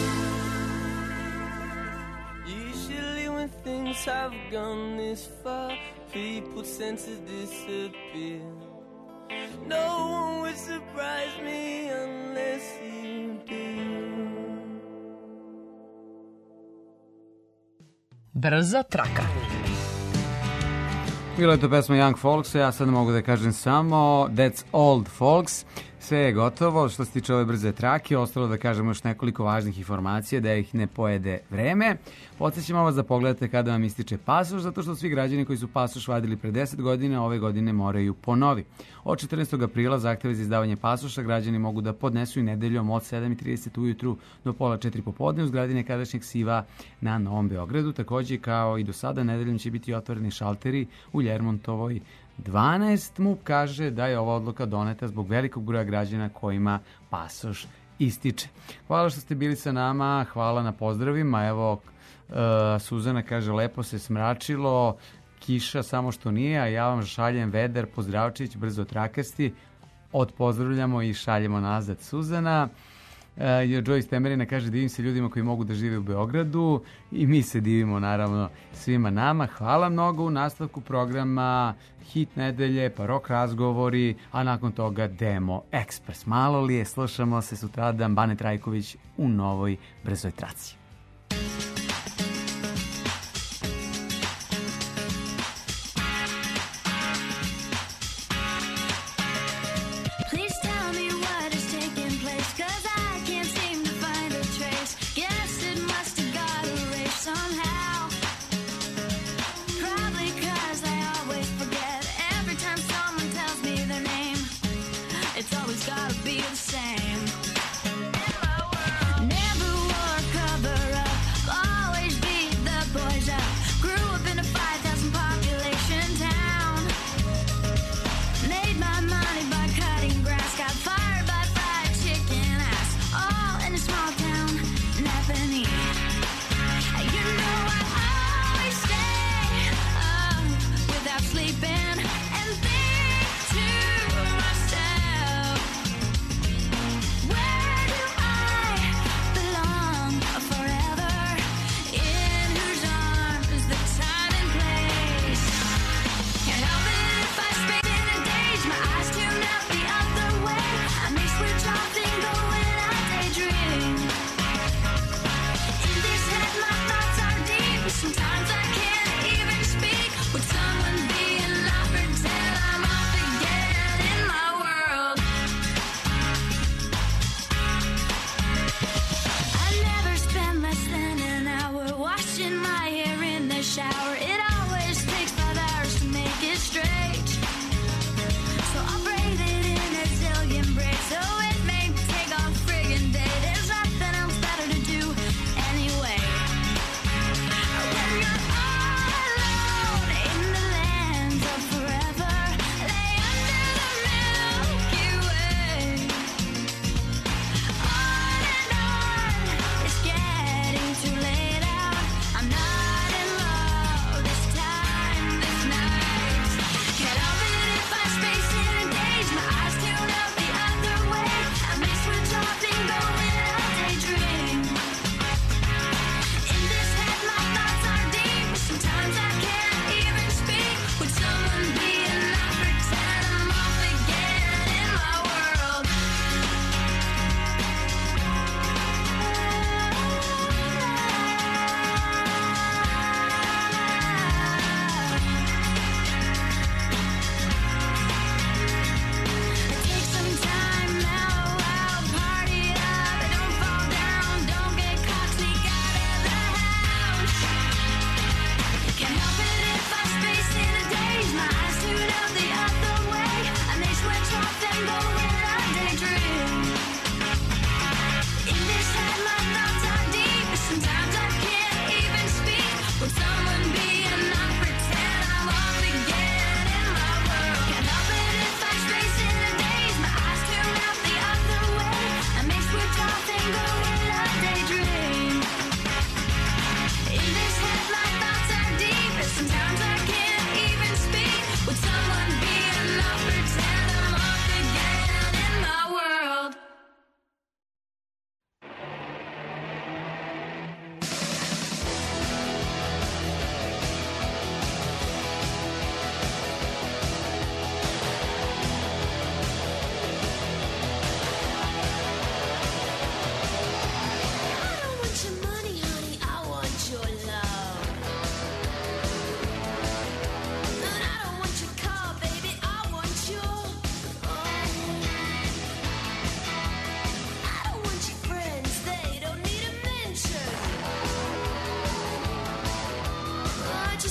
Usually when things have gone this far, people tend to disappear. No one would surprise me unless you do. Brza traka. Bila je to pesma Young Folks, ja sad mogu da kažem samo That's Old Folks. Sve je gotovo što se tiče ove brze trake, ostalo da kažemo još nekoliko važnih informacija da ih ne pojede vreme. Podsjećamo vas da pogledate kada vam ističe pasoš, zato što svi građani koji su pasoš vadili pre 10 godina, ove godine moraju ponovi. Od 14. aprila zahteve za izdavanje pasoša građani mogu da podnesu i nedeljom od 7:30 ujutru do pola 4 popodne u zgradi nekadašnjeg SIV-a na Novom Beogradu. Takođe, kao i do sada, nedeljom će biti otvoreni šalteri u Ljermontovoj 12. MUP kaže da je ova odluka doneta zbog velikog broja građana kojima pasoš ističe. Hvala što ste bili sa nama, hvala na pozdravima. Evo, Suzana kaže, lepo se smračilo, kiša samo što nije, a ja vam šaljem Vedar Pozdravčić, brzo trakasti. Odpozdravljamo i šaljemo nazad Suzana. Joyce Temerina kaže, divim se ljudima koji mogu da žive u Beogradu i mi se divimo naravno svima nama. Hvala mnogo. U nastavku programa hit nedelje, pa rock razgovori, a nakon toga Demo Express. Malo li je, slušamo se sutradan. Bane Trajković u novoj brzoj traci. Please tell me what is taking place, 'cause I can't seem to find a trace. Guess it must have got erased somehow. Probably 'cause I always forget every time someone tells me their name. It's always gotta be the same. Never wore a cover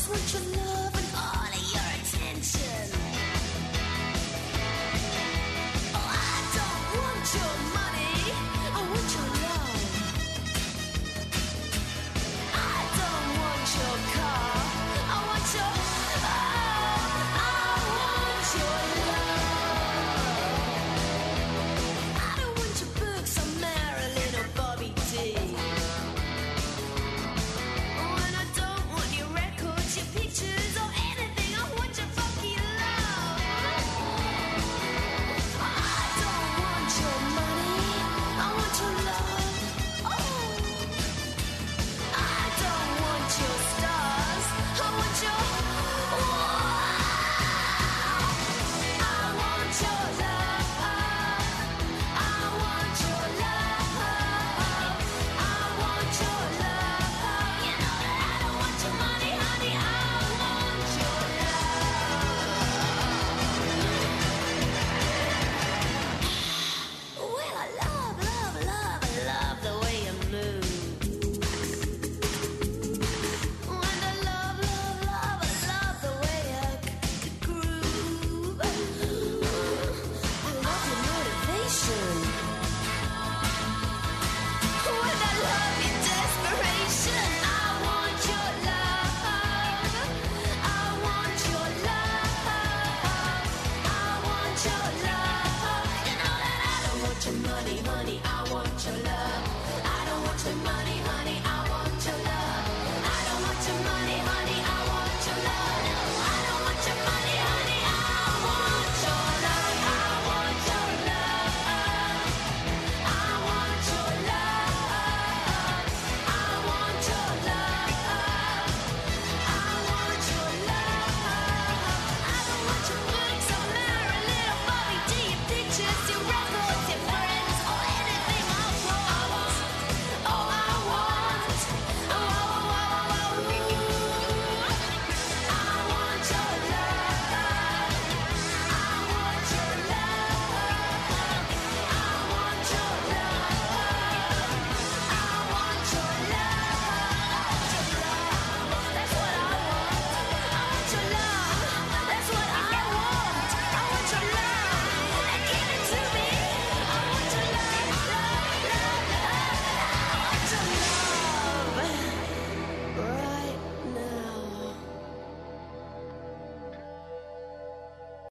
what you